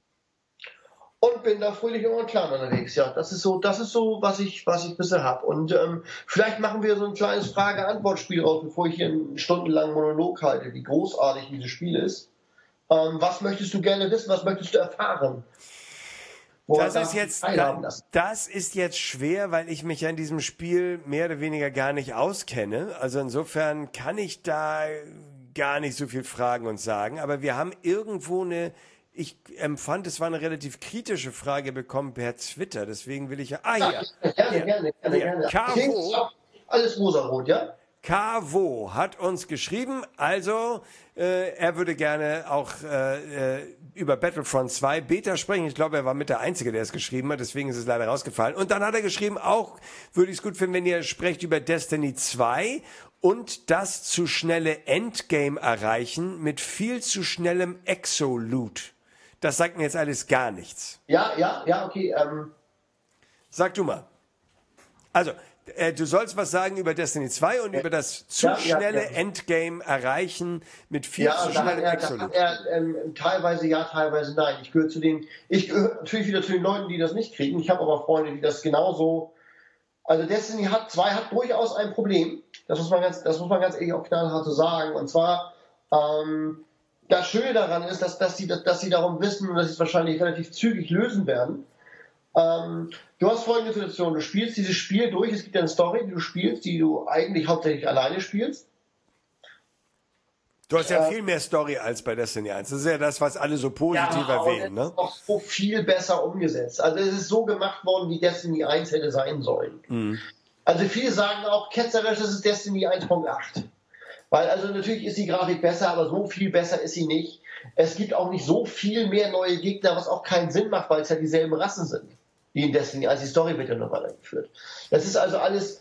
Und bin da fröhlich im Clan unterwegs. Ja, das ist so, das ist so, was ich, was ich bisher habe. Und ähm, vielleicht machen wir so ein kleines Frage-Antwort-Spiel raus, bevor ich hier einen stundenlangen Monolog halte, wie großartig dieses Spiel ist. Ähm, was möchtest du gerne wissen? Was möchtest du erfahren? Das ist jetzt, das, das ist jetzt schwer, weil ich mich ja in diesem Spiel mehr oder weniger gar nicht auskenne. Also insofern kann ich da gar nicht so viel fragen und sagen. Aber wir haben irgendwo eine Ich empfand, es war eine relativ kritische Frage bekommen per Twitter, deswegen will ich ja... Ah, ja, hier. Gerne, hier. gerne, gerne, gerne. Cavo, alles rosarot, ja? Cavo hat uns geschrieben, also äh, er würde gerne auch äh, über Battlefront zwei Beta sprechen. Ich glaube, er war mit der Einzige, der es geschrieben hat, deswegen ist es leider rausgefallen. Und dann hat er geschrieben, auch würde ich es gut finden, wenn ihr sprecht über Destiny zwei und das zu schnelle Endgame erreichen mit viel zu schnellem Exo-Loot. Das sagt mir jetzt alles gar nichts. Ja, ja, ja, okay. Ähm. Sag du mal. Also, äh, du sollst was sagen über Destiny zwei und äh, über das zu ja, schnelle ja, ja. Endgame erreichen mit viel ja, zu schnellem Exo-Loot. Ja, ähm, teilweise ja, teilweise nein. Ich gehöre zu den, ich gehöre natürlich wieder zu den Leuten, die das nicht kriegen. Ich habe aber Freunde, die das genauso. Also Destiny hat zwei hat durchaus ein Problem. Das muss man ganz, das muss man ganz ehrlich auch knallhart so sagen. Und zwar ähm, das Schöne daran ist, dass, dass, sie, dass sie darum wissen und dass sie es wahrscheinlich relativ zügig lösen werden. Ähm, du hast folgende Situation. Du spielst dieses Spiel durch. Es gibt ja eine Story, die du spielst, die du eigentlich hauptsächlich alleine spielst. Du hast ja äh, viel mehr Story als bei Destiny eins. Das ist ja das, was alle so positiv ja, erwähnen. Ne? Es ist noch so viel besser umgesetzt. Also es ist so gemacht worden, wie Destiny eins hätte sein sollen. Mhm. Also viele sagen auch, ketzerisch, das ist Destiny eins Punkt acht. Weil also natürlich ist die Grafik besser, aber so viel besser ist sie nicht. Es gibt auch nicht so viel mehr neue Gegner, was auch keinen Sinn macht, weil es ja dieselben Rassen sind, wie in Destiny, als die Story wird ja noch weitergeführt. Das ist also alles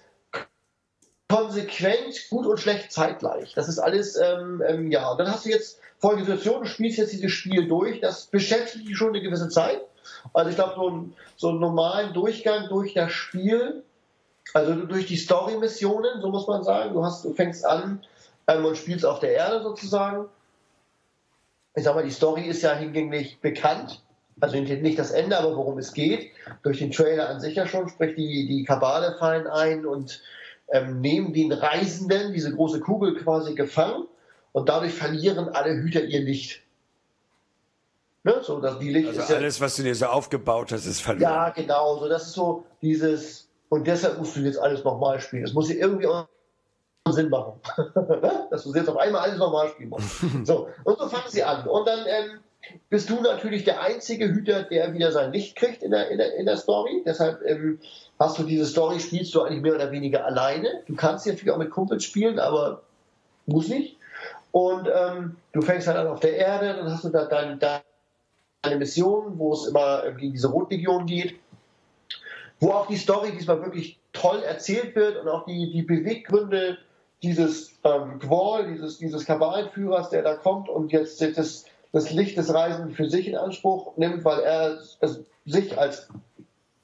konsequent, gut und schlecht zeitgleich. Das ist alles, ähm, ähm, ja. Und dann hast du jetzt folgende Situation, du spielst jetzt dieses Spiel durch, das beschäftigt dich schon eine gewisse Zeit. Also ich glaube, so, ein, so einen normalen Durchgang durch das Spiel, also durch die Story-Missionen, so muss man sagen, du, hast, du fängst an, Ähm, und spielst auf der Erde sozusagen. Ich sag mal, die Story ist ja hingänglich bekannt. Also nicht das Ende, aber worum es geht. Durch den Trailer an sich ja schon. Sprich, die, die Kabale fallen ein und ähm, nehmen den Reisenden diese große Kugel quasi gefangen. Und dadurch verlieren alle Hüter ihr Licht. Ne? So, dass die Licht also ist alles, ja, was du dir so aufgebaut hast, ist verloren. Ja, genau. So, das ist so dieses... Und deshalb musst du jetzt alles nochmal spielen. Es muss ja irgendwie auch Sinn machen. Dass du jetzt auf einmal alles normal spielen musst. So, und so fangen sie an. Und dann ähm, bist du natürlich der einzige Hüter, der wieder sein Licht kriegt in der, in der, in der Story. Deshalb ähm, hast du diese Story, spielst du eigentlich mehr oder weniger alleine. Du kannst natürlich auch mit Kumpels spielen, aber muss nicht. Und ähm, du fängst halt an auf der Erde, dann hast du da deine, deine Mission, wo es immer gegen diese Rotlegion geht, wo auch die Story diesmal wirklich toll erzählt wird und auch die, die Beweggründe dieses ähm, Gwahl, dieses, dieses Kabalenführers, der da kommt und jetzt das, das Licht des Reisenden für sich in Anspruch nimmt, weil er es, sich als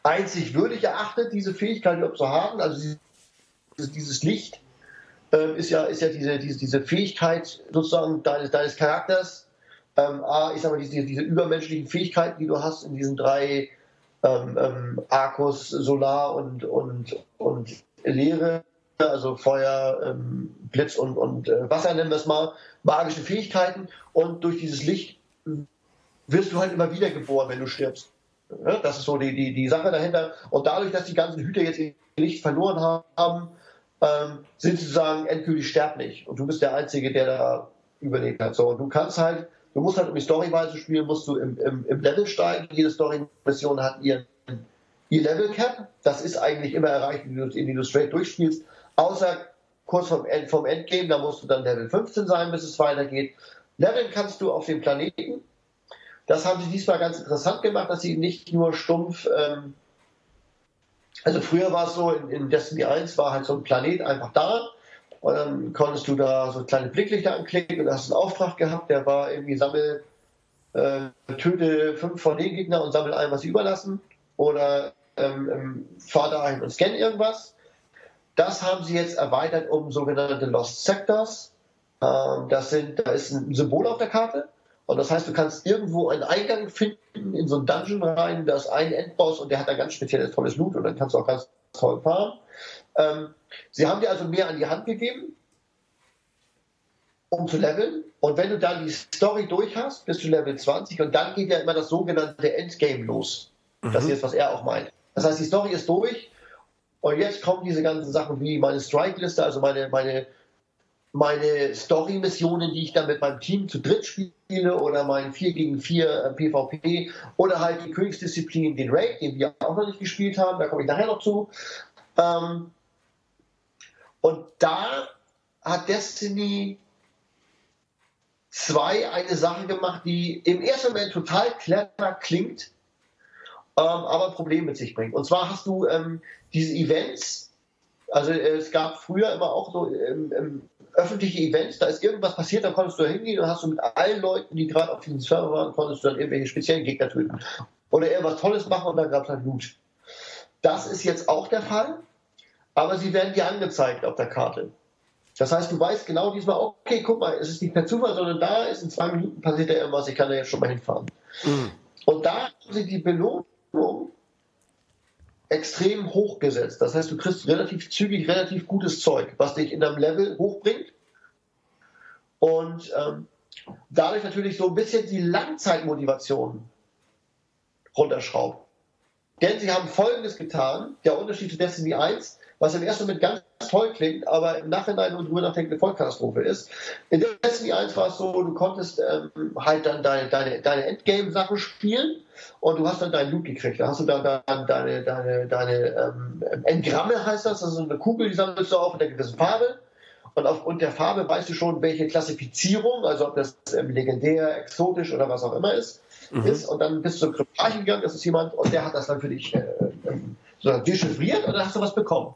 einzig würdig erachtet, diese Fähigkeit überhaupt zu haben. Also dieses, dieses Licht ähm, ist ja, ist ja diese, diese, diese Fähigkeit sozusagen deines, deines Charakters. Ähm, A, ich sag mal, diese, diese übermenschlichen Fähigkeiten, die du hast in diesen drei ähm, ähm, Arcus, Solar und, und, und Leere, also Feuer, ähm, Blitz und, und äh, Wasser, nennen wir es mal, magische Fähigkeiten. Und durch dieses Licht wirst du halt immer wieder geboren, wenn du stirbst. Ja, das ist so die, die, die Sache dahinter. Und dadurch, dass die ganzen Hüter jetzt ihr Licht verloren haben, ähm, sind sie sozusagen endgültig sterblich. Und du bist der Einzige, der da überlebt hat. So, und du kannst halt, du musst halt, um die Storyweise spielen, musst du im, im, im Level steigen. Jede Story-Mission hat ihren, ihr Level-Cap. Das ist eigentlich immer erreicht, indem du, indem du straight durchspielst. Außer kurz vom, End, vom Endgame, da musst du dann Level fünfzehn sein, bis es weitergeht. Leveln kannst du auf dem Planeten. Das haben sie diesmal ganz interessant gemacht, dass sie nicht nur stumpf, ähm, also früher war es so, in, in Destiny eins war halt so ein Planet einfach da und dann konntest du da so kleine Blicklichter anklicken und hast einen Auftrag gehabt, der war irgendwie sammel, äh, töte fünf von den Gegnern und sammel ein, was sie überlassen oder ähm, ähm, fahr dahin und scan irgendwas. Das haben sie jetzt erweitert um sogenannte Lost Sectors. Ähm, das sind, da ist ein Symbol auf der Karte. Und das heißt, du kannst irgendwo einen Eingang finden in so einen Dungeon rein, da ist ein Endboss und der hat ein ganz spezielles, tolles Loot und dann kannst du auch ganz toll fahren. Ähm, sie haben dir also mehr an die Hand gegeben, um zu leveln. Und wenn du dann die Story durch hast, bist du Level zwanzig und dann geht ja immer das sogenannte Endgame los. Mhm. Das ist jetzt, was er auch meint. Das heißt, die Story ist durch und jetzt kommen diese ganzen Sachen wie meine Strike-Liste, also meine, meine meine Story-Missionen, die ich dann mit meinem Team zu dritt spiele oder mein vier gegen vier PvP oder halt die Königsdisziplin, den Raid, den wir auch noch nicht gespielt haben, da komme ich nachher noch zu. Ähm, und da hat Destiny zwei eine Sache gemacht, die im ersten Moment total clever klingt, ähm, aber ein Problem mit sich bringt. Und zwar hast du ähm, diese Events, also äh, es gab früher immer auch so ähm, ähm, öffentliche Events, da ist irgendwas passiert, da konntest du da hingehen und hast du mit allen Leuten, die gerade auf diesem Server waren, konntest du dann irgendwelche speziellen Gegner töten. Oder irgendwas Tolles machen und dann gab es halt Loot. Das ist jetzt auch der Fall, aber sie werden dir angezeigt auf der Karte. Das heißt, du weißt genau diesmal, okay, guck mal, es ist nicht per Zufall, sondern da ist in zwei Minuten passiert ja irgendwas, ich kann da jetzt schon mal hinfahren. Mhm. Und da haben sie die Belohnung extrem hochgesetzt. Das heißt, du kriegst relativ zügig, relativ gutes Zeug, was dich in deinem Level hochbringt und ähm, dadurch natürlich so ein bisschen die Langzeitmotivation runterschraubt. Denn sie haben Folgendes getan, der Unterschied zu Destiny eins, was im ersten Moment ganz toll klingt, aber im Nachhinein und drüber nachdenken eine Vollkatastrophe ist. In Destiny eins war es so, du konntest ähm, halt dann deine, deine, deine Endgame-Sachen spielen und du hast dann deinen Loot gekriegt. Da hast du dann, dann deine, deine, deine ähm, Engramme, heißt das, das ist so eine Kugel, die sammelst du auf mit einer gewissen Farbe. Und aufgrund der Farbe weißt du schon, welche Klassifizierung, also ob das ähm, legendär, exotisch oder was auch immer ist, mhm. ist. Und dann bist du zum Kryptarchen gegangen, das ist jemand, und der hat das dann für dich äh, ähm, so dechiffriert und dann hast du was bekommen.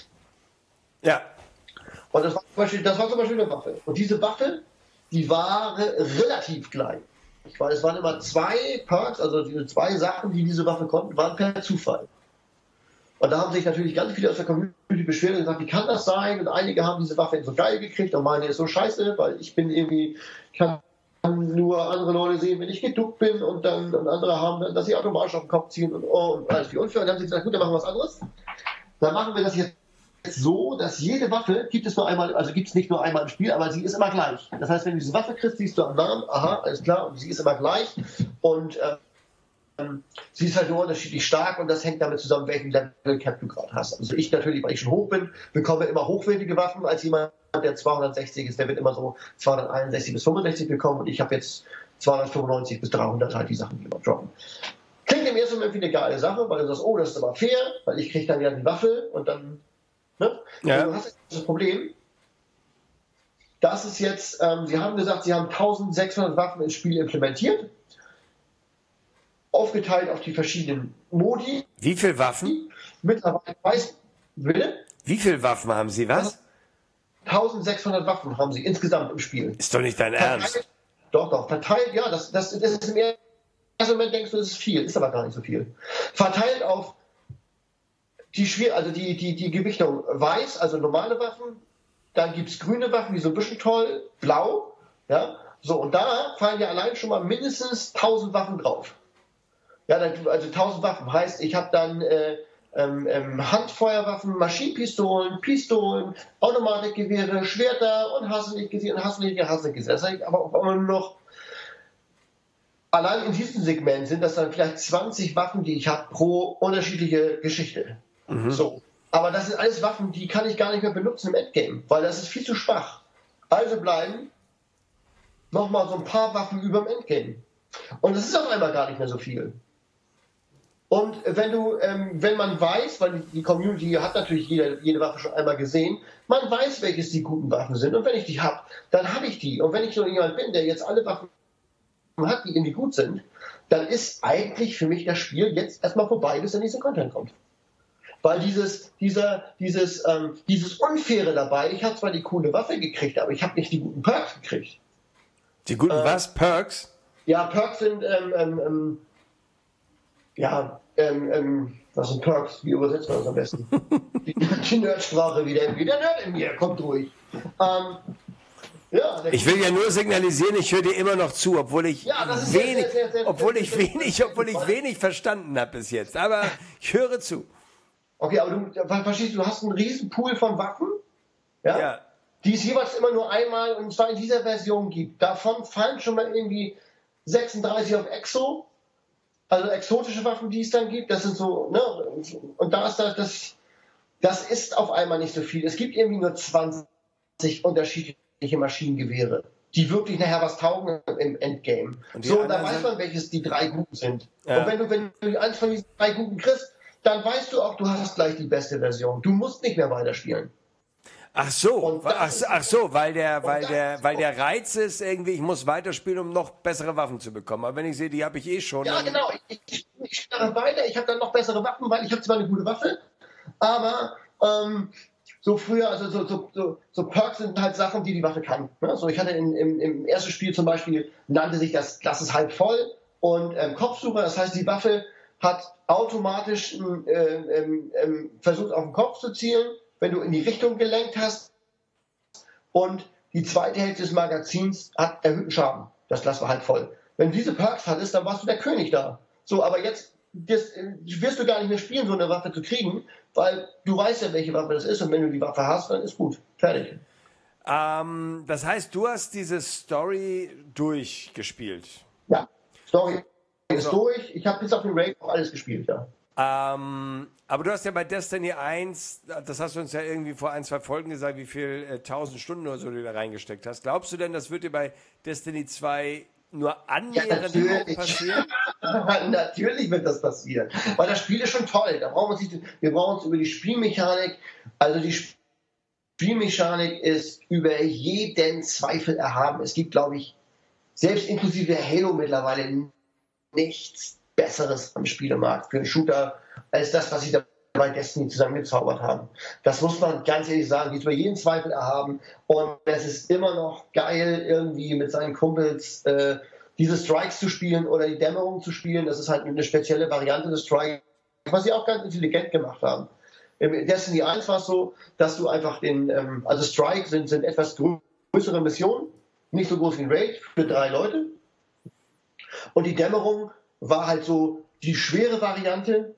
Ja. Und das war, zum Beispiel, das war zum Beispiel eine Waffe. Und diese Waffe, die war relativ gleich. Weil es waren immer zwei Perks, also diese zwei Sachen, die diese Waffe konnten, waren per Zufall. Und da haben sich natürlich ganz viele aus der Community beschwert und gesagt, wie kann das sein? Und einige haben diese Waffe so geil gekriegt und meine ist so scheiße, weil ich bin irgendwie, kann nur andere Leute sehen, wenn ich geduckt bin und dann und andere haben dann, dass sie automatisch auf den Kopf ziehen und, oh, und alles wie unfair. Und dann haben sie gesagt, gut, dann machen wir was anderes. Dann machen wir das jetzt so, dass jede Waffe gibt es nur einmal, also gibt es nicht nur einmal im Spiel, aber sie ist immer gleich. Das heißt, wenn du diese Waffe kriegst, siehst du am Namen, aha, alles klar, und sie ist immer gleich und ähm, sie ist halt nur unterschiedlich stark und das hängt damit zusammen, welchen Level Cap du gerade hast. Also ich natürlich, weil ich schon hoch bin, bekomme immer hochwertige Waffen als jemand, der zweihundertsechzig ist, der wird immer so zweihunderteinundsechzig bis fünfundsechzig bekommen und ich habe jetzt zweihundertfünfundneunzig bis dreihundert halt die Sachen, die immer droppen. Klingt im ersten Moment wie eine geile Sache, weil du sagst, oh, das ist aber fair, weil ich kriege dann ja die Waffe und dann Ne? Ja. Du hast jetzt das Problem, das ist jetzt, ähm, sie haben gesagt, sie haben eintausendsechshundert Waffen ins Spiel implementiert, aufgeteilt auf die verschiedenen Modi. Wie viele Waffen? Mittlerweile weiß, bitte? Wie viele Waffen haben sie, was? eintausendsechshundert Waffen haben sie insgesamt im Spiel. Ist doch nicht dein verteilt, Ernst. Doch, doch, verteilt, ja, das, das, das ist im ersten Moment denkst du, das ist viel, ist aber gar nicht so viel. Verteilt auf die, schwer, also die, die, die Gewichtung weiß, also normale Waffen, dann gibt es grüne Waffen, die so ein bisschen toll, blau, ja, so, und da fallen ja allein schon mal mindestens tausend Waffen drauf. Ja, also tausend Waffen heißt, ich habe dann äh, ähm, ähm, Handfeuerwaffen, Maschinenpistolen, Pistolen, Automatikgewehre, Schwerter und hast du nicht gesehen, hast du nicht gesehen, hast du nicht gesehen. Das heißt, aber auch immer noch, allein in diesem Segment sind das dann vielleicht zwanzig Waffen, die ich habe pro unterschiedliche Geschichte. Mhm. So. Aber das sind alles Waffen, die kann ich gar nicht mehr benutzen im Endgame, weil das ist viel zu schwach. Also bleiben nochmal so ein paar Waffen über dem Endgame. Und das ist auf einmal gar nicht mehr so viel. Und wenn du, ähm, wenn man weiß, weil die Community hat natürlich jede, jede Waffe schon einmal gesehen, man weiß, welches die guten Waffen sind. Und wenn ich die habe, dann habe ich die. Und wenn ich so jemand bin, der jetzt alle Waffen hat, die irgendwie gut sind, dann ist eigentlich für mich das Spiel jetzt erstmal vorbei, bis der nächste Content kommt. Weil dieses, dieser, dieses, ähm, dieses Unfaire dabei, ich habe zwar die coole Waffe gekriegt, aber ich habe nicht die guten Perks gekriegt. Die guten äh, was? Perks? Ja, Perks sind, ähm, ähm, ähm, ja, ähm, ähm, was sind Perks? Wie übersetzt man das am besten? die, die Nerdsprache wieder, wieder Nerd in mir, kommt durch. Ähm, ja, ich will ja nur signalisieren, ich höre dir immer noch zu, obwohl ich ja, wenig, sehr, sehr, sehr, obwohl sehr, ich sehr, wenig, sehr, obwohl ich wenig verstanden habe bis jetzt. Aber ich höre zu. Okay, aber du verstehst, du hast einen riesen Pool von Waffen, ja, ja. die es jeweils immer nur einmal, und zwar in dieser Version gibt. Davon fallen schon mal irgendwie sechsunddreißig auf Exo, also exotische Waffen, die es dann gibt. Das sind so, ne, und da ist das, das, das ist auf einmal nicht so viel. Es gibt irgendwie nur zwanzig unterschiedliche Maschinengewehre, die wirklich nachher was taugen im Endgame. Und so, und da weiß man, welches die drei guten sind. Ja. Und wenn du, wenn du eins von diesen drei guten kriegst, dann weißt du auch, du hast gleich die beste Version. Du musst nicht mehr weiterspielen. Ach so, ach, ach so, weil der, weil der, weil der Reiz ist irgendwie, ich muss weiterspielen, um noch bessere Waffen zu bekommen. Aber wenn ich sehe, die habe ich eh schon. Ja, genau. Ich, ich, ich spiele weiter. Ich habe dann noch bessere Waffen, weil ich habe zwar eine gute Waffe, aber ähm, so früher, also so, so, so, so Perks sind halt Sachen, die die Waffe kann. Ne? So, ich hatte in, im, im ersten Spiel zum Beispiel, nannte sich das Glas ist halb voll und ähm, Kopfsucher. Das heißt, die Waffe hat automatisch äh, ähm, ähm, versucht, auf den Kopf zu zielen, wenn du in die Richtung gelenkt hast. Und die zweite Hälfte des Magazins hat erhöhten Schaden. Das Glas war halb voll. Wenn du diese Perks hattest, dann warst du der König da. So, aber jetzt das, wirst du gar nicht mehr spielen, so eine Waffe zu kriegen, weil du weißt ja, welche Waffe das ist. Und wenn du die Waffe hast, dann ist gut. Fertig. Ähm, das heißt, du hast diese Story durchgespielt? Ja, Story ist so durch. Ich habe bis auf den Raid auch alles gespielt, ja. Ähm, aber du hast ja bei Destiny eins, das hast du uns ja irgendwie vor ein, zwei Folgen gesagt, wie viel äh, tausend Stunden oder so du da reingesteckt hast. Glaubst du denn, das wird dir bei Destiny zwei nur annähernd ja, auch passieren? Natürlich wird das passieren, weil das Spiel ist schon toll. Da brauchen wir, uns nicht, wir brauchen uns über die Spielmechanik, also die Spielmechanik ist über jeden Zweifel erhaben. Es gibt, glaube ich, selbst inklusive Halo mittlerweile nichts Besseres am Spielemarkt für einen Shooter als das, was sie da bei Destiny zusammengezaubert haben. Das muss man ganz ehrlich sagen, die ist über jeden Zweifel erhaben und es ist immer noch geil, irgendwie mit seinen Kumpels äh, diese Strikes zu spielen oder die Dämmerung zu spielen. Das ist halt eine spezielle Variante des Strikes, was sie auch ganz intelligent gemacht haben. Im Destiny eins war es so, dass du einfach den, ähm, also Strike sind, sind etwas größere Missionen, nicht so groß wie ein Raid, für drei Leute. Und die Dämmerung war halt so die schwere Variante,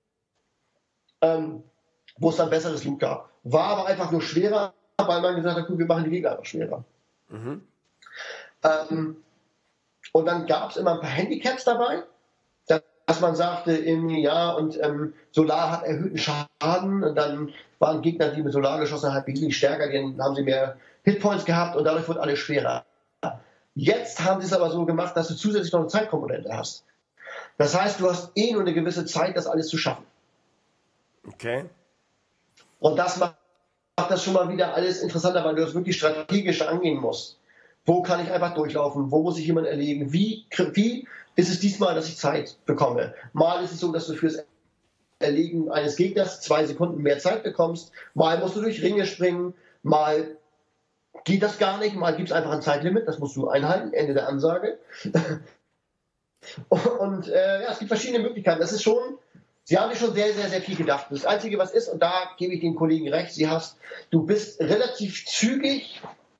ähm, wo es dann besseres Loot gab. War aber einfach nur schwerer, weil man gesagt hat, gut, wir machen die Gegner einfach schwerer. Mhm. Ähm, und dann gab es immer ein paar Handicaps dabei, dass man sagte, irgendwie, ja, und ähm, Solar hat erhöhten Schaden und dann waren Gegner, die mit Solar geschossen haben, wesentlich stärker, dann haben sie mehr Hitpoints gehabt und dadurch wurde alles schwerer. Jetzt haben sie es aber so gemacht, dass du zusätzlich noch eine Zeitkomponente hast. Das heißt, du hast eh nur eine gewisse Zeit, das alles zu schaffen. Okay. Und das macht das schon mal wieder alles interessanter, weil du das wirklich strategisch angehen musst. Wo kann ich einfach durchlaufen? Wo muss ich jemanden erlegen? Wie, wie ist es diesmal, dass ich Zeit bekomme? Mal ist es so, dass du fürs Erlegen eines Gegners zwei Sekunden mehr Zeit bekommst. Mal musst du durch Ringe springen. Mal geht das gar nicht. Mal gibt es einfach ein Zeitlimit. Das musst du einhalten. Ende der Ansage. Und äh, ja, es gibt verschiedene Möglichkeiten. Das ist schon Sie haben sich schon sehr, sehr, sehr viel gedacht. Das Einzige, was ist, und da gebe ich den Kollegen recht, sie hast, du bist relativ zügig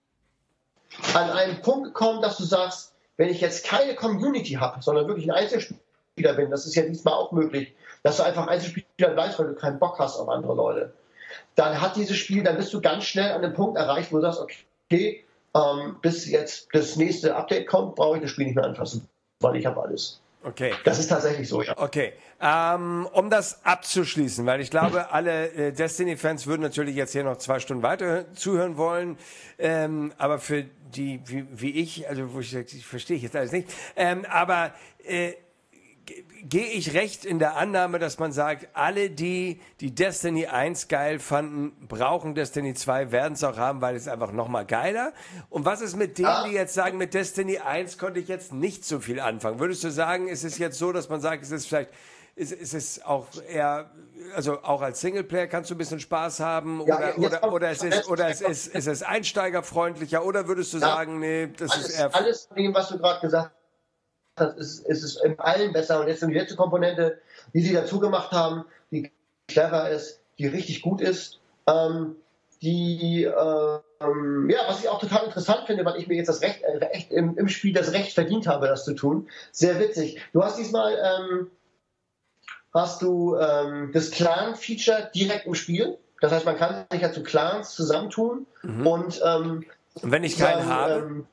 an einen Punkt gekommen, dass du sagst, wenn ich jetzt keine Community habe, sondern wirklich ein Einzelspieler bin, das ist ja diesmal auch möglich, dass du einfach Einzelspieler bleibst, weil du keinen Bock hast auf andere Leute, dann hat dieses Spiel, dann bist du ganz schnell an den Punkt erreicht, wo du sagst, okay, ähm, bis jetzt das nächste Update kommt, brauche ich das Spiel nicht mehr anfassen, weil ich habe alles. Okay. Das ist tatsächlich so, ja. Okay. Ähm, um das abzuschließen, weil ich glaube, alle äh, Destiny-Fans würden natürlich jetzt hier noch zwei Stunden weiter zuhören wollen, ähm, aber für die, wie, wie ich, also wo ich, ich verstehe ich jetzt alles nicht, ähm, aber äh, gehe ich recht in der Annahme, dass man sagt, alle, die die Destiny eins geil fanden, brauchen Destiny zwei, werden es auch haben, weil es einfach nochmal geiler. Und was ist mit denen, Ja. die jetzt sagen, mit Destiny eins konnte ich jetzt nicht so viel anfangen? Würdest du sagen, ist es jetzt so, dass man sagt, es ist vielleicht, ist, ist es auch eher, also auch als Singleplayer kannst du ein bisschen Spaß haben, Ja, oder, jetzt oder, kommt- oder es ist, oder es ist, ist es einsteigerfreundlicher, oder würdest du Ja. sagen, nee, das Alles, ist eher... alles von dem, was du gerade gesagt hast, ist, ist es in allen besser. Und jetzt die letzte Komponente, die sie dazu gemacht haben, die clever ist, die richtig gut ist, ähm, die, ähm, ja, was ich auch total interessant finde, weil ich mir jetzt das Recht, äh, echt im, im Spiel das Recht verdient habe, das zu tun. Sehr witzig. Du hast diesmal, ähm, hast du ähm, das Clan-Feature direkt im Spiel. Das heißt, man kann sich ja zu Clans zusammentun Mhm. und ähm, Und wenn ich keinen sagen, habe? ähm,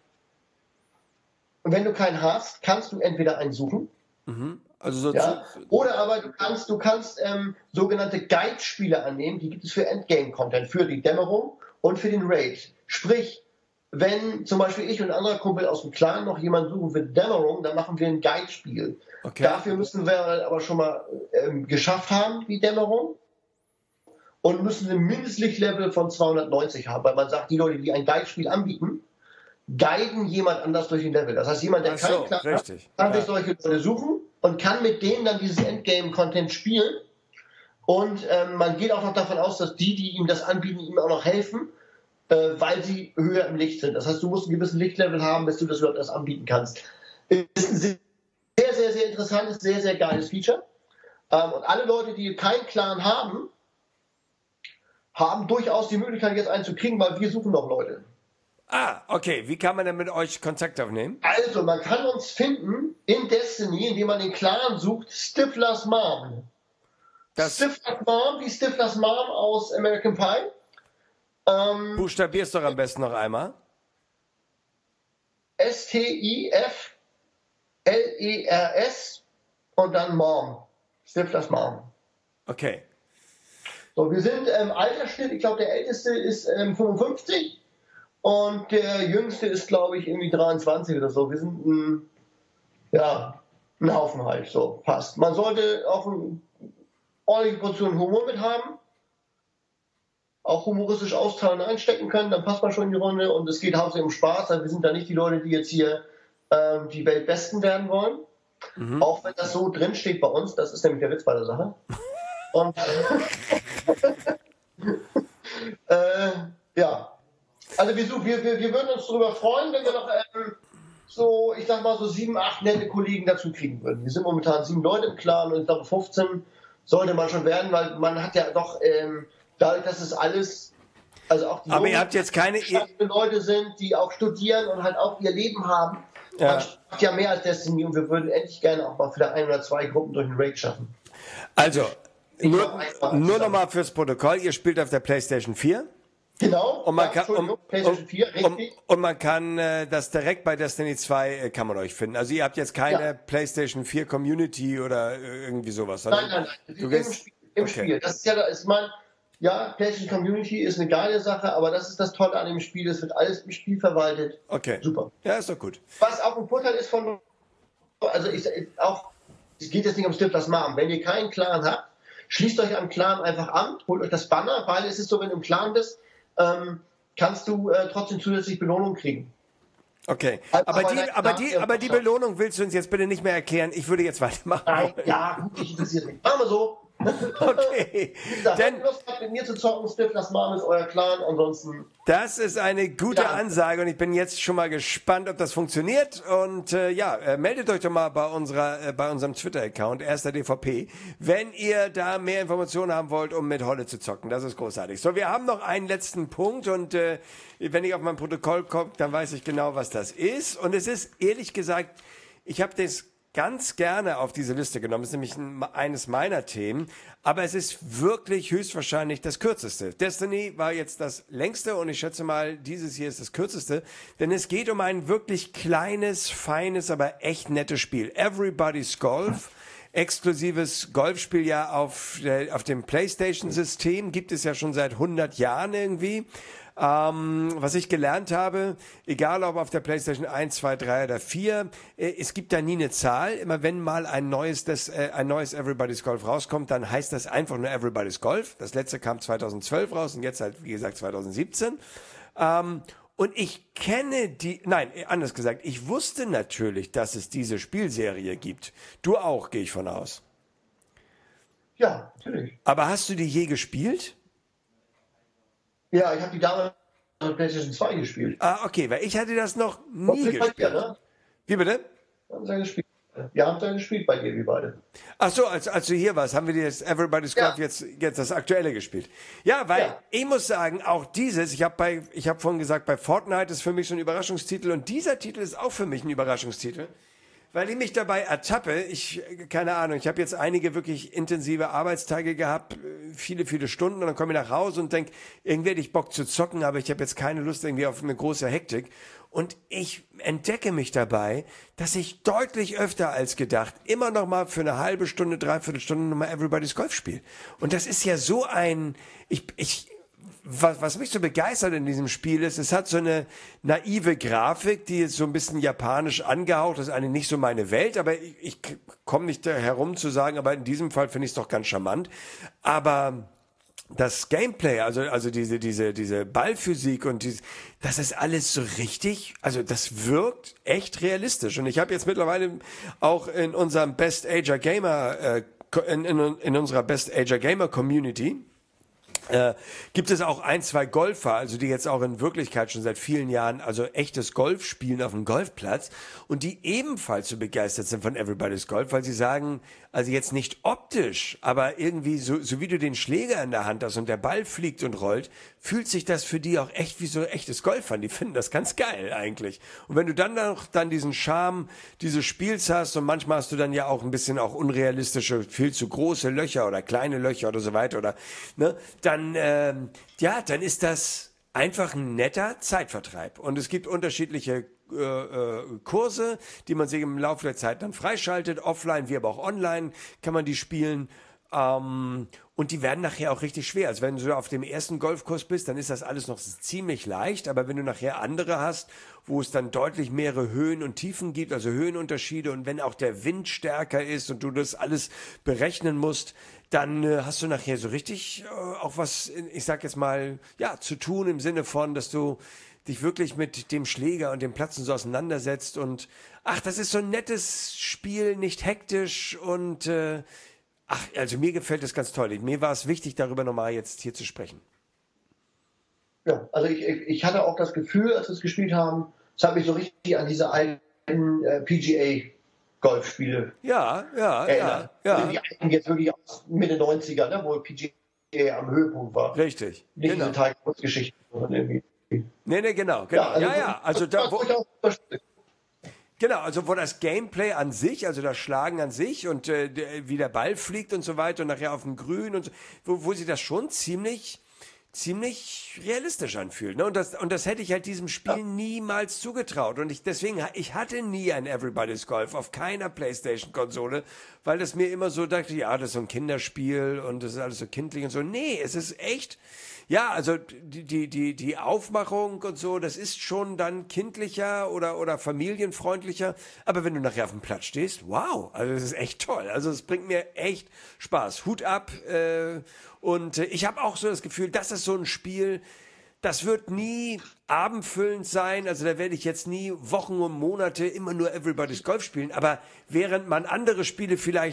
und wenn du keinen hast, kannst du entweder einen suchen, Also so ja, zu, oder aber du kannst, du kannst ähm, sogenannte Guide-Spiele annehmen, die gibt es für Endgame-Content, für die Dämmerung und für den Raid. Sprich, wenn zum Beispiel ich und ein anderer Kumpel aus dem Clan noch jemanden suchen für Dämmerung, dann machen wir ein Guide-Spiel. Okay. Dafür müssen wir aber schon mal ähm, geschafft haben, die Dämmerung, und müssen ein Mindestlichtlevel von zweihundertneunzig haben, weil man sagt, die Leute, die ein Guide-Spiel anbieten, guiden jemand anders durch den Level. Das heißt, jemand, der Ach so, keinen Clan hat, richtig. kann Ja. sich solche Leute suchen und kann mit denen dann dieses Endgame-Content spielen. Und ähm, man geht auch noch davon aus, dass die, die ihm das anbieten, ihm auch noch helfen, äh, weil sie höher im Licht sind. Das heißt, du musst einen gewissen Lichtlevel haben, bis du das überhaupt erst anbieten kannst. Ist ein sehr, sehr, sehr interessantes, sehr, sehr geiles Feature. Ähm, und alle Leute, die keinen Clan haben, haben durchaus die Möglichkeit, jetzt einen zu kriegen, weil wir suchen noch Leute. Ah, okay. Wie kann man denn mit euch Kontakt aufnehmen? Also, man kann uns finden in Destiny, indem man den Clan sucht, Stifler's Mom. Das Stifler's Mom, wie Stifler's Mom aus American Pie. Ähm, buchstabierst doch am besten noch einmal. S T I F L E R S und dann Mom. Stifler's Mom. Okay. So, wir sind im ähm, Altersschnitt, ich glaube, der Älteste ist ähm, fünfundfünfzig und der Jüngste ist, glaube ich, irgendwie dreiundzwanzig oder so. Wir sind ein, ja, ein Haufen halt, so, passt. Man sollte auch eine ordentliche Portion Humor mit haben, auch humoristisch austeilen und einstecken können, dann passt man schon in die Runde und es geht hauptsächlich um Spaß. Also wir sind da nicht die Leute, die jetzt hier ähm, die Weltbesten werden wollen, mhm. auch wenn das so drin steht bei uns, das ist nämlich der Witz bei der Sache. Und äh, ja, also wir, wir, wir, wir würden uns darüber freuen, wenn wir noch ähm, so, ich sag mal, so sieben, acht nette Kollegen dazu kriegen würden. Wir sind momentan sieben Leute im Clan und ich glaube fünfzehn sollte man schon werden, weil man hat ja doch, ähm, dadurch, dass es alles, also auch die Aber ihr habt jetzt keine Leute sind, die auch studieren und halt auch ihr Leben haben. Ja. Man schafft ja mehr als Destiny und wir würden endlich gerne auch mal vielleicht ein oder zwei Gruppen durch den Raid schaffen. Also, nur, einfach nur zusammen. nochmal fürs Protokoll, ihr spielt auf der PlayStation vier. Genau, Und man ja, kann, um, Entschuldigung, PlayStation vier, um, richtig. und man kann äh, das direkt bei Destiny zwei äh, kann man euch finden. Also ihr habt jetzt keine Ja. PlayStation vier Community oder äh, irgendwie sowas. Nein, nein, nein. Du Im, gehst, Spiel, im okay. Spiel. Das ist ja, ist mein, ja, PlayStation Community ist eine geile Sache, aber das ist das Tolle an dem Spiel. Es wird alles im Spiel verwaltet. Okay. Super. Ja, ist doch gut. Was auch ein Vorteil ist von, also ich, auch, es geht jetzt nicht um Stifler's Mom. Wenn ihr keinen Clan habt, schließt euch am Clan einfach an, holt euch das Banner, weil es ist so, wenn du im Clan bist, ähm, kannst du äh, trotzdem zusätzlich Belohnung kriegen. Okay. Also, Aber, aber die, nein, aber, nein, die, ja, aber die sorry. Belohnung willst du uns jetzt bitte nicht mehr erklären. Ich würde jetzt weitermachen. Nein, ja, gut, ich interessiere mich. Machen wir so. Okay. Gesagt, Denn wenn ihr Lust habt, mit mir zu zocken, Stiflers Mom ist euer Clan, ansonsten... das ist eine gute Ja. Ansage und ich bin jetzt schon mal gespannt, ob das funktioniert. Und äh, ja, äh, meldet euch doch mal bei unserer, äh, bei unserem Twitter-Account, erster D V P, wenn ihr da mehr Informationen haben wollt, um mit Holle zu zocken. Das ist großartig. So, wir haben noch einen letzten Punkt und äh, wenn ich auf mein Protokoll komme, dann weiß ich genau, was das ist. Und es ist, ehrlich gesagt, ich habe das ganz gerne auf diese Liste genommen. Das ist nämlich ein, eines meiner Themen. Aber es ist wirklich höchstwahrscheinlich das kürzeste. Destiny war jetzt das längste und ich schätze mal, dieses hier ist das kürzeste. Denn es geht um ein wirklich kleines, feines, aber echt nettes Spiel. Everybody's Golf. Exklusives Golfspiel ja auf, der, auf dem PlayStation-System. Gibt es ja schon seit hundert Jahren irgendwie. Ähm, was ich gelernt habe, egal ob auf der PlayStation eins, zwei, drei oder vier, äh, es gibt da nie eine Zahl. Immer wenn mal ein neues, das, äh, ein neues Everybody's Golf rauskommt, dann heißt das einfach nur Everybody's Golf. Das letzte kam zweitausendzwölf raus und jetzt halt, wie gesagt, zweitausendsiebzehn. Ähm, und ich kenne die, nein, anders gesagt, ich wusste natürlich, dass es diese Spielserie gibt. Du auch, gehe ich von aus. Ja, natürlich. Aber hast du die je gespielt? Ja, ich habe die damals auf PlayStation zwei gespielt. Ah, okay, weil ich hatte das noch nie Bei gespielt. dir, ne? Wie bitte? Wir haben dann gespielt. Wir haben dann gespielt bei dir, wie beide. Ach so, als, als du hier warst, haben wir dir das Everybody's Golf Ja. jetzt, jetzt das Aktuelle gespielt. Ja, weil Ja. ich muss sagen, auch dieses, ich habe bei, ich habe vorhin gesagt, bei Fortnite ist für mich so ein Überraschungstitel und dieser Titel ist auch für mich ein Überraschungstitel. Weil ich mich dabei ertappe, ich, keine Ahnung, ich habe jetzt einige wirklich intensive Arbeitstage gehabt, viele, viele Stunden und dann komme ich nach Hause und denke, irgendwie hätte ich Bock zu zocken, aber ich habe jetzt keine Lust irgendwie auf eine große Hektik. Und ich entdecke mich dabei, dass ich deutlich öfter als gedacht immer noch mal für eine halbe Stunde, dreiviertel Stunde noch mal Everybody's Golf spiele. Und das ist ja so ein, ich, ich, was, was mich so begeistert in diesem Spiel ist, es hat so eine naive Grafik, die ist so ein bisschen japanisch angehaucht. Das ist eigentlich nicht so meine Welt, aber ich, ich komme nicht da herum zu sagen, aber in diesem Fall finde ich es doch ganz charmant. Aber das Gameplay, also, also diese, diese, diese Ballphysik und dies, das ist alles so richtig, also das wirkt echt realistisch. Und ich habe jetzt mittlerweile auch in unserem Best Ager Gamer, äh, in, in, in unserer Best Ager Gamer Community, Äh, gibt es auch ein, zwei Golfer, also die jetzt auch in Wirklichkeit schon seit vielen Jahren also echtes Golf spielen auf dem Golfplatz und die ebenfalls so begeistert sind von Everybody's Golf, weil sie sagen, also jetzt nicht optisch, aber irgendwie so, so wie du den Schläger in der Hand hast und der Ball fliegt und rollt, fühlt sich das für die auch echt wie so echtes Golf an. Die finden das ganz geil eigentlich. Und wenn du dann noch dann diesen Charme dieses Spiels hast und manchmal hast du dann ja auch ein bisschen auch unrealistische, viel zu große Löcher oder kleine Löcher oder so weiter oder, ne, dann, ähm, ja, dann ist das einfach ein netter Zeitvertreib. Und es gibt unterschiedliche äh, äh, Kurse, die man sich im Laufe der Zeit dann freischaltet. Offline wie aber auch online kann man die spielen. Ähm, und die werden nachher auch richtig schwer. Also wenn du auf dem ersten Golfkurs bist, dann ist das alles noch ziemlich leicht. Aber wenn du nachher andere hast, wo es dann deutlich mehrere Höhen und Tiefen gibt, also Höhenunterschiede und wenn auch der Wind stärker ist und du das alles berechnen musst, dann äh, hast du nachher so richtig äh, auch was, ich sag jetzt mal, ja, zu tun im Sinne von, dass du dich wirklich mit dem Schläger und dem Platzen so auseinandersetzt und ach, das ist so ein nettes Spiel, nicht hektisch und äh, ach, also mir gefällt das ganz toll. Mir war es wichtig, darüber nochmal jetzt hier zu sprechen. Ja, also ich, ich ich hatte auch das Gefühl, als wir es gespielt haben, es hat mich so richtig an diese alten äh, P G A-Golfspiele Ja, ja, erinnert. ja, Also ja. die alten jetzt wirklich aus Mitte neunziger, ne, wo P G A am Höhepunkt war. Richtig. Nicht Genau. diese Tagesgeschichten, sondern irgendwie. Nee, nee, genau, genau. also, Ja, ja. Also da, das wo, war durchaus verständlich. genau, also wo das Gameplay an sich, also das Schlagen an sich und äh, der, wie der Ball fliegt und so weiter und nachher auf dem Grün und so, wo, wo sich das schon ziemlich ziemlich realistisch anfühlt. Ne? Und, das, und das hätte ich halt diesem Spiel ja. niemals zugetraut. Und ich deswegen, ich hatte nie ein Everybody's Golf auf keiner PlayStation-Konsole, weil das mir immer so dachte, ja, das ist so ein Kinderspiel und das ist alles so kindlich und so. Nee, es ist echt, ja, also die, die, die, die Aufmachung und so, das ist schon dann kindlicher oder, oder familienfreundlicher. Aber wenn du nachher auf dem Platz stehst, wow, also das ist echt toll. Also es bringt mir echt Spaß. Hut ab. Äh, und äh, ich habe auch so das Gefühl, das ist so ein Spiel, das wird nie abendfüllend sein. Also da werde ich jetzt nie Wochen und Monate immer nur Everybody's Golf spielen. Aber während man andere Spiele vielleicht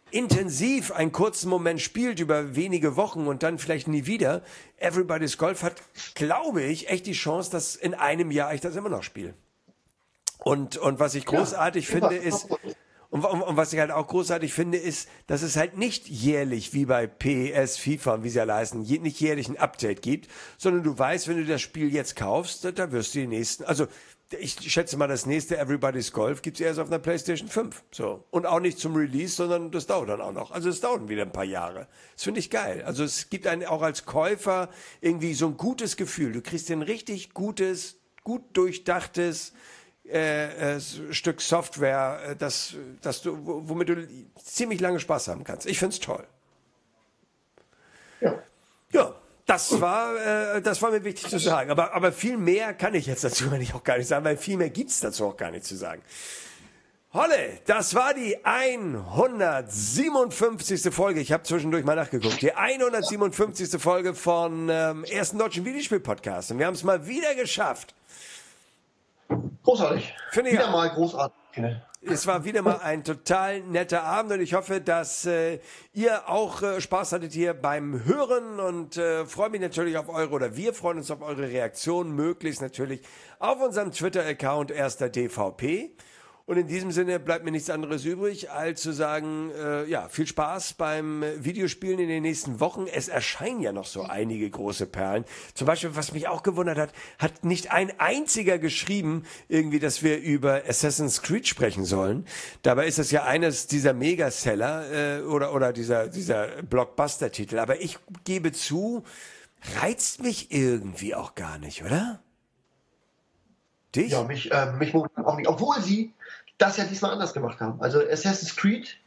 intensiv einen kurzen Moment spielt über wenige Wochen und dann vielleicht nie wieder, Everybody's Golf hat, glaube ich, echt die Chance, dass in einem Jahr ich das immer noch spiele. Und, und was ich großartig ja, finde ist, und, und, und was ich halt auch großartig finde, ist, dass es halt nicht jährlich wie bei P S, FIFA und wie sie alle heißen, je, nicht jährlich ein Update gibt, sondern du weißt, wenn du das Spiel jetzt kaufst, da, da wirst du die nächsten, also ich schätze mal, das nächste Everybody's Golf gibt es erst auf einer PlayStation fünf. So. Und auch nicht zum Release, sondern das dauert dann auch noch. Also es dauert wieder ein paar Jahre. Das finde ich geil. Also es gibt einen auch als Käufer irgendwie so ein gutes Gefühl. Du kriegst ein richtig gutes, gut durchdachtes äh, äh, Stück Software, das, das du, womit du ziemlich lange Spaß haben kannst. Ich finde es toll. Ja. Ja. Das war, äh, das war mir wichtig zu sagen. Aber, aber viel mehr kann ich jetzt dazu eigentlich auch gar nicht sagen, weil viel mehr gibt's dazu auch gar nicht zu sagen. Holle, das war die hundertsiebenundfünfzigste Folge. Ich habe zwischendurch mal nachgeguckt. Die hundertsiebenundfünfzigste Folge von ähm, ersten deutschen Videospiel-Podcast. Und wir haben es mal wieder geschafft. Großartig. Finde ich wieder auch. mal großartig. Es war wieder mal ein total netter Abend und ich hoffe, dass äh, ihr auch äh, Spaß hattet hier beim Hören und äh, freue mich natürlich auf eure, oder wir freuen uns auf eure Reaktion, möglichst natürlich auf unserem Twitter-Account erster D V P. Und in diesem Sinne bleibt mir nichts anderes übrig, als zu sagen, äh, ja, viel Spaß beim Videospielen in den nächsten Wochen. Es erscheinen ja noch so einige große Perlen. Zum Beispiel, was mich auch gewundert hat, hat nicht ein einziger geschrieben, irgendwie, dass wir über Assassin's Creed sprechen sollen. Dabei ist es ja eines dieser Megaseller äh, oder, oder dieser, dieser Blockbuster-Titel. Aber ich gebe zu, reizt mich irgendwie auch gar nicht, oder? Dich? Ja, mich, äh, mich auch nicht. Obwohl sie das ja diesmal anders gemacht haben. Also Assassin's Creed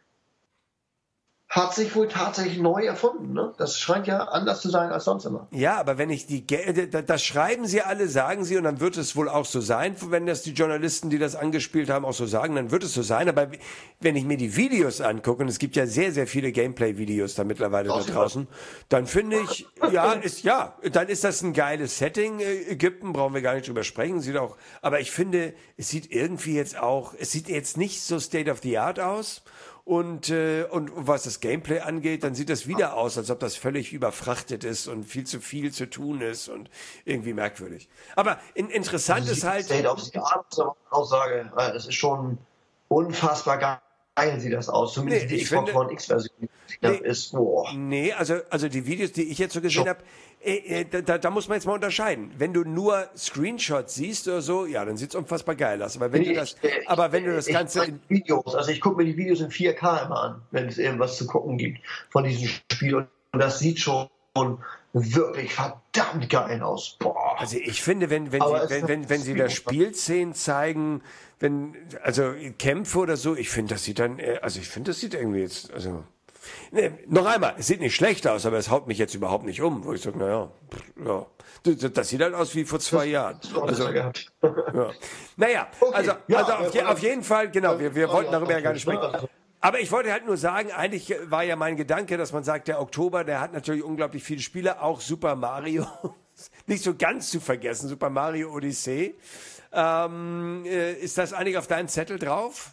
hat sich wohl tatsächlich neu erfunden. Ne? Das scheint ja anders zu sein als sonst immer. Ja, aber wenn ich die, das schreiben sie alle, sagen sie, und dann wird es wohl auch so sein, wenn das die Journalisten, die das angespielt haben, auch so sagen, dann wird es so sein. Aber wenn ich mir die Videos angucke, und es gibt ja sehr, sehr viele Gameplay-Videos da mittlerweile da draußen, dann finde ich, ja, ist, ja, dann ist das ein geiles Setting. Ägypten brauchen wir gar nicht drüber sprechen, sieht auch, aber ich finde, es sieht irgendwie jetzt auch, es sieht jetzt nicht so State of the Art aus. Und, äh, und was das Gameplay angeht, dann sieht das wieder aus, als ob das völlig überfrachtet ist und viel zu viel zu tun ist und irgendwie merkwürdig. Aber in, interessant also ist halt... State of the Art Aussage, es ist schon unfassbar geil, sieht das aus. Zumindest Nee, die ich Xbox finde- One X-Version Nee. ist, boah. Nee, also, also die Videos, die ich jetzt so gesehen Schon. habe, äh, äh, da, da muss man jetzt mal unterscheiden. Wenn du nur Screenshots siehst oder so, ja, dann sieht's unfassbar geil aus. Aber wenn du das, Ich- ich- aber wenn du das ich Ganze... zeig Videos, also ich gucke mir die Videos in vier K immer an, wenn es irgendwas zu gucken gibt von diesem Spiel. Und das sieht schon wirklich verdammt geil aus. Boah. Also ich finde, wenn, wenn, Aber sie, es wenn, ist wenn, wenn sie da Spielszenen zeigen, wenn, also Kämpfe oder so, ich finde, das sieht dann, äh, also ich finde, das sieht irgendwie jetzt, also, ne, noch einmal, es sieht nicht schlecht aus, aber es haut mich jetzt überhaupt nicht um, wo ich sage, naja, ja, das, das sieht halt aus wie vor zwei Jahren. Also, gehabt. ja. Naja, Okay, also, ja, also auf, je, äh, auf jeden Fall, genau, wir, wir äh, wollten äh, darüber ja gar nicht äh, sprechen. also- Aber ich wollte halt nur sagen, eigentlich war ja mein Gedanke, dass man sagt, der Oktober, der hat natürlich unglaublich viele Spiele, auch Super Mario, nicht so ganz zu vergessen, Super Mario Odyssey. Ähm, äh, ist das eigentlich auf deinem Zettel drauf?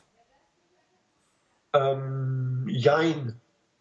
Ähm, jein.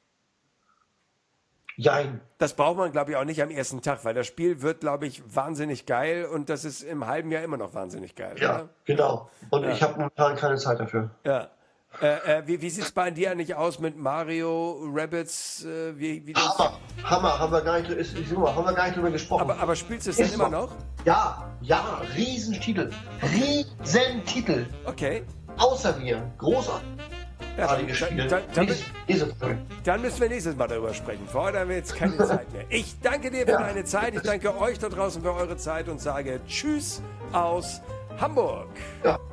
Jein. Das braucht man, glaube ich, auch nicht am ersten Tag, weil das Spiel wird, glaube ich, wahnsinnig geil und das ist im halben Jahr immer noch wahnsinnig geil. Ja, Oder? genau. Und Ja. ich habe momentan keine Zeit dafür. Ja. Äh, äh, wie wie sieht es bei dir eigentlich aus mit Mario, Rabbids? Äh, wie, wie das? Hammer, Hammer, haben wir gar nicht, ist, ist super, haben wir gar nicht drüber gesprochen. Aber, aber spielst du es denn Ist immer so. noch? Ja, ja, Riesentitel. Riesentitel. Okay. Außer wir. Großartige Ja, dann, Spiele. dann, dann, Diese- diese Folge. dann müssen wir nächstes Mal darüber sprechen. Vor heute haben wir jetzt keine Zeit mehr. Ich danke dir für Ja. deine Zeit. Ich danke euch da draußen für eure Zeit und sage Tschüss aus Hamburg. Ja.